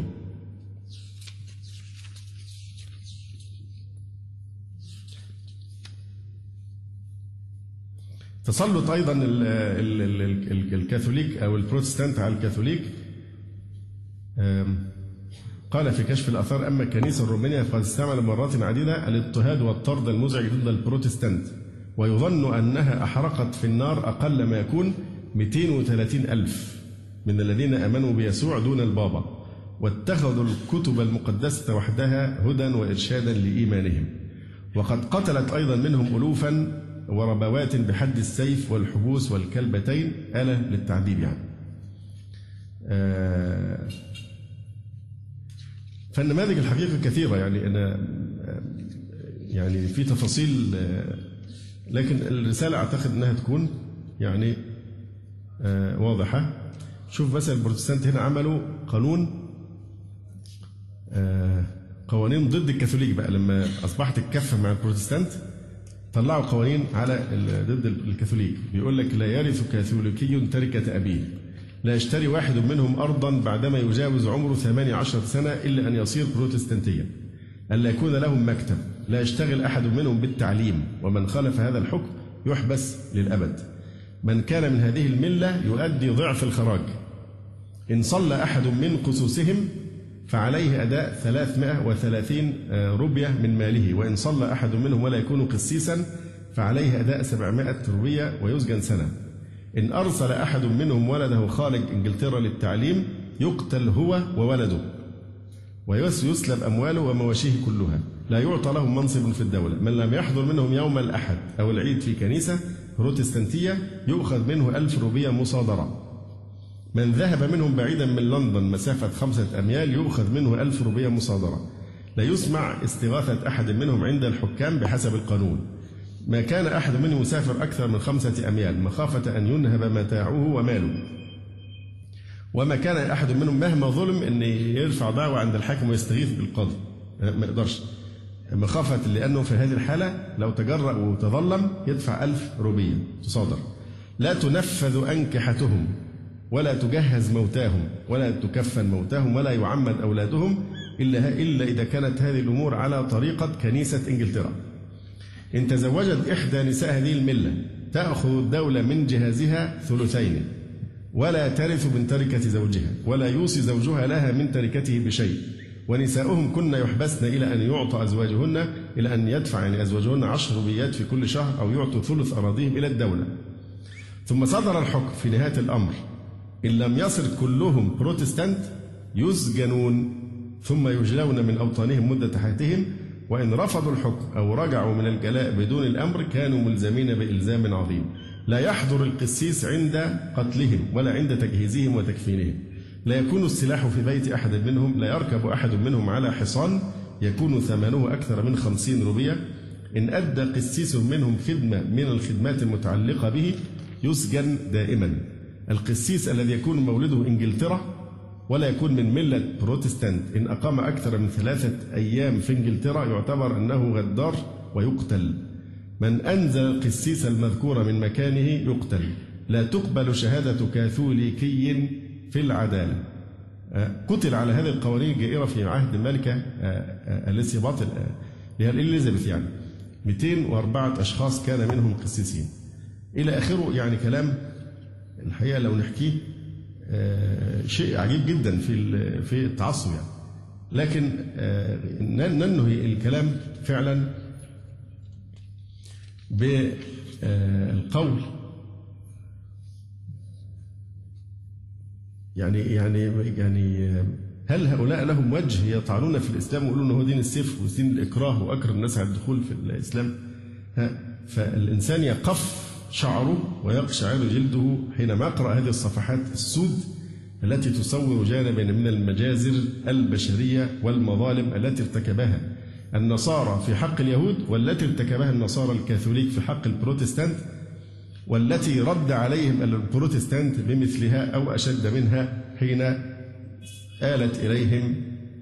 تسلط أيضا الكاثوليك أو البروتستانت على الكاثوليك. قال في كشف الآثار: أما الكنيسة الرومانية فقد استعمل مرات عديدة الاضطهاد والطرد المزعج ضد البروتستانت، ويظن أنها أحرقت في النار أقل ما يكون مئتين وثلاثين ألف من الذين آمنوا بيسوع دون البابا، واتخذوا الكتب المقدسة وحدها هدى وإرشادا لإيمانهم. وقد قتلت أيضا منهم ألوفا وربوات بحد السيف والحبوس والكلبتين آلة للتعذيب يعني. آه فالنماذج الحقيقة كثيرة، يعني أنا يعني في تفاصيل، لكن الرسالة أعتقد أنها تكون يعني آه واضحة. شوف مثلا البروتستانت هنا عملوا قانون آه قوانين ضد الكاثوليك بقى، لما أصبحت الكفة مع البروتستانت طلعوا قوانين على ضد الكاثوليك. بيقول لك: لا يرث كاثوليكي تركة أبيه، لا يشتري واحد منهم أرضا بعدما يجاوز عمره ثمانية عشر سنة إلا أن يصير بروتستانتيا، ألا يكون لهم مكتب، لا يشتغل أحد منهم بالتعليم، ومن خالف هذا الحكم يحبس للأبد. من كان من هذه الملة يؤدي ضعف الخراج. إن صلى أحد من قسوسهم فعليه أداء ثلاثمائة وثلاثين روبية من ماله، وإن صلى أحد منهم ولا يكون قسيسا فعليه أداء سبعمائة روبية ويسجن سنة. إن أرسل أحد منهم ولده خارج إنجلترا للتعليم يقتل هو وولده، ويسلب أمواله ومواشيه كلها. لا يعطى لهم منصب في الدولة. من لم يحضر منهم يوم الأحد أو العيد في كنيسة بروتستانتية يؤخذ منه ألف روبية مصادرة. من ذهب منهم بعيدا من لندن مسافة خمسة أميال يؤخذ منه ألف روبية مصادرة. لا يسمع استغاثة أحد منهم عند الحكام بحسب القانون. ما كان أحد منهم يسافر أكثر من خمسة أميال مخافة أن ينهب متاعه وماله. وما كان أحد منهم مهما ظلم أن يرفع دعوة عند الحاكم ويستغيث بالقاضي، ما يقدرش مخافة، لأنه في هذه الحالة لو تجرأ وتظلم يدفع ألف روبية تصادر. لا تنفذ أنكحتهم ولا تجهز موتاهم ولا تكفن موتاهم ولا يعمد أولادهم إلا إلا إذا كانت هذه الأمور على طريقة كنيسة إنجلترا. إن تزوجت إحدى نساء هذه الملة تأخذ الدولة من جهازها ثلثين، ولا ترث من تركة زوجها، ولا يوصي زوجها لها من تركته بشيء. ونساؤهم كن يحبسن إلى أن يعطى أزواجهن إلى أن يدفع يعني أزواجهن عشر روبيات في كل شهر أو يعطوا ثلث أراضيهم إلى الدولة. ثم صدر الحكم في نهاية الأمر: إن لم يصر كلهم بروتستانت يسجنون ثم يجلون من أوطانهم مدة حياتهم، وإن رفضوا الحكم أو رجعوا من الجلاء بدون الأمر كانوا ملزمين بإلزام عظيم لا يحضر القسيس عند قتلهم ولا عند تجهيزهم وتكفينهم. لا يكون السلاح في بيت أحد منهم، لا يركب أحد منهم على حصان يكون ثمنه أكثر من خمسين روبية. إن أدى قسيس منهم خدمة من الخدمات المتعلقة به يسجن دائما. القسيس الذي يكون مولده إنجلترا ولا يكون من ملة بروتستانت إن أقام أكثر من ثلاثة أيام في إنجلترا يعتبر أنه غدار ويقتل. من أنزل القسيس المذكور من مكانه يقتل. لا تقبل شهادة كاثوليكي في العدالة. قتل على هذه القوانين الجائرة في عهد الملكة اليزابيث اللي هي الإليزابيث يعني مئتين وأربعة أشخاص كان منهم قسيسين إلى آخره. يعني كلام الحقيقة لو نحكيه شيء عجيب جدا في في التعصب يعني. لكن ننهي الكلام فعلا بالقول يعني يعني يعني هل هؤلاء لهم وجه يطعنون في الإسلام ويقولون أنه هو دين السيف ودين الإكراه وأكره الناس على الدخول في الإسلام؟ فالإنسان يقف شعره ويقشعر جلده حينما يقرأ هذه الصفحات السود التي تصور جانبا من المجازر البشرية والمظالم التي ارتكبها النصارى في حق اليهود، والتي ارتكبها النصارى الكاثوليك في حق البروتستانت، والتي رد عليهم البروتستانت بمثلها أو أشد منها حين آلت إليهم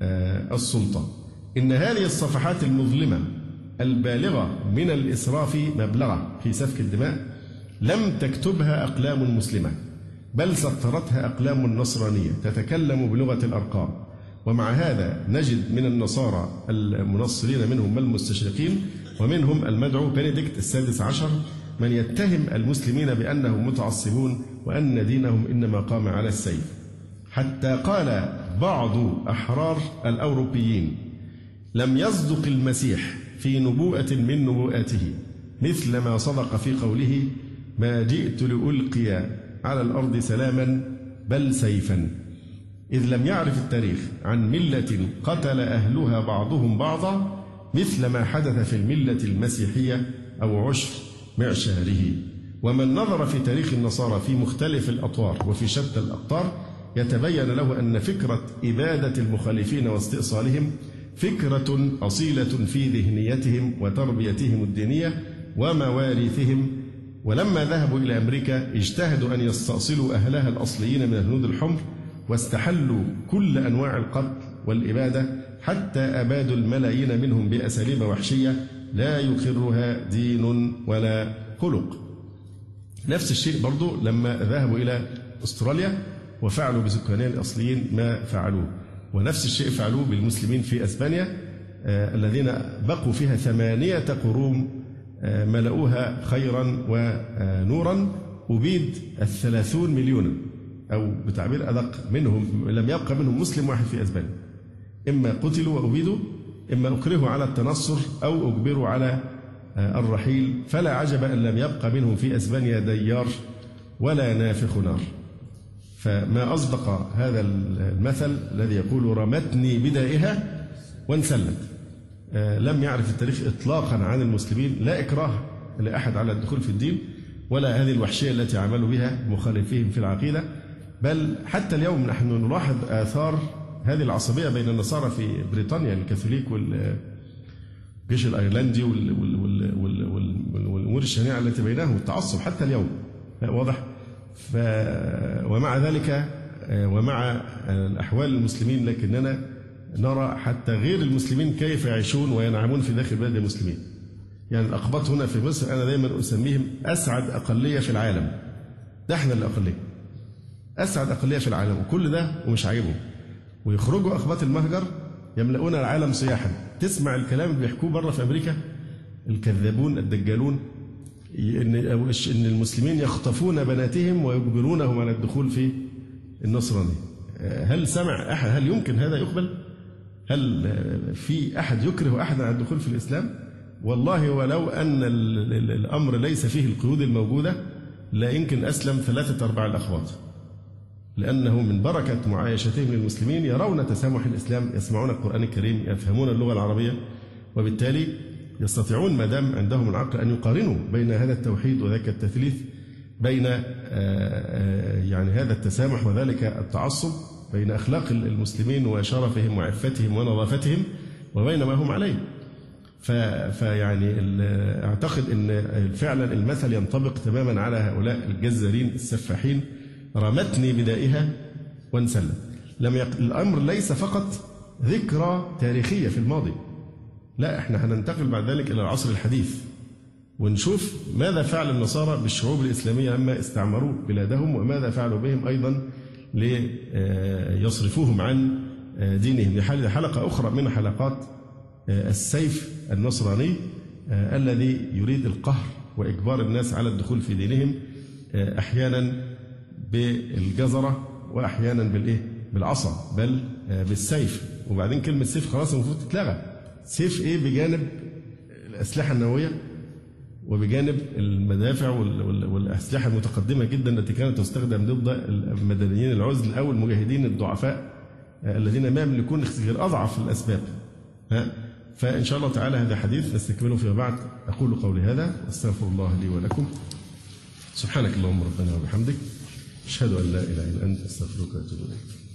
السلطة. إن هذه الصفحات المظلمة البالغة من الإسراف مبلغة في سفك الدماء لم تكتبها أقلام مسلمة، بل سطرتها أقلام نصرانية تتكلم بلغة الأرقام. ومع هذا نجد من النصارى المنصرين منهم المستشرقين ومنهم المدعو بنديكت السادس عشر من يتهم المسلمين بأنهم متعصبون وأن دينهم إنما قام على السيف. حتى قال بعض أحرار الأوروبيين لم يصدق المسيح في نبوءة من نبوءاته مثل ما صدق في قوله ما جئت لألقي على الأرض سلاما بل سيفا، إذ لم يعرف التاريخ عن ملة قتل أهلها بعضهم بعضا مثل ما حدث في الملة المسيحية أو عشر معشاره. ومن نظر في تاريخ النصارى في مختلف الأطوار وفي شتى الأقطار يتبين له أن فكرة إبادة المخالفين واستئصالهم فكرة أصيلة في ذهنيتهم وتربيتهم الدينية ومواريثهم. ولما ذهبوا إلى أمريكا اجتهدوا أن يستأصلوا أهلها الأصليين من الهنود الحمر، واستحلوا كل أنواع القتل والإبادة حتى أبادوا الملايين منهم بأساليب وحشية لا يقرها دين ولا خلق. نفس الشيء برضو لما ذهبوا إلى أستراليا وفعلوا بسكانها الأصليين ما فعلوه، ونفس الشيء فعلوه بالمسلمين في أسبانيا آه الذين بقوا فيها ثمانية قرون آه ملؤوها خيرا ونورا، أبيد الثلاثون مليونا أو بتعبير أدق منهم لم يبقى منهم مسلم واحد في أسبانيا، إما قتلوا وأبيدوا إما أكرهوا على التنصر أو أجبروا على آه الرحيل. فلا عجب أن لم يبقى منهم في أسبانيا ديار ولا نافخ نار. فما أصدق هذا المثل الذي يقول رمتني بدائها وانسلت. آه لم يعرف التاريخ إطلاقا عن المسلمين لا إكراه لأحد على الدخول في الدين ولا هذه الوحشية التي عملوا بها مخالفيهم في العقيدة، بل حتى اليوم نحن نلاحظ آثار هذه العصبية بين النصارى في بريطانيا الكاثوليك والجيش الأيرلندي والأمور الشنيعة التي بينهم والتعصب حتى اليوم واضح. ف ومع ذلك ومع الأحوال المسلمين لكننا نرى حتى غير المسلمين كيف يعيشون وينعمون في داخل بلاد المسلمين. يعني الأقباط هنا في مصر أنا دائما أسميهم أسعد أقلية في العالم. ده احنا الأقلية أسعد أقلية في العالم، وكل ده ومش عاجبهم، ويخرجوا أقباط المهجر يملؤون العالم سياحا. تسمع الكلام اللي بيحكوه بره في أمريكا الكذابون الدجالون إن إن المسلمين يخطفون بناتهم ويجبرونهم على الدخول في النصرانية. هل سمع أحد؟ هل يمكن هذا يقبل؟ هل في أحد يكره أحدا على الدخول في الإسلام؟ والله ولو أن الأمر ليس فيه القيود الموجودة لا يمكن أسلم ثلاثة أرباع الأخوات. لأنه من بركة معايشتهم للمسلمين يرون تسامح الإسلام، يسمعون القرآن الكريم، يفهمون اللغة العربية، وبالتالي يستطيعون ما دام عندهم العقل أن يقارنوا بين هذا التوحيد وذاك التثليث، بين يعني هذا التسامح وذلك التعصب، بين أخلاق المسلمين وشرفهم وعفتهم ونظافتهم وبين ما هم عليه. فيعني أعتقد أن فعلا المثل ينطبق تماما على هؤلاء الجزارين السفاحين. رمتني بدائها وانسلت. لم يق... الأمر ليس فقط ذكرى تاريخية في الماضي، لا، احنا هننتقل بعد ذلك إلى العصر الحديث ونشوف ماذا فعل النصارى بالشعوب الإسلامية لما استعمروا بلادهم، وماذا فعلوا بهم أيضا ليصرفوهم عن دينهم. دي حلقة أخرى من حلقات السيف النصراني الذي يريد القهر وإجبار الناس على الدخول في دينهم، أحيانا بالجزرة وأحيانا بالإيه؟ بالعصا، بل بالسيف. وبعدين كلمة سيف خلاص المفروض تتلغى. سيف إيه بجانب الأسلحة النووية وبجانب المدافع والأسلحة المتقدمة جدا التي كانت تستخدم ضد المدنيين العزل أو المجاهدين الضعفاء الذين ما يملكون غير أضعف الأسباب. ها؟ فإن شاء الله تعالى هذا حديث نستكمله فيما بعد. أقول قولي هذا واستغفر الله لي ولكم. سبحانك اللهم ربنا وبحمدك، أشهد أن لا إله إلا أنت، أستغفرك وأتوب إليك.